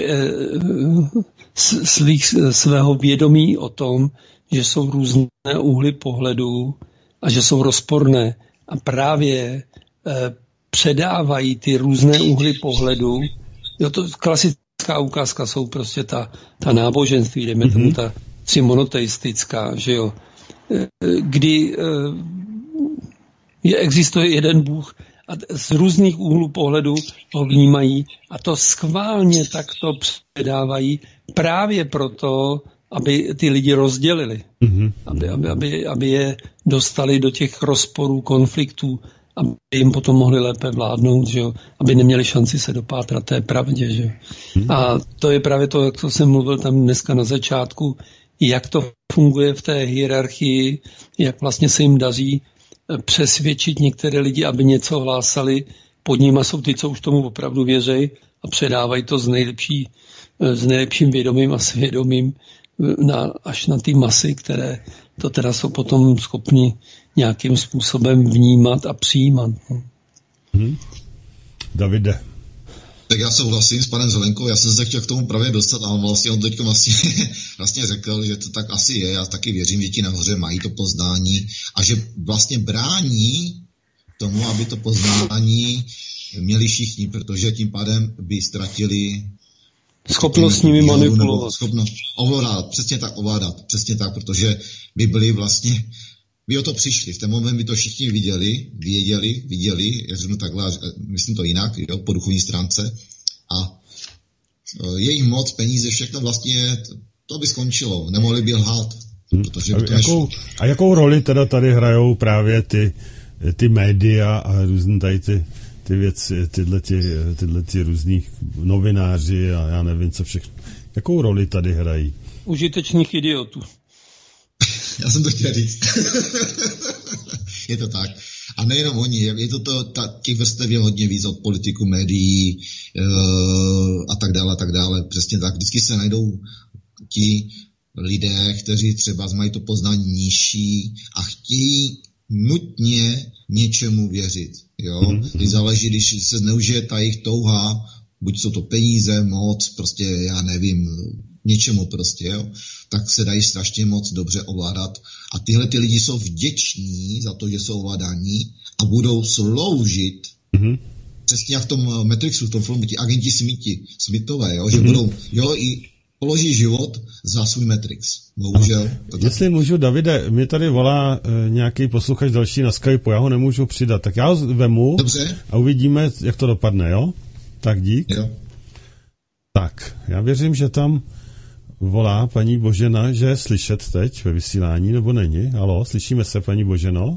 svých, svého vědomí o tom, že jsou různé úhly pohledu a že jsou rozporné. A právě předávají ty různé úhly pohledu. Jo, to klasická ukázka jsou prostě ta, ta náboženství, dejme tomu ta tři monoteistická, že jo, kdy je, existuje jeden Bůh a z různých úhlů pohledu ho vnímají a to schválně takto předávají právě proto, aby ty lidi rozdělili, mm-hmm. aby, aby, aby, aby je dostali do těch rozporů, konfliktů, aby jim potom mohli lépe vládnout, že jo? Aby neměli šanci se dopátrat té pravdě. Že? Hmm. A to je právě to, jak to jsem mluvil tam dneska na začátku, jak to funguje v té hierarchii, jak vlastně se jim daří přesvědčit některé lidi, aby něco hlásali. Pod nima jsou ty, co už tomu opravdu věří a předávají to s, nejlepší, s nejlepším vědomím a svědomím na, až na ty masy, které to teda jsou potom schopni nějakým způsobem vnímat a přijímat. Hmm. Davide. Tak já souhlasím s panem Zelenkou, já jsem se chtěl k tomu právě dostat, ale vlastně on teď vlastně, vlastně řekl, že to tak asi je, já taky věřím, že ti nahoře mají to poznání a že vlastně brání tomu, aby to poznání měli všichni, protože tím pádem by ztratili schopnost s nimi manipulovat. Schopnost ovládat, přesně tak ovládat, přesně tak, protože by byli vlastně, by o to přišli, v ten moment by to všichni viděli, věděli, viděli, já řeknu takhle, myslím to jinak, jo, po duchovní stránce a jejich moc, peníze, všechno vlastně, to by skončilo, nemohli by lhát. Protože by to jakou, a jakou roli teda tady hrajou právě ty, ty média a různé tady ty ty věci, tyhle, ty, tyhle ty různý novináři a já nevím, co všechno. Jakou roli tady hrají? Užitečných idiotů. Já jsem to chtěl říct. Je to tak. A nejenom oni, je to, to ta, těch vrstev je hodně víc od politiků, médií uh, a tak dále, a tak dále. Přesně tak. Vždycky se najdou ti lidé, kteří třeba mají to poznání nižší a chtějí nutně něčemu věřit. Jo? Mm-hmm. Když záleží, když se zneužije ta jejich touha, buď jsou to peníze, moc, prostě já nevím, něčemu prostě, jo? Tak se dají strašně moc dobře ovládat. A tyhle ty lidi jsou vděční za to, že jsou ovládaní a budou sloužit mm-hmm. přesně jak v tom Matrixu, v tom filmu, ti agenti Smithi, Smithové, jo? Že mm-hmm. budou, jo, i položí život za svůj Matrix. Bohužel. Jestli můžu, Davide, mě tady volá e, nějaký posluchač další na Skypeu, já ho nemůžu přidat, tak já ho vemu. Dobře. A uvidíme, jak to dopadne, jo? Tak dík. Jo. Tak, já věřím, že tam volá paní Božena, že je slyšet teď ve vysílání, nebo není? Haló, slyšíme se, paní Boženo?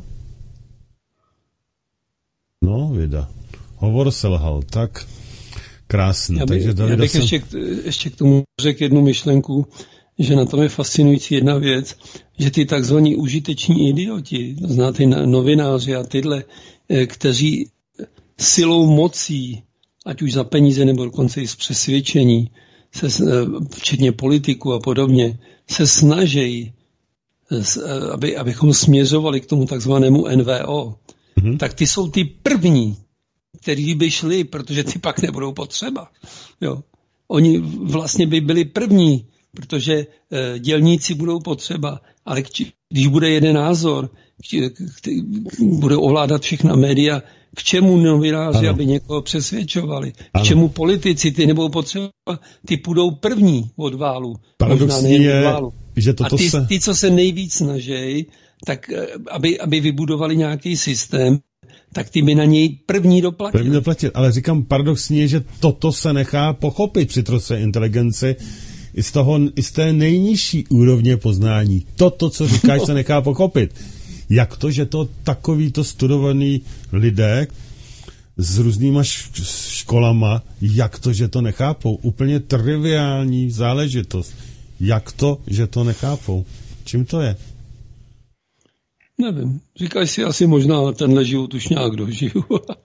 No, vida. Hovor selhal, tak krásný. Já, by, Takže já bych jsem... ještě, k, ještě k tomu řekl jednu myšlenku, že na tom je fascinující jedna věc, že ty takzvaní užiteční idioti, znáte novináři a tyhle, kteří silou mocí, ať už za peníze nebo dokonce i z přesvědčení, se, včetně politiků a podobně, se snaží, aby, abychom směřovali k tomu takzvanému N V O, mm-hmm. tak ty jsou ty první, kteří by šli, protože ty pak nebudou potřeba. Jo. Oni vlastně by byli první, protože e, dělníci budou potřeba, ale k, když bude jeden názor, k, k, bude ovládat všechna média, k čemu novináři, aby někoho přesvědčovali, ano. K čemu politici, ty nebudou potřeba, ty půjdou první od válu. Paradoxní je, válu. že toto A ty, se... ty, co se nejvíc snaží, tak aby, aby vybudovali nějaký systém, tak ty by na něj první doplatil. První doplatil, ale říkám, paradoxní je, že toto se nechá pochopit při troce inteligenci i z, toho, i z té nejnižší úrovně poznání. Toto, co říkáš, se nechá pochopit. Jak to, že to takovýto studovaný lidé s různýma školama, jak to, že to nechápou? Úplně triviální záležitost. Jak to, že to nechápou? Čím to je? Nevím. Říkají si asi možná, tenhle život už nějak dožiju.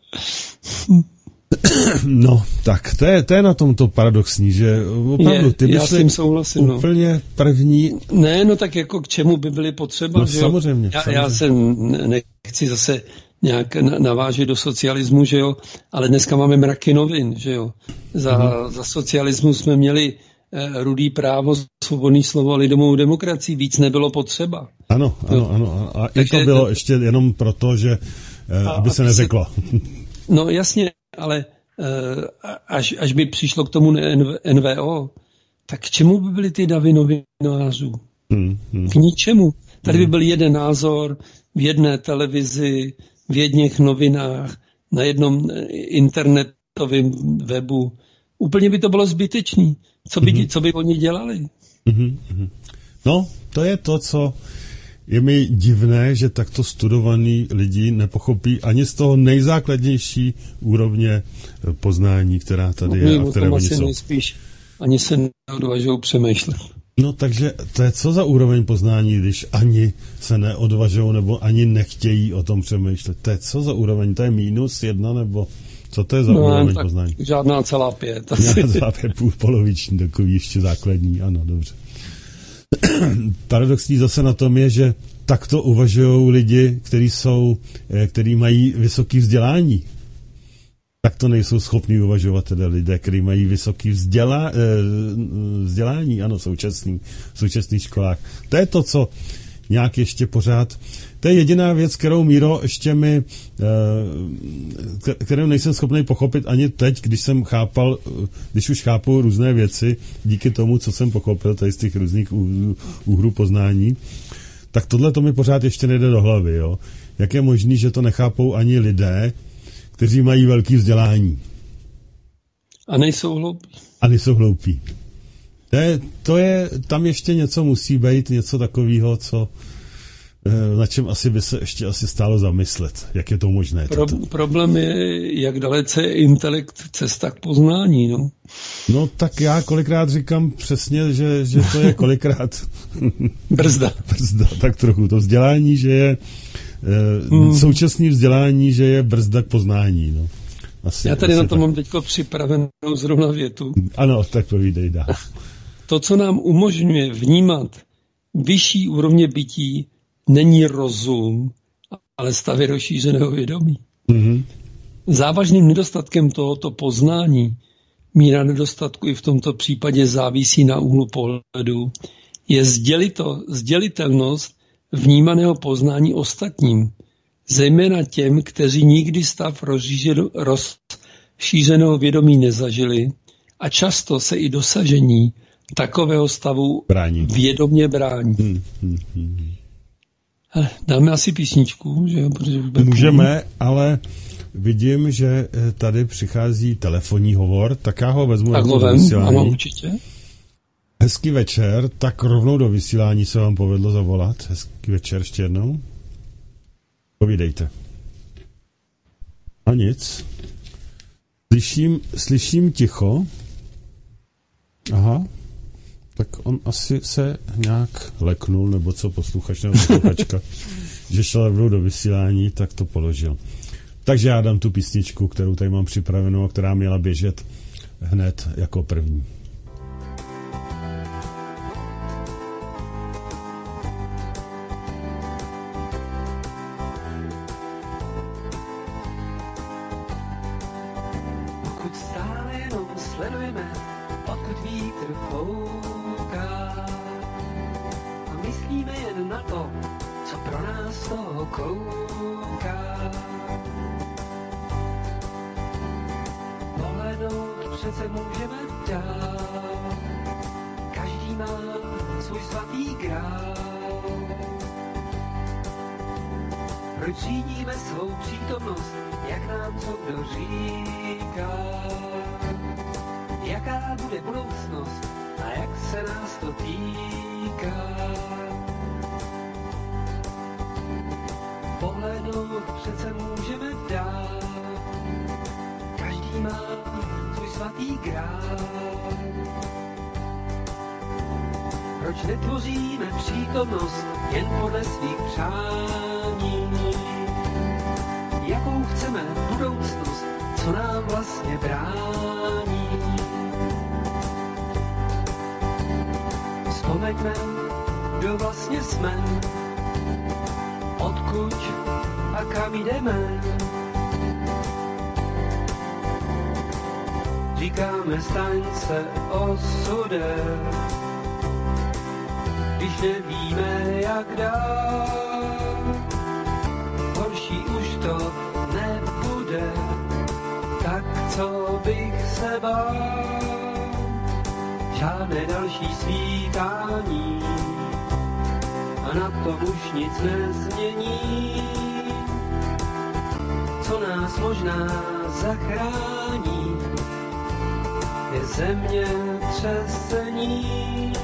No, tak to je, to je na tomto paradoxní, že opravdu ty já s tím souhlasím, úplně no. první... Ne, no tak jako k čemu by byly potřeba, no, že samozřejmě, já, samozřejmě. Já se nechci zase nějak navážet do socialismu, že jo, ale dneska máme mraky novin, že jo. Za, mm. za socialismu jsme měli eh, rudý právo, svobodný slovo a lidomovou demokracii, víc nebylo potřeba. Ano, ano, ano. A takže, i to bylo ještě jenom proto, že eh, aby se neřeklo. Se, no jasně, ale eh, až, až by přišlo k tomu N V O, tak k čemu by byly ty davy novinářů? Hmm, hmm. K ničemu. Tady by byl jeden názor v jedné televizi, v jedných novinách, na jednom internetovém webu. Úplně by to bylo zbytečný. Co by, mm-hmm. co by oni dělali? Mm-hmm. No, to je to, co je mi divné, že takto studovaní lidi nepochopí ani z toho nejzákladnější úrovně poznání, která tady no, je a které oni jsou. Nejspíš ani se neodvažují přemýšlet. No takže to je co za úroveň poznání, když ani se neodvažují nebo ani nechtějí o tom přemýšlet. To je co za úroveň? To je minus jedna nebo co to je za no, úroveň poznání? Žádná celá pět. Celá pět, půl poloviční, takový ještě základní, ano, dobře. Paradoxní zase na tom je, že takto uvažují lidi, kteří jsou, kteří mají vysoké vzdělání. Tak to nejsou schopní uvažovat teda lidé, kteří mají vysoký vzdělá, vzdělání, ano, současný, v současných školách. To je to, co nějak ještě pořád, to je jediná věc, kterou, Míro, ještě mi, kterou nejsem schopný pochopit ani teď, když jsem chápal, když už chápu různé věci, díky tomu, co jsem pochopil tady z těch různých úhrů poznání, tak tohle to mi pořád ještě nejde do hlavy, jo. Jak je možný, že to nechápou ani lidé, kteří mají velký vzdělání. A nejsou hloupí. A nejsou hloupí. To je, to je, tam ještě něco musí být, něco takového, co, na čem asi by se ještě asi stálo zamyslet. Jak je to možné? Pro, problém je, jak dalece je intelekt cesta k poznání, no. No tak já kolikrát říkám přesně, že, že to je kolikrát... Brzda. Brzda, tak trochu. To vzdělání, že je Hmm. současné vzdělání, že je brzda k poznání. No. Asi, Já tady na to tak... mám teďko připravenou zrovna větu. Ano, tak povídej dál. To, co nám umožňuje vnímat vyšší úrovně bytí, není rozum, ale stavy rozšířeného vědomí. Mm-hmm. Závažným nedostatkem tohoto poznání, míra nedostatku i v tomto případě závisí na úhlu pohledu, je sdělito, sdělitelnost vnímaného poznání ostatním, zejména těm, kteří nikdy stav rozšířeného vědomí nezažili a často se i dosažení takového stavu brání. Vědomě brání. Hmm, hmm, hmm. Dáme asi písničku, že? Protože můžeme, ale vidím, že tady přichází telefonní hovor, tak já ho vezmu. Tak ho vem, ano, určitě. Hezký večer, tak rovnou do vysílání se vám povedlo zavolat. Hezký večer ještě jednou. Povídejte. A nic. Slyším, slyším ticho. Aha. Tak on asi se nějak leknul, nebo co, posluchač nebo posluchačka, že šel rovnou do vysílání, tak to položil. Takže já dám tu písničku, kterou tady mám připravenou a která měla běžet hned jako první. Vzpomeňme, kdo vlastně jsme, odkud a kam jdeme. Říkáme staň se osudem, když nevíme jak dál. Horší už to nebude, tak co bych se bál. Žádné další svítání a na tom už nic nezmění. Co nás možná zachrání, je země třesení.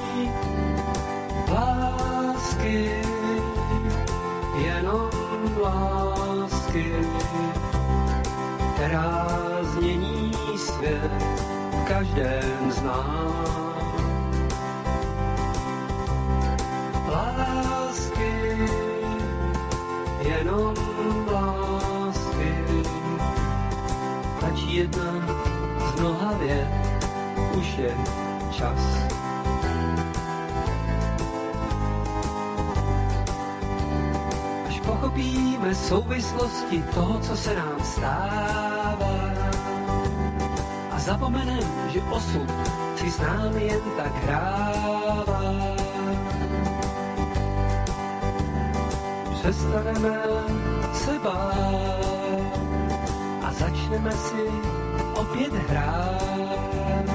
Lásky, jenom lásky, která změní svět v každém z nás. Lásky, jenom lásky, stačí jedna z mnoha vět, už je čas. Až pochopíme souvislosti toho, co se nám stává, a zapomenem, že osud si s námi jen tak hrává. Přestaneme se bát a začneme si opět hrát.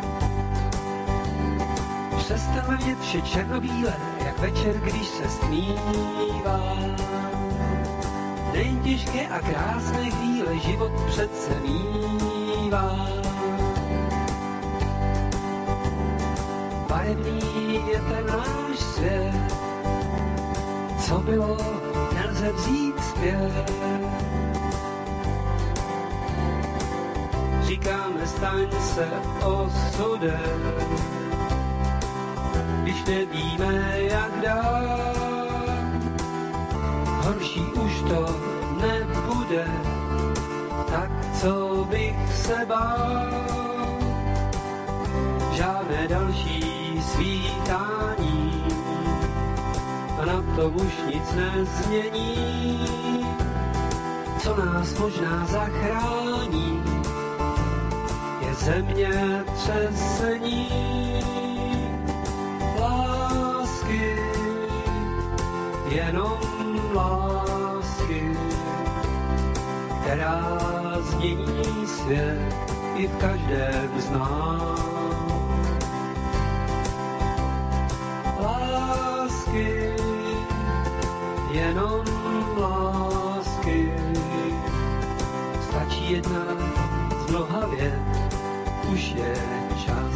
Přestaneme vidět vše černobílé, jak večer, když se stmívá. Nejen těžké a krásné chvíle život přece mívá. Barevný je ten náš svět, co bylo, nelze vzít zpět. Říkáme staň se osudem, když nevíme jak dál. Horší už to nebude, tak co bych se bál. Žádné další svítání a na tom už nic nezmění. Co nás možná zachrání, je země třesení. Lásky, jenom lásky, která změní svět i v každém z nás. Lásky, jenom lásky, stačí jedna z mnoha vět, už je čas.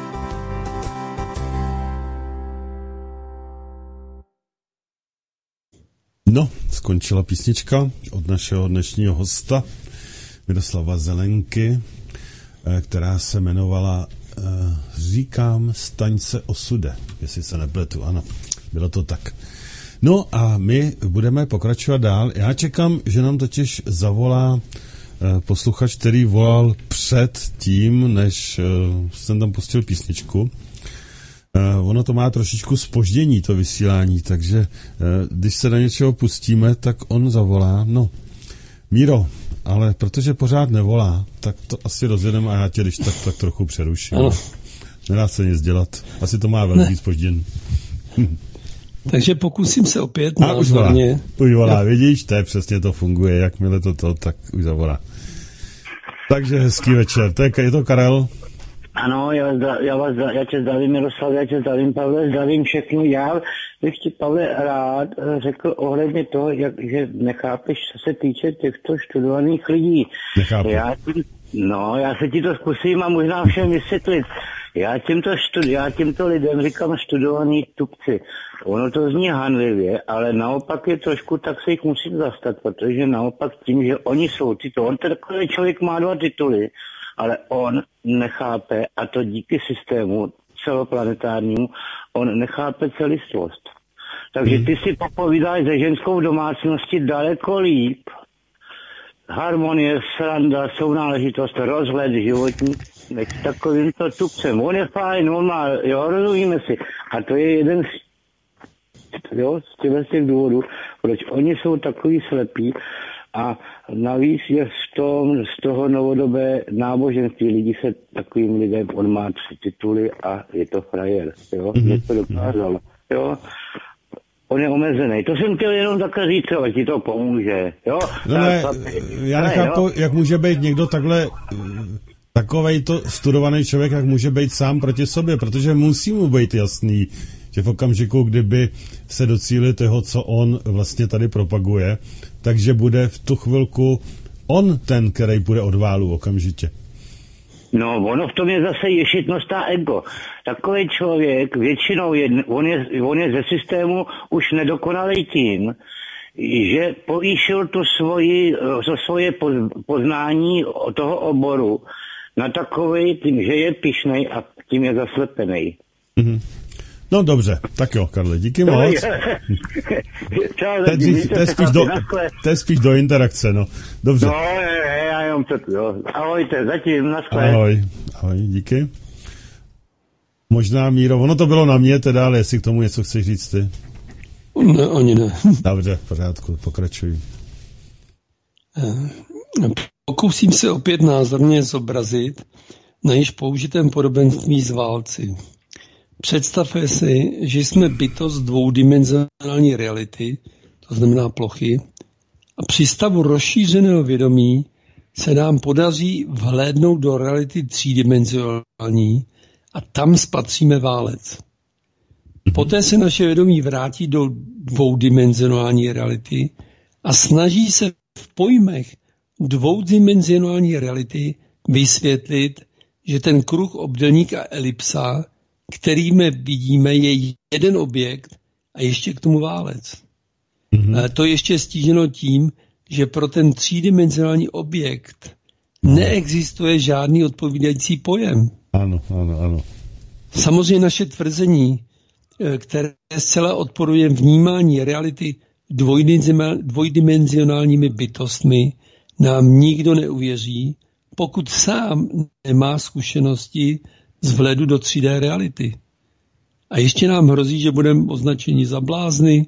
No, skončila písnička od našeho dnešního hosta Miroslava Zelenky, která se jmenovala Říkám staň se osude, jestli se nepletu, ano, bylo to tak. No a my budeme pokračovat dál. Já čekám, že nám totiž zavolá posluchač, který volal před tím, než jsem tam pustil písničku. Ono to má trošičku zpoždění, to vysílání, takže když se na něčeho pustíme, tak on zavolá. No, Míro, ale protože pořád nevolá, tak to asi rozjedeme a já tě když tak, tak trochu přeruším. Ano. Nedá se nic dělat. Asi to má velký zpoždění. Takže pokusím se opět. A už volá, už volá, vidíš, to je přesně to funguje, jakmile to to, tak už zavolá. Takže hezký večer, to je, je to Karel? Ano, já, já, vás, já tě zdravím, Miroslav, já tě zdravím, Pavle, zdravím všechno. Já bych ti, Pavle, rád řekl ohledně toho, jak, že nechápeš, co se týče těchto studovaných lidí. Nechápu. Já, no, já se ti to zkusím a možná všem vysvětlit. Já těmto, studi- já těmto lidem říkám studovaní tupci. Ono to zní hanlivě, ale naopak je trošku, tak se jich musím zastat, protože naopak tím, že oni jsou tyto, on takový člověk má dva tituly, ale on nechápe, a to díky systému celoplanetárnímu, on nechápe celistvost. Takže ty si popovídáš ze ženskou domácnosti daleko líp. Harmonie, sranda, sounáležitost, rozhled životní, než takovýmto tupcem. On je fajn, on má, jo, rozumíme si. A to je jeden z jo, z těch, z těch důvodů, proč oni jsou takový slepí a navíc je z, tom, z toho novodobé náboženství lidí se takovým lidem, on má tři tituly a je to frajer, jo, mm-hmm. něco dokázal, jo. On je omezený. To jsem chtěl jenom takhle říct, jo, ti to pomůže, jo. No ne, já nechápu, jo? Jak může být někdo takhle, takovej to studovaný člověk, jak může být sám proti sobě, protože musí mu být jasný, že v okamžiku, kdyby se docílil toho, co on vlastně tady propaguje, takže bude v tu chvilku on ten, který bude od válu okamžitě. No, ono v tom je zase ješitnost a ego. Takový člověk většinou, je, on, je, on je ze systému už nedokonalý tím, že povýšil tu svoji, to svoje poznání toho oboru na takovej tím, že je pyšnej a tím je zaslepený. Mm-hmm. No dobře, tak jo, Karle, díky moc. To je spíš do interakce, no. Dobře. No, já jenom to, jo. Ahojte, zatím, naschle. Ahoj, ahoj, díky. Možná, Míro, ono to bylo na mě teda, ale jestli k tomu něco chceš říct ty. Ne, ani ne. Dobře, v pořádku, pokračuj. Pokusím se opět názorně zobrazit na již použitém podobenství z válci. Představte si, že jsme bytost dvoudimenzionální reality, to znamená plochy, a při stavu rozšířeného vědomí se nám podaří vhlédnout do reality třídimenzionální a tam spatříme válec. Poté se naše vědomí vrátí do dvoudimenzionální reality a snaží se v pojmech dvoudimenzionální reality vysvětlit, že ten kruh, obdélník a elipsa, kterými vidíme, je jeden objekt a ještě k tomu válec. Mm-hmm. To je ještě stíženo tím, že pro ten třídimenzionální objekt no. neexistuje žádný odpovídající pojem. Ano, ano, ano. Samozřejmě naše tvrzení, které zcela odporuje vnímání reality dvojdimenzionálními bytostmi, nám nikdo neuvěří, pokud sám nemá zkušenosti z vhledu do tři dé reality. A ještě nám hrozí, že budeme označeni za blázny,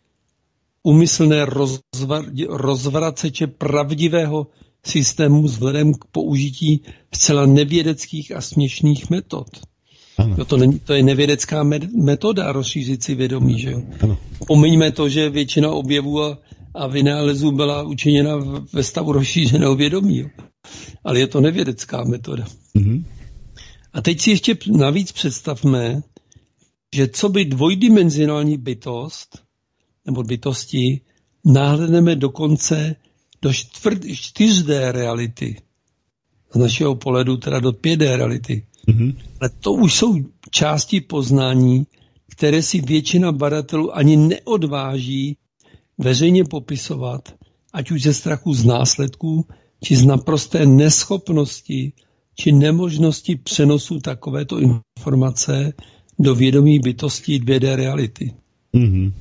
úmyslné rozvar, rozvraceče pravdivého systému s vzhledem k použití zcela nevědeckých a směšných metod. No to, není, to je nevědecká metoda rozšířit si vědomí, že jo? Pomeňme to, že většina objevů a, a vynálezů byla učiněna ve stavu rozšířeného vědomí, jo? Ale je to nevědecká metoda. Mm-hmm. A teď si ještě navíc představme, že co by dvojdimenzionální bytost, nebo bytosti, náhledneme dokonce do čtyř dé reality. Z našeho pohledu teda do pět dé reality. Mm-hmm. Ale to už jsou části poznání, které si většina badatelů ani neodváží veřejně popisovat, ať už ze strachu z následků, či z naprosté neschopnosti, či nemožnosti přenosu takovéto informace do vědomí bytostí dvě dé reality. Mm-hmm.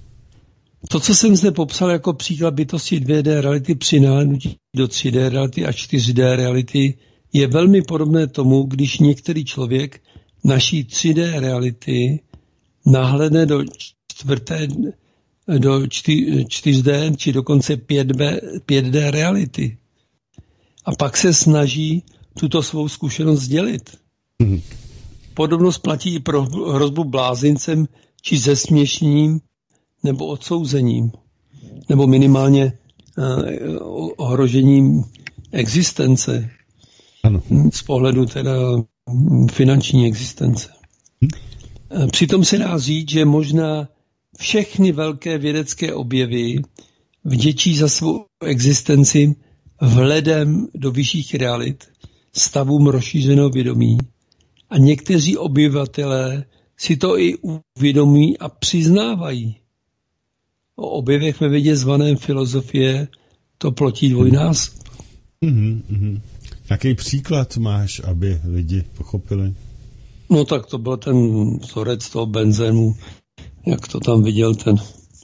To, co jsem zde popsal jako příklad bytosti dvě dé reality při náhlednutí do tři dé reality a čtyři dé reality, je velmi podobné tomu, když některý člověk naší tři dé reality nahlédne do čtvrté, do čtyři dé, či dokonce pět dé reality. A pak se snaží tuto svou zkušenost sdělit. Mm. Podobnost platí i pro hrozbu blázincem, či zesměšněním, nebo odsouzením, nebo minimálně uh, ohrožením existence. Ano. Z pohledu teda finanční existence. Hmm. Přitom se dá říct, že možná všechny velké vědecké objevy vděčí za svou existenci vhledem do vyšších realit, stavům rozšířeného vědomí. A někteří obyvatelé si to i uvědomí a přiznávají. O objevech ve vědě zvaném filozofie to platí dvojnásob. Mm-hmm, mm-hmm. Jaký příklad máš, aby lidi pochopili? No tak to byl ten vzorec toho benzénu, jak to tam viděl ten,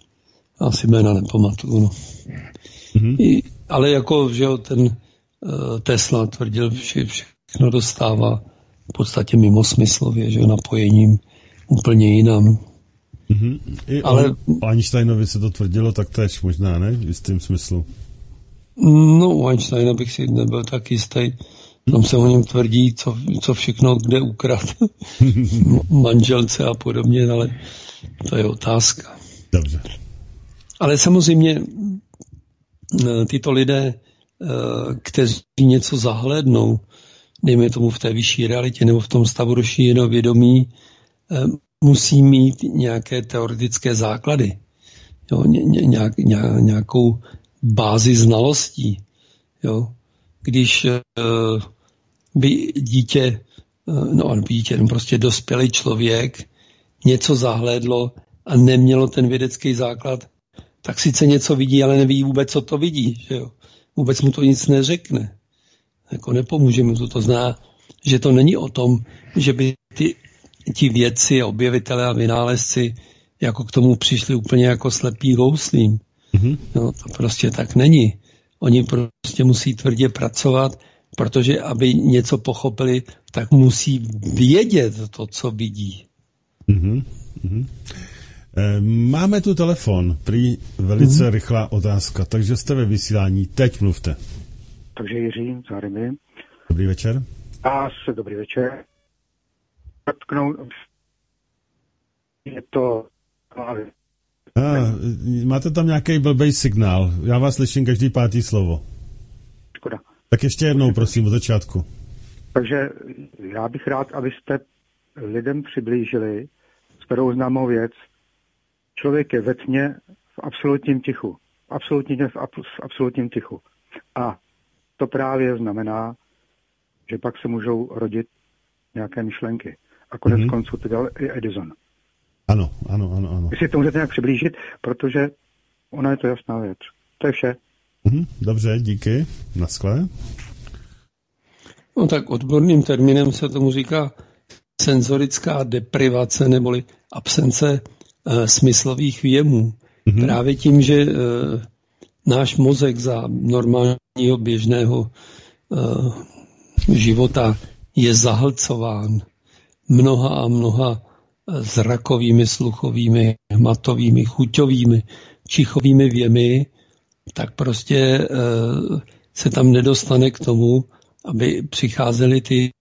asi jména nepamatuju, no. Mm-hmm. I, ale jako, že jo, ten uh, Tesla tvrdil, že všechno dostává v podstatě mimo smyslově, že jo, napojením úplně jinam. Mm-hmm. I ale o Einsteinovi se to tvrdilo tak též možná, ne? V jistým smyslu. No, u Einsteina bych si nebyl tak jistý. Tam se o něm tvrdí, co, co všechno kde ukrad. Manželce a podobně, ale to je otázka. Dobře. Ale samozřejmě tyto lidé, kteří něco zahlédnou, dejme tomu v té vyšší realitě nebo v tom stavu rozšířeného vědomí, musí mít nějaké teoretické základy, jo, ně, nějak, nějakou bázi znalostí. Jo. Když uh, by dítě, uh, no dítě, no prostě dospělý člověk něco zahlédlo a nemělo ten vědecký základ, tak sice něco vidí, ale neví vůbec, co to vidí. Že jo. Vůbec mu to nic neřekne. Jako nepomůže mu to. To zná, že to není o tom, že by ty, ti vědci, objevitelé a vynálezci jako k tomu přišli úplně jako slepý houslím. Mm-hmm. No, to prostě tak není. Oni prostě musí tvrdě pracovat, protože aby něco pochopili, tak musí vědět to, co vidí. Mm-hmm. Mm-hmm. E, máme tu telefon, prý velice mm-hmm. rychlá otázka, takže jste ve vysílání, teď mluvte. Takže Jiří, Zárymy. Dobrý večer. A se dobrý večer. Je to... A, máte tam nějaký blbej signál. Já vás slyším každý pátý slovo. Škoda. Tak ještě jednou, prosím, od začátku. Takže já bych rád, abyste lidem přiblížili starou známou věc. Člověk je ve tmě v absolutním tichu. Absolutně v, ab- v absolutním tichu. A to právě znamená, že pak se můžou rodit nějaké myšlenky. A konec mm-hmm. konců to dělal i Edison. Ano, ano, ano, ano. Jestli to můžete nějak přiblížit, protože ona je to jasná věc. To je vše. Mm-hmm. Dobře, díky. Naschle. No tak odborným termínem se tomu říká senzorická deprivace neboli absence e, smyslových věmů. Mm-hmm. Právě tím, že e, náš mozek za normálního běžného e, života je zahlcován mnoha a mnoha zrakovými, sluchovými, hmatovými, chuťovými, čichovými věmy, tak prostě e, se tam nedostane k tomu, aby přicházely ty e,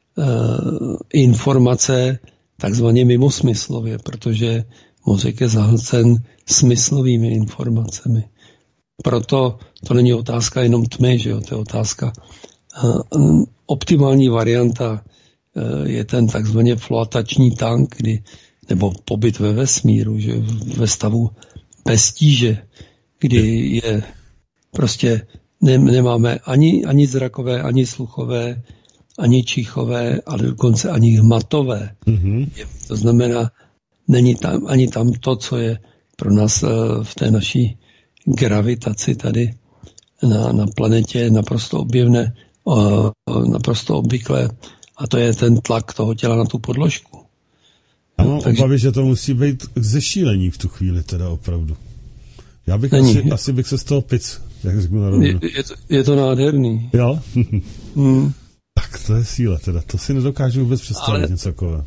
informace takzvaně mimosmyslově, protože mozek je zahlcen smyslovými informacemi. Proto to není otázka jenom tmy, že jo, to je otázka. E, optimální varianta je ten takzvaně floatační tank, kdy, nebo pobyt ve vesmíru, že ve stavu bez tíže, kdy je prostě ne, nemáme ani, ani zrakové, ani sluchové, ani čichové, ale dokonce ani hmatové. Mm-hmm. To znamená, není tam ani tam to, co je pro nás v té naší gravitaci tady na, na planetě naprosto objevné, naprosto obvyklé, a to je ten tlak toho těla na tu podložku. Ano, takže... obavy, že to musí být zešílení v tu chvíli teda opravdu. Já bych asi, asi bych se z toho pic, jak řeknu na rovinu. Je, je, to, je to nádherný. Jo? hmm. Tak to je síla teda, to si nedokážu vůbec představit ale... něco takové.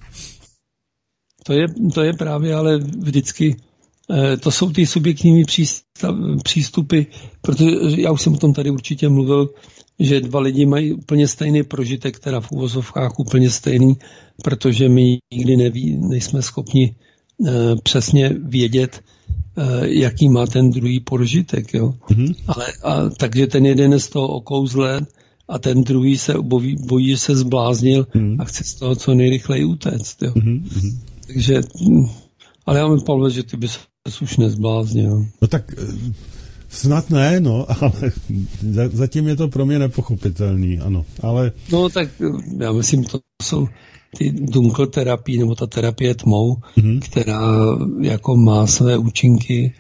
To je, to je právě ale vždycky, eh, to jsou ty subjektivní přístav, přístupy, protože já už jsem o tom tady určitě mluvil, že dva lidi mají úplně stejný prožitek, teda v uvozovkách úplně stejný, protože my nikdy neví, nejsme schopni e, přesně vědět, e, jaký má ten druhý prožitek. Jo? Mm-hmm. Ale, a, takže ten jeden je z toho okouzlen a ten druhý se bojí, bojí že se zbláznil mm-hmm. a chce z toho co nejrychleji utéct. Jo? Mm-hmm. Takže, ale já mám Pavle, že ty bys už nezbláznil. No tak... Snad ne, no, ale zatím je to pro mě nepochopitelný, ano, ale... No tak já myslím, to jsou ty Dunkel terapie, nebo ta terapie tmou, mm-hmm. která jako má své účinky.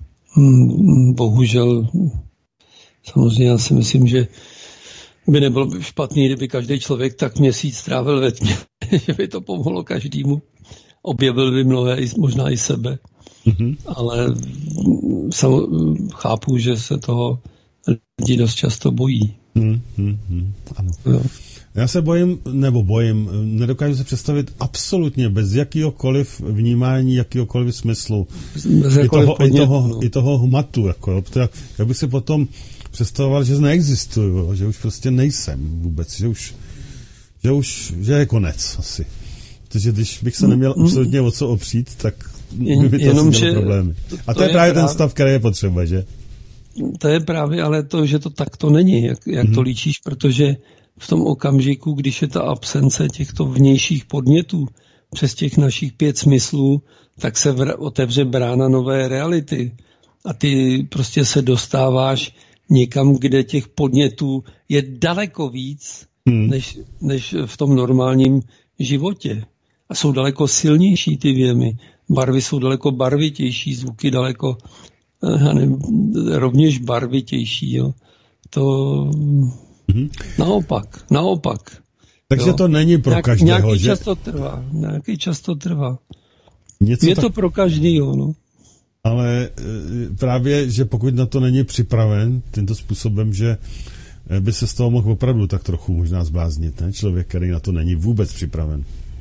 Bohužel, samozřejmě já si myslím, že by nebylo špatný, kdyby každý člověk tak měsíc strávil ve tmě, že by to pomohlo každému. Objevil by mnohé, možná i sebe. Mm-hmm. Ale sam, chápu, že se toho lidi dost často bojí. Hmm, hmm, hmm, ano. Jo. Já se bojím, nebo bojím, nedokážu se představit absolutně bez jakýhokoliv vnímání, jakýhokoliv smyslu. Bez I, toho, podnět, i, toho, no. I toho hmatu. Jako, jo. Jak bych si potom představoval, že neexistuju, že už prostě nejsem vůbec, že už, že už že je konec asi. Protože když bych se neměl absolutně o co opřít, tak by by to jenom, asi mělo problémy. A to, to je právě práv... ten stav, který je potřeba, že? To je právě, ale to, že to takto není, jak, jak mm-hmm. to líčíš, protože v tom okamžiku, když je ta absence těchto vnějších podnětů přes těch našich pět smyslů, tak se vr- otevře brána nové reality. A ty prostě se dostáváš někam, kde těch podnětů je daleko víc, hmm. než, než v tom normálním životě. A jsou daleko silnější ty věmy. Barvy jsou daleko barvitější, zvuky daleko nevím, rovněž barvitější. Jo. To hmm. naopak, naopak. Takže jo. to není pro Nějak, každého, nějaký že? Čas to trvá, nějaký čas to trvá. Něco je tak... to pro každýho, no. Ale právě, že pokud na to není připraven tímto způsobem, že by se z toho mohl opravdu tak trochu možná zbláznit, ne? Člověk, který na to není vůbec připraven.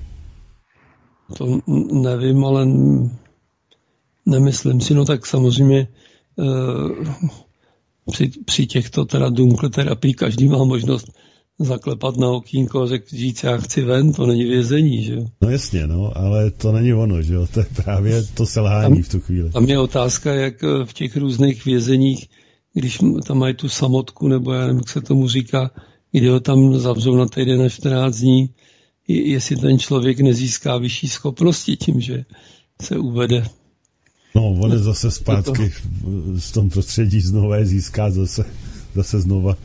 To nevím, ale nemyslím si, no tak samozřejmě při, při těchto teda dunkle terapii každý má možnost zaklepat na okýnko a řekl, říct, já chci ven, to není vězení, že jo? No jasně, no, ale to není ono, že jo, to je právě to selhání tam, v tu chvíli. Tam je otázka, jak v těch různých vězeních, když tam mají tu samotku, nebo já nevím, jak se tomu říká, kdy ho tam zavřou na týden na čtrnáct dní, jestli ten člověk nezíská vyšší schopnosti tím, že se uvede. No, on je zase zpátky v tom prostředí znova získá zase, zase znova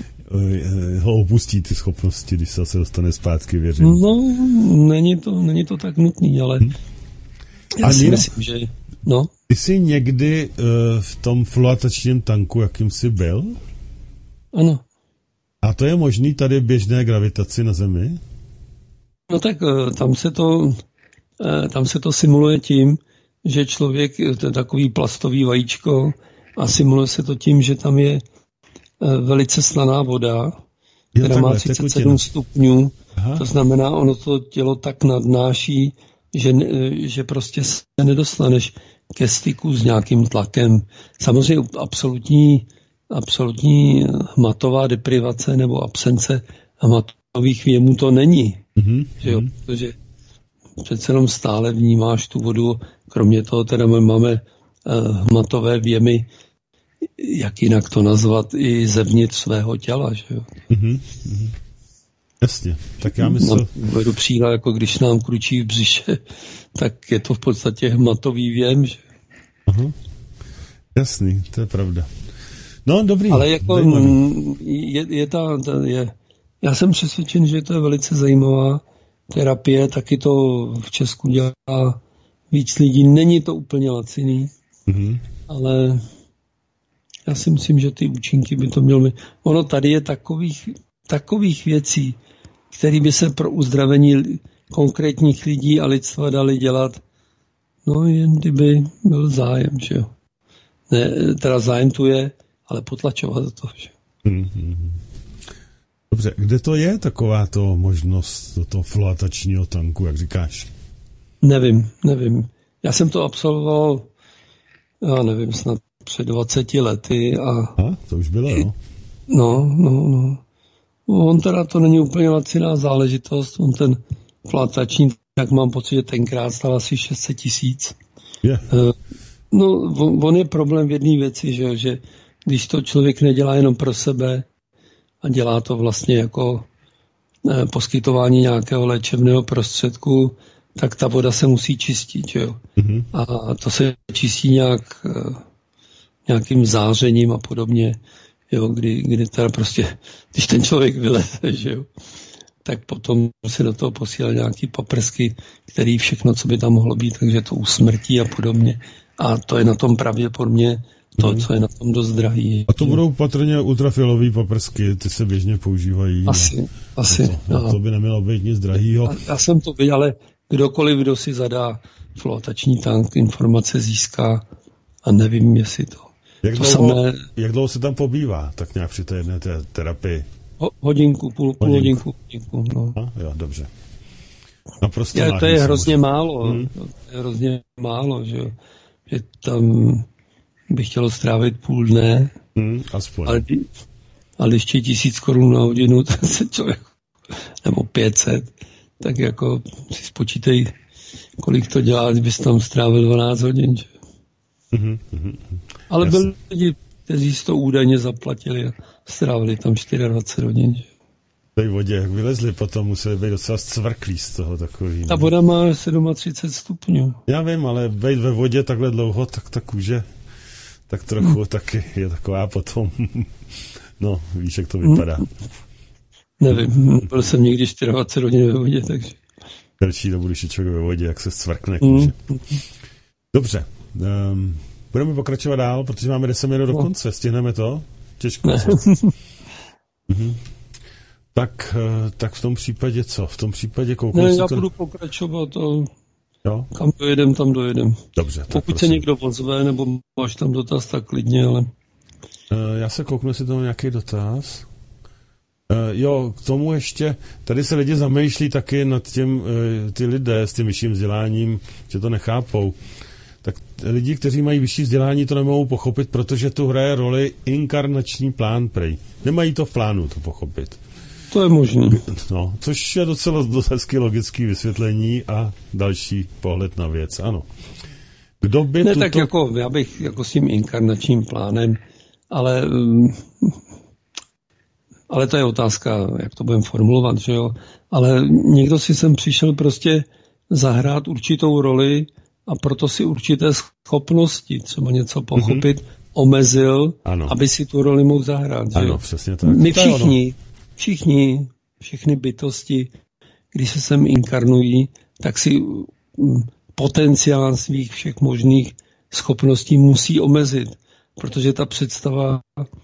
ho opustí ty schopnosti, když se zase dostane zpátky věření. No, není to, není to tak nutný, ale hmm. já si myslím, že no. Ty jsi někdy uh, v tom floatačním tanku, jakým jsi byl? Ano. A to je možný tady běžné gravitaci na Zemi? No tak uh, tam se to uh, tam se to simuluje tím, že člověk, to je takový plastový vajíčko a simuluje se to tím, že tam je velice slaná voda, která jo, má třicet sedm stupňů. Aha. To znamená, ono to tělo tak nadnáší, že, že prostě se nedostaneš ke styku s nějakým tlakem. Samozřejmě absolutní, absolutní hmatová deprivace nebo absence hmatových věmů to není. Mm-hmm. Že jo? Protože přece jenom stále vnímáš tu vodu, kromě toho teda my máme uh, hmatové věmy, jak jinak to nazvat, i zevnitř svého těla, že jo. Mm-hmm. Jasně, tak já myslím... Vedu příklad, jako když nám kručí v břiše, tak je to v podstatě hmatový věm, že Aha. Jasný, to je pravda. No, dobrý. Ale jako je, je ta, ta je, já jsem přesvědčen, že to je velice zajímavá terapie, taky to v Česku dělá víc lidí, není to úplně laciný, mm-hmm. ale já si myslím, že ty účinky by to mělo mít. Ono tady je takových, takových věcí, které by se pro uzdravení konkrétních lidí a lidstva dali dělat, no jen kdyby byl zájem, že jo. Ne, teda zájem tu je, ale potlačovat to, že mm-hmm. Dobře, kde to je takováto možnost toho floatačního tanku, jak říkáš? Nevím, nevím. Já jsem to absolvoval, já nevím, snad před dvaceti lety a... A, to už bylo, no? No, no, no. On teda to není úplně laciná záležitost, on ten floatační, tak mám pocit, že tenkrát stál asi šest set tisíc. Yeah. No, on, on je problém v jedné věci, že, že když to člověk nedělá jenom pro sebe a dělá to vlastně jako eh, poskytování nějakého léčebného prostředku, tak ta voda se musí čistit, že jo. Mm-hmm. A to se čistí nějak... Eh, nějakým zářením a podobně, jo, kdy, kdy teda prostě, když ten člověk vyleze, že jo, tak potom se do toho posílá nějaký paprsky, který všechno, co by tam mohlo být, takže to usmrtí a podobně. A to je na tom pravděpodobně to, hmm. co je na tom dost drahý. A to že? Budou patrně ultrafialové paprsky, ty se běžně používají. Asi, no. asi. To, no, to by nemělo být nic drahýho. Já jsem to viděl, ale kdokoliv, kdo si zadá floatační tank, informace získá a nevím, jestli to Jak to dlouho, samé... jak dlouho se tam pobývá, tak nějak při té jedné té terapii? Ho, hodinku, půl, půl hodinku. hodinku no. A, jo, dobře. Naprosto je, to je hrozně samozřejmě. málo. Hmm. To je hrozně málo, že, že tam bych chtěl strávit půl dne. Hmm, aspoň. Ale, ale ještě tisíc korun na hodinu, tak se člověk, nebo pět set, tak jako si spočítej, kolik to dělá, kdybys tam strávil dvanáct hodin. Že? Hmm, hmm, hmm. Ale byli lidi, kteří si to údajně zaplatili a strávili tam dvacet čtyři hodin. Že? V té vodě, jak vylezli, potom museli být docela zcvrklí z toho takový. Ta voda má třicet sedm stupňů. Já vím, ale být ve vodě takhle dlouho, tak ta kůže tak trochu hmm. taky je taková potom. No, víš, jak to vypadá. Hmm. Nevím, byl jsem někdy dvacet čtyři hodin ve vodě, takže... Delší dobu, když je člověk ve vodě, jak se zcvrkne kůže. Hmm. Dobře, um, budeme pokračovat dál, protože máme deset minut do konce. Stihneme to? Těžko. mhm. Tak, tak v tom případě co? V tom případě kouknu Ne, si já to... budu pokračovat a jo? Kam dojedem, tam dojedem. Dobře. Pokud se někdo pozve, nebo máš tam dotaz, tak klidně, ale... Já se kouknu, jestli tam nějaký dotaz. Jo, k tomu ještě, tady se lidi zamýšlí taky nad tím, ty lidé s tím vyšším vzděláním, že to nechápou. Tak lidi, kteří mají vyšší vzdělání, to nemohou pochopit, protože tu hraje roli inkarnační plán prej. Nemají to v plánu to pochopit. To je možné. No, což je docela hezky logický vysvětlení a další pohled na věc, ano. Kdo by ne, tuto... tak jako, já bych jako s tím inkarnačním plánem, ale, um, ale to je otázka, jak to budeme formulovat, že jo. Ale někdo si sem přišel prostě zahrát určitou roli a proto si určité schopnosti, třeba něco pochopit, mm-hmm. omezil, ano. aby si tu roli mohl zahrát. Že ano, jo? přesně tak. My všichni, všichni, všechny bytosti, když se sem inkarnují, tak si potenciál svých všech možných schopností musí omezit, protože ta představa,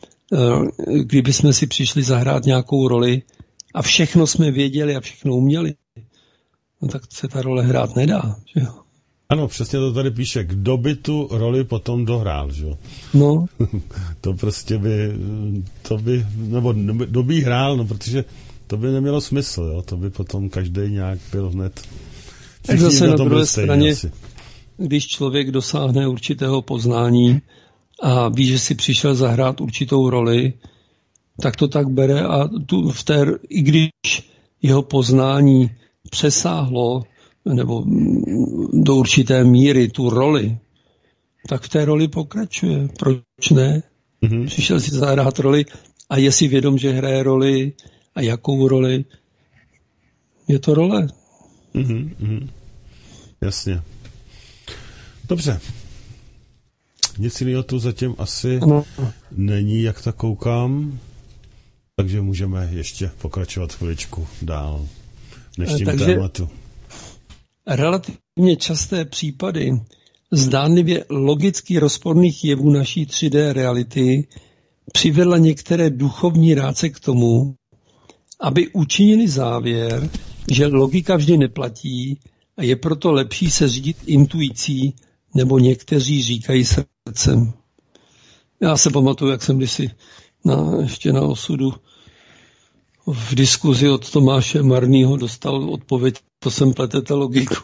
kdyby jsme si přišli zahrát nějakou roli a všechno jsme věděli a všechno uměli, no tak se ta role hrát nedá, že jo? Ano, přesně to tady píše, kdo by tu roli potom dohrál, že jo? No. To prostě by, to by, nebo kdo by hrál, no protože to by nemělo smysl, jo? To by potom každý nějak byl hned. Tak zase na druhé straně, asi. Když člověk dosáhne určitého poznání a ví, že si přišel zahrát určitou roli, tak to tak bere a tu v té, i když jeho poznání přesáhlo nebo do určité míry tu roli, tak v té roli pokračuje. Proč ne? Mm-hmm. Přišel si zahrát roli a je si vědom, že hraje roli a jakou roli. Je to role. Mm-hmm. Jasně. Dobře. Nic jiného tu zatím asi no. není, jak tak koukám, takže můžeme ještě pokračovat chviličku dál v dnešním takže... tématu. Relativně časté případy zdánlivě logicky rozporných jevů naší tři dé reality přivedla některé duchovní rádce k tomu, aby učinili závěr, že logika vždy neplatí a je proto lepší se řídit intuicí, nebo někteří říkají srdcem. Já se pamatuju, jak jsem kdysi na, ještě na osudu v diskuzi od Tomáše Marnýho dostal odpověď, to jsem pletete logiku.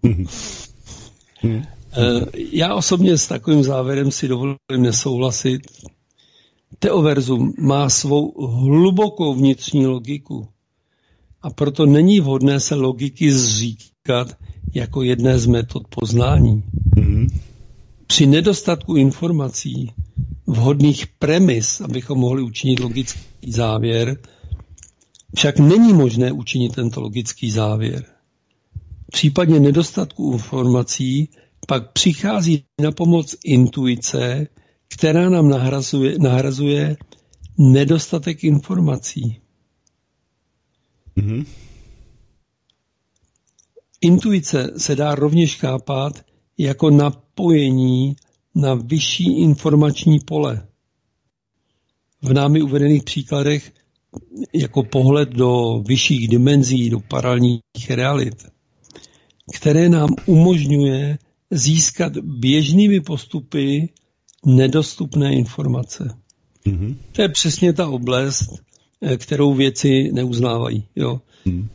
Já osobně s takovým závěrem si dovolím nesouhlasit. Teoverzum má svou hlubokou vnitřní logiku a proto není vhodné se logiky zříkat jako jedné z metod poznání. Při nedostatku informací, vhodných premis, abychom mohli učinit logický závěr, však není možné učinit tento logický závěr. V případě nedostatku informací pak přichází na pomoc intuice, která nám nahrazuje, nahrazuje nedostatek informací. Mm-hmm. Intuice se dá rovněž chápat jako napojení na vyšší informační pole. V námi uvedených příkladech jako pohled do vyšších dimenzí, do paralelních realit, které nám umožňuje získat běžnými postupy nedostupné informace. Mm-hmm. To je přesně ta oblast, kterou věci neuznávají. Jo. Mm.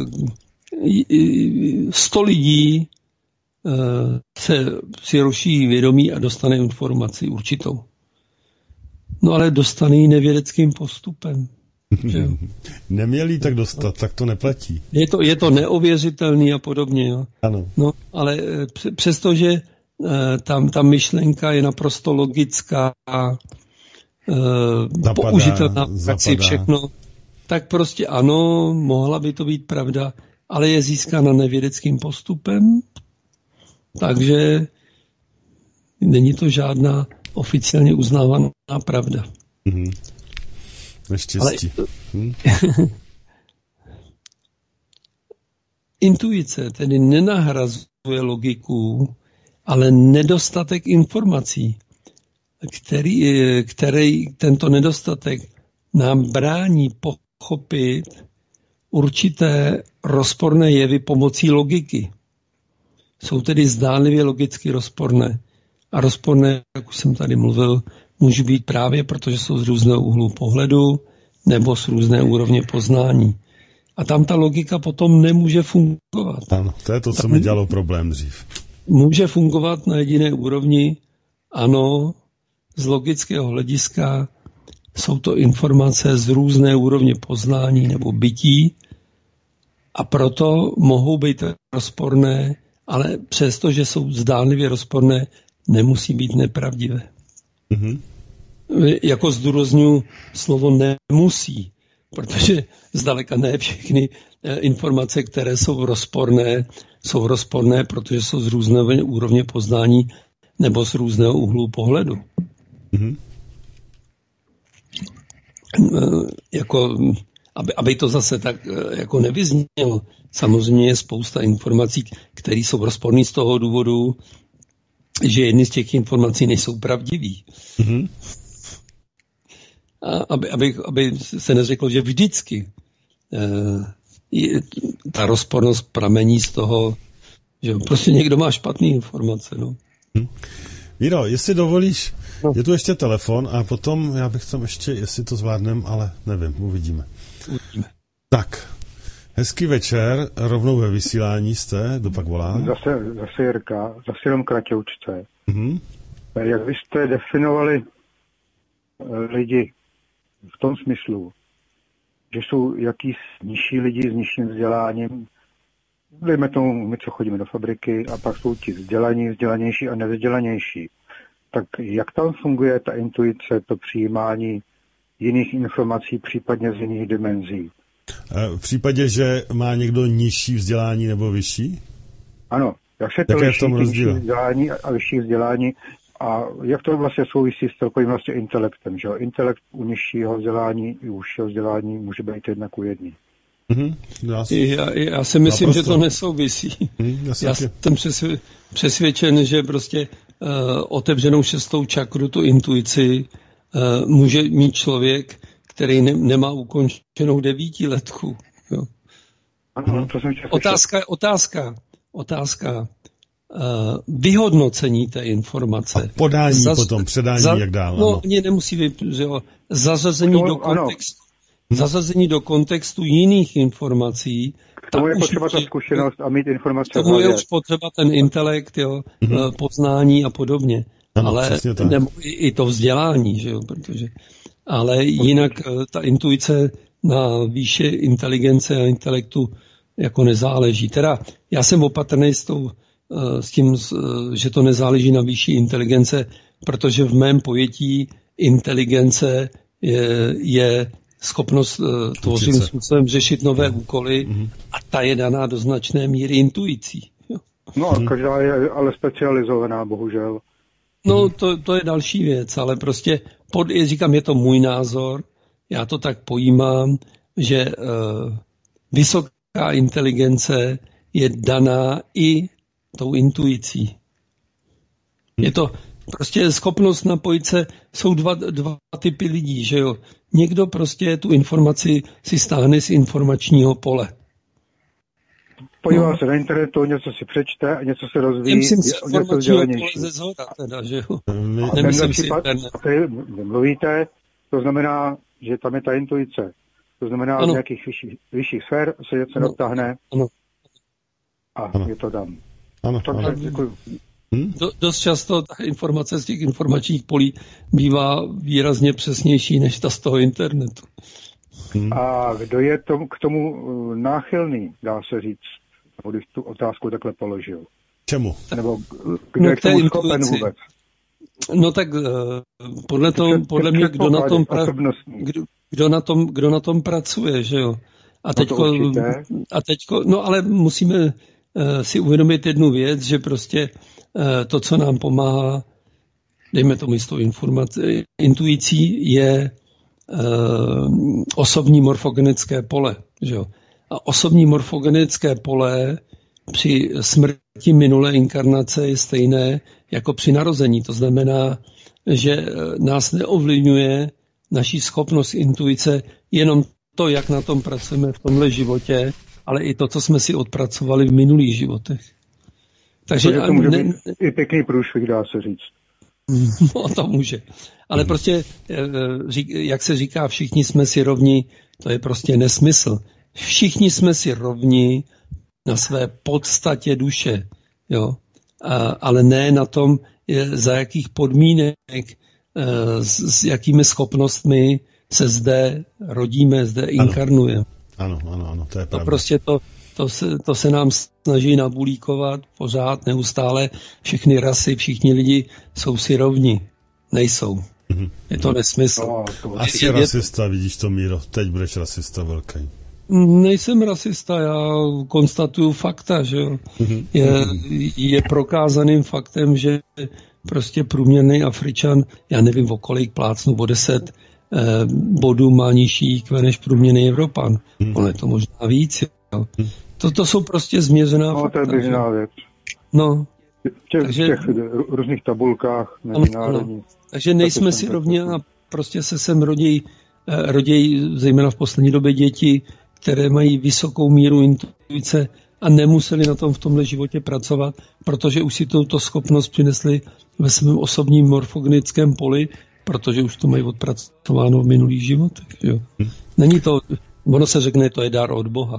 Sto lidí se si rozšíří vědomí a dostane informaci určitou. No ale dostane ji nevědeckým postupem. Že? Neměli tak dostat, tak to neplatí. Je to, je to neověřitelný a podobně. Jo. Ano. No, ale přestože tam ta myšlenka je naprosto logická a zapadá, použitelná praxi všechno, tak prostě ano, mohla by to být pravda, ale je získána nevědeckým postupem, takže není to žádná oficiálně uznávaná pravda. Mm-hmm. Neštěstí. Ale... Hm? Intuice tedy nenahrazuje logiku, ale nedostatek informací, který, který tento nedostatek nám brání pochopit určité rozporné jevy pomocí logiky. Jsou tedy zdánlivě logicky rozporné. A rozporné, jak už jsem tady mluvil, může být právě protože jsou z různého úhlu pohledu nebo z různé úrovně poznání. A tam ta logika potom nemůže fungovat. Ano, to je to, co mi dělalo problém dřív. Může fungovat na jediné úrovni, ano, z logického hlediska jsou to informace z různé úrovně poznání nebo bytí a proto mohou být rozporné, ale přesto, že jsou zdánlivě rozporné, nemusí být nepravdivé. Mm-hmm. Jako zdůrazňuji slovo nemusí, protože zdaleka ne všechny informace, které jsou rozporné, jsou rozporné, protože jsou z různé úrovně poznání nebo z různého úhlu pohledu. Mm-hmm. Jako, aby, aby to zase tak jako nevyznělo. Samozřejmě je spousta informací, které jsou rozporné z toho důvodu, že jedny z těch informací nejsou pravdivý. Mm-hmm. A aby, aby, aby se neřeklo, že vždycky eh, je, ta rozpornost pramení z toho, že prostě někdo má špatné informace. No. Hm. Víro, jestli dovolíš, no. Je tu ještě telefon a potom já bych tam ještě, jestli to zvládnem, ale nevím, uvidíme. Uvidíme. Tak, hezký večer, rovnou ve vysílání jste, kdo pak volá? Zase, zase Jirka, zase jenom kratoučce. Mm-hmm. Jak vy jste definovali lidi v tom smyslu, že jsou jakýsi nižší lidi s nižším vzděláním, dejme tomu, my co chodíme do fabriky, a pak jsou ti vzdělaní, vzdělanější a nevzdělanější. Tak jak tam funguje ta intuice, to přijímání jiných informací, případně z jiných dimenzí? V případě, že má někdo nižší vzdělání nebo vyšší? Ano, jak se to liší nižší vzdělání a vyšší vzdělání a jak to vlastně souvisí s celkovým vlastně intelektem, že jo? Intelekt u nižšího vzdělání i u vyššího vzdělání může být jedna ku jedný. Mm-hmm. Já, já si myslím, že to nesouvisí. Mm, já jsem přesvědčen, že prostě uh, otevřenou šestou čakru, tu intuici, uh, může mít člověk, který ne, nemá ukončenou devítiletku. Jo. Ano, to jsem otázka, otázka, otázka uh, vyhodnocení té informace. A podání Zaz, potom, předání, za, jak dál. No, ani nemusí být, že jo, zařazení to, do kontextu. Ano. Zařazení do kontextu jiných informací. K tomu je potřeba ta zkušenost a mít informace. K tomu je už potřeba ten intelekt, jo, mm-hmm. poznání a podobně. Ano, ale nebo i, i to vzdělání, že jo, protože ale jinak ta intuice na výše inteligence a intelektu jako nezáleží. Teda já jsem opatrný s, tou, s tím, že to nezáleží na výši inteligence, protože v mém pojetí inteligence je, je schopnost tvořivým způsobem řešit nové no. úkoly mm-hmm. a ta je daná do značné míry intuicí. Jo. No a každá je ale specializovaná, bohužel. No to, to je další věc, ale prostě pod, říkám, je to můj názor, já to tak pojímám, že uh, vysoká inteligence je daná i tou intuicí. Je to prostě schopnost napojit se, jsou dva, dva typy lidí, že jo. Někdo prostě tu informaci si stáhne z informačního pole. podíval no. se na internetu, něco si přečte a něco se rozvíjí, Myslím si je něco vzdělanější. ze zhora, teda, že jo. A tenhle případ, který mluvíte, to znamená, že tam je ta intuice. To znamená, ano. v nějakých vyšších, vyšších sfér se něco ano. dotáhne ano. a ano. je to dám. Ano, Takže ano. děkuju. Hmm? Do, dost často ta informace z těch informačních polí bývá výrazně přesnější než ta z toho internetu. Hmm. A kdo je tom, k tomu náchylný, dá se říct, nebo když tu otázku takhle položil? Čemu? Nebo kdo no, je k tomu schopen vůbec? No tak podle, tom, podle mě, kdo na, tom pra, kdo, kdo, na tom, kdo na tom pracuje, že jo? A teďko, no a teďko, no ale musíme uh, si uvědomit jednu věc, že prostě uh, to, co nám pomáhá, dejme tomu jistou informaci, intuicí, je uh, osobní morfogenické pole, že jo? A osobní morfogenické pole při smrti minulé inkarnace je stejné jako při narození. To znamená, že nás neovlivňuje naší schopnost intuice jenom to, jak na tom pracujeme v tomhle životě, ale i to, co jsme si odpracovali v minulých životech. Takže to může ne... být i pěkný průšvih, dá se říct. No, to může. Ale hmm. prostě, jak se říká, všichni jsme si rovni, to je prostě nesmysl. Všichni jsme si rovni na své podstatě duše, jo. A, ale ne na tom, za jakých podmínek, s, s jakými schopnostmi se zde rodíme, zde ano. inkarnujeme. Ano, ano, ano, to je pravda. To prostě to, to, se, to se nám snaží nabulíkovat pořád, neustále. Všechny rasy, všichni lidi jsou si rovni. Nejsou. Mm-hmm. Je to nesmysl. No, to Asi je, rasista, vidíš to, Míro. Teď budeš rasista velký. Nejsem rasista, já konstatuju fakta, že jo. Je, je prokázaným faktem, že prostě průměrný Afričan, já nevím o kolik plácnu, o deset eh, bodů má nižší í kvé než průměrný Evropan. Hmm. On je to možná víc, jo. To, to jsou prostě změřená no, fakta. No, to je běžná věc. No. V těch, takže, těch různých tabulkách mezinárodních. Takže nejsme si rovni a prostě se sem rodí, eh, rodí zejména v poslední době děti, které mají vysokou míru intuice a nemuseli na tom v tomhle životě pracovat, protože už si touto schopnost přinesli ve svém osobním morfogenickém poli, protože už to mají odpracováno v minulých životech. Jo. Není to, ono se řekne, to je dar od Boha.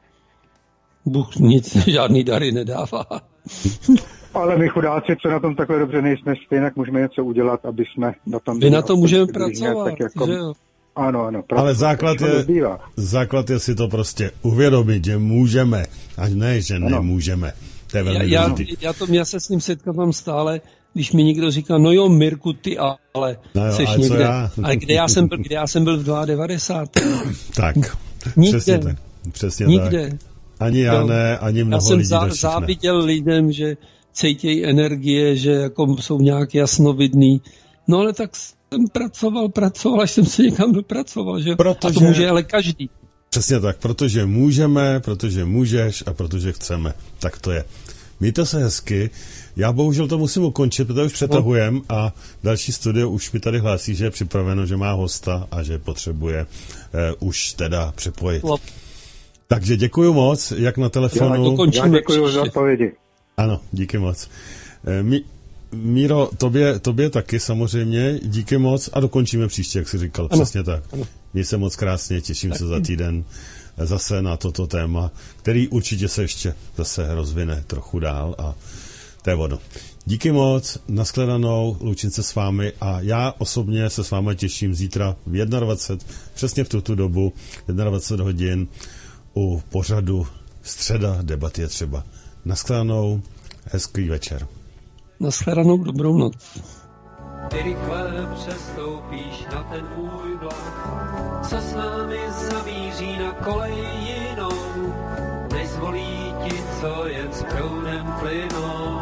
Bůh nic, žádný dary nedává. Ale my chudáci, co na tom takhle dobře nejsme, stejně můžeme něco udělat, aby jsme na tom... My na to můžeme pracovat, tak jako... že jo. Ano, ano. Ale základ je, základ je si to prostě uvědomit, že můžeme, a ne, že ano. nemůžeme. To je velmi já, já, já, to, já se s ním setkávám stále, když mi někdo říká, no jo, Mirku, ty ale no jo, seš ale někde. Já? Ale kde já jsem byl, kde já jsem byl v devadesátém Tak, nikde. přesně tak. Přesně nikde. tak. Ani já jo. ne, ani mnoho já jsem lidí zá, záviděl lidem, že cítějí energie, že jako jsou nějak jasnovidný. No ale tak jsem pracoval, pracoval, až jsem se někam dopracoval, že? Protože, a to může ale každý. Přesně tak, protože můžeme, protože můžeš a protože chceme. Tak to je. Mějte se hezky. Já bohužel to musím ukončit, protože už přetahujem a další studio už mi tady hlásí, že je připraveno, že má hosta a že potřebuje eh, už teda připojit. Lop. Takže děkuji moc, jak na telefonu. Já, já děkuji za odpovědi. Ano, díky moc. Eh, mi, Míro, tobě, tobě taky samozřejmě, díky moc a dokončíme příště, jak jsi říkal, ano. Přesně tak. Ano. Měj se moc krásně, těším tak. se za týden zase na toto téma, který určitě se ještě zase rozvine trochu dál a to je ono. Díky moc, nashledanou, loučím se s vámi a já osobně se s vámi těším zítra v dvacet jedna, přesně v tuto dobu, dvacet jedna hodin u pořadu Středa debat je třeba. Nashledanou, hezký večer. Nashledanou, dobrou noc. Ty rychle přestoupíš na ten můj vlak, co s námi zamíří na kolej jinou, než zvolí ti, co jen s proudem plynou.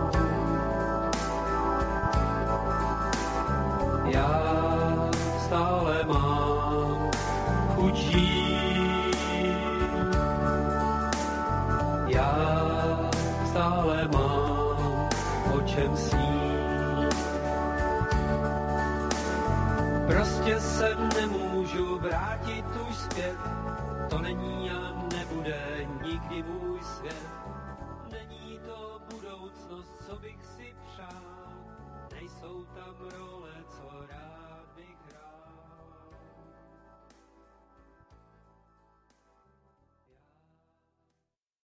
Já stále mám chuť žít, já stále mám o čem snít. Prostě se nemůžu vrátit už zpět, To není a nebude nikdy můj svět. Není to budoucnost, co bych si přál. Nejsou tam role, co rád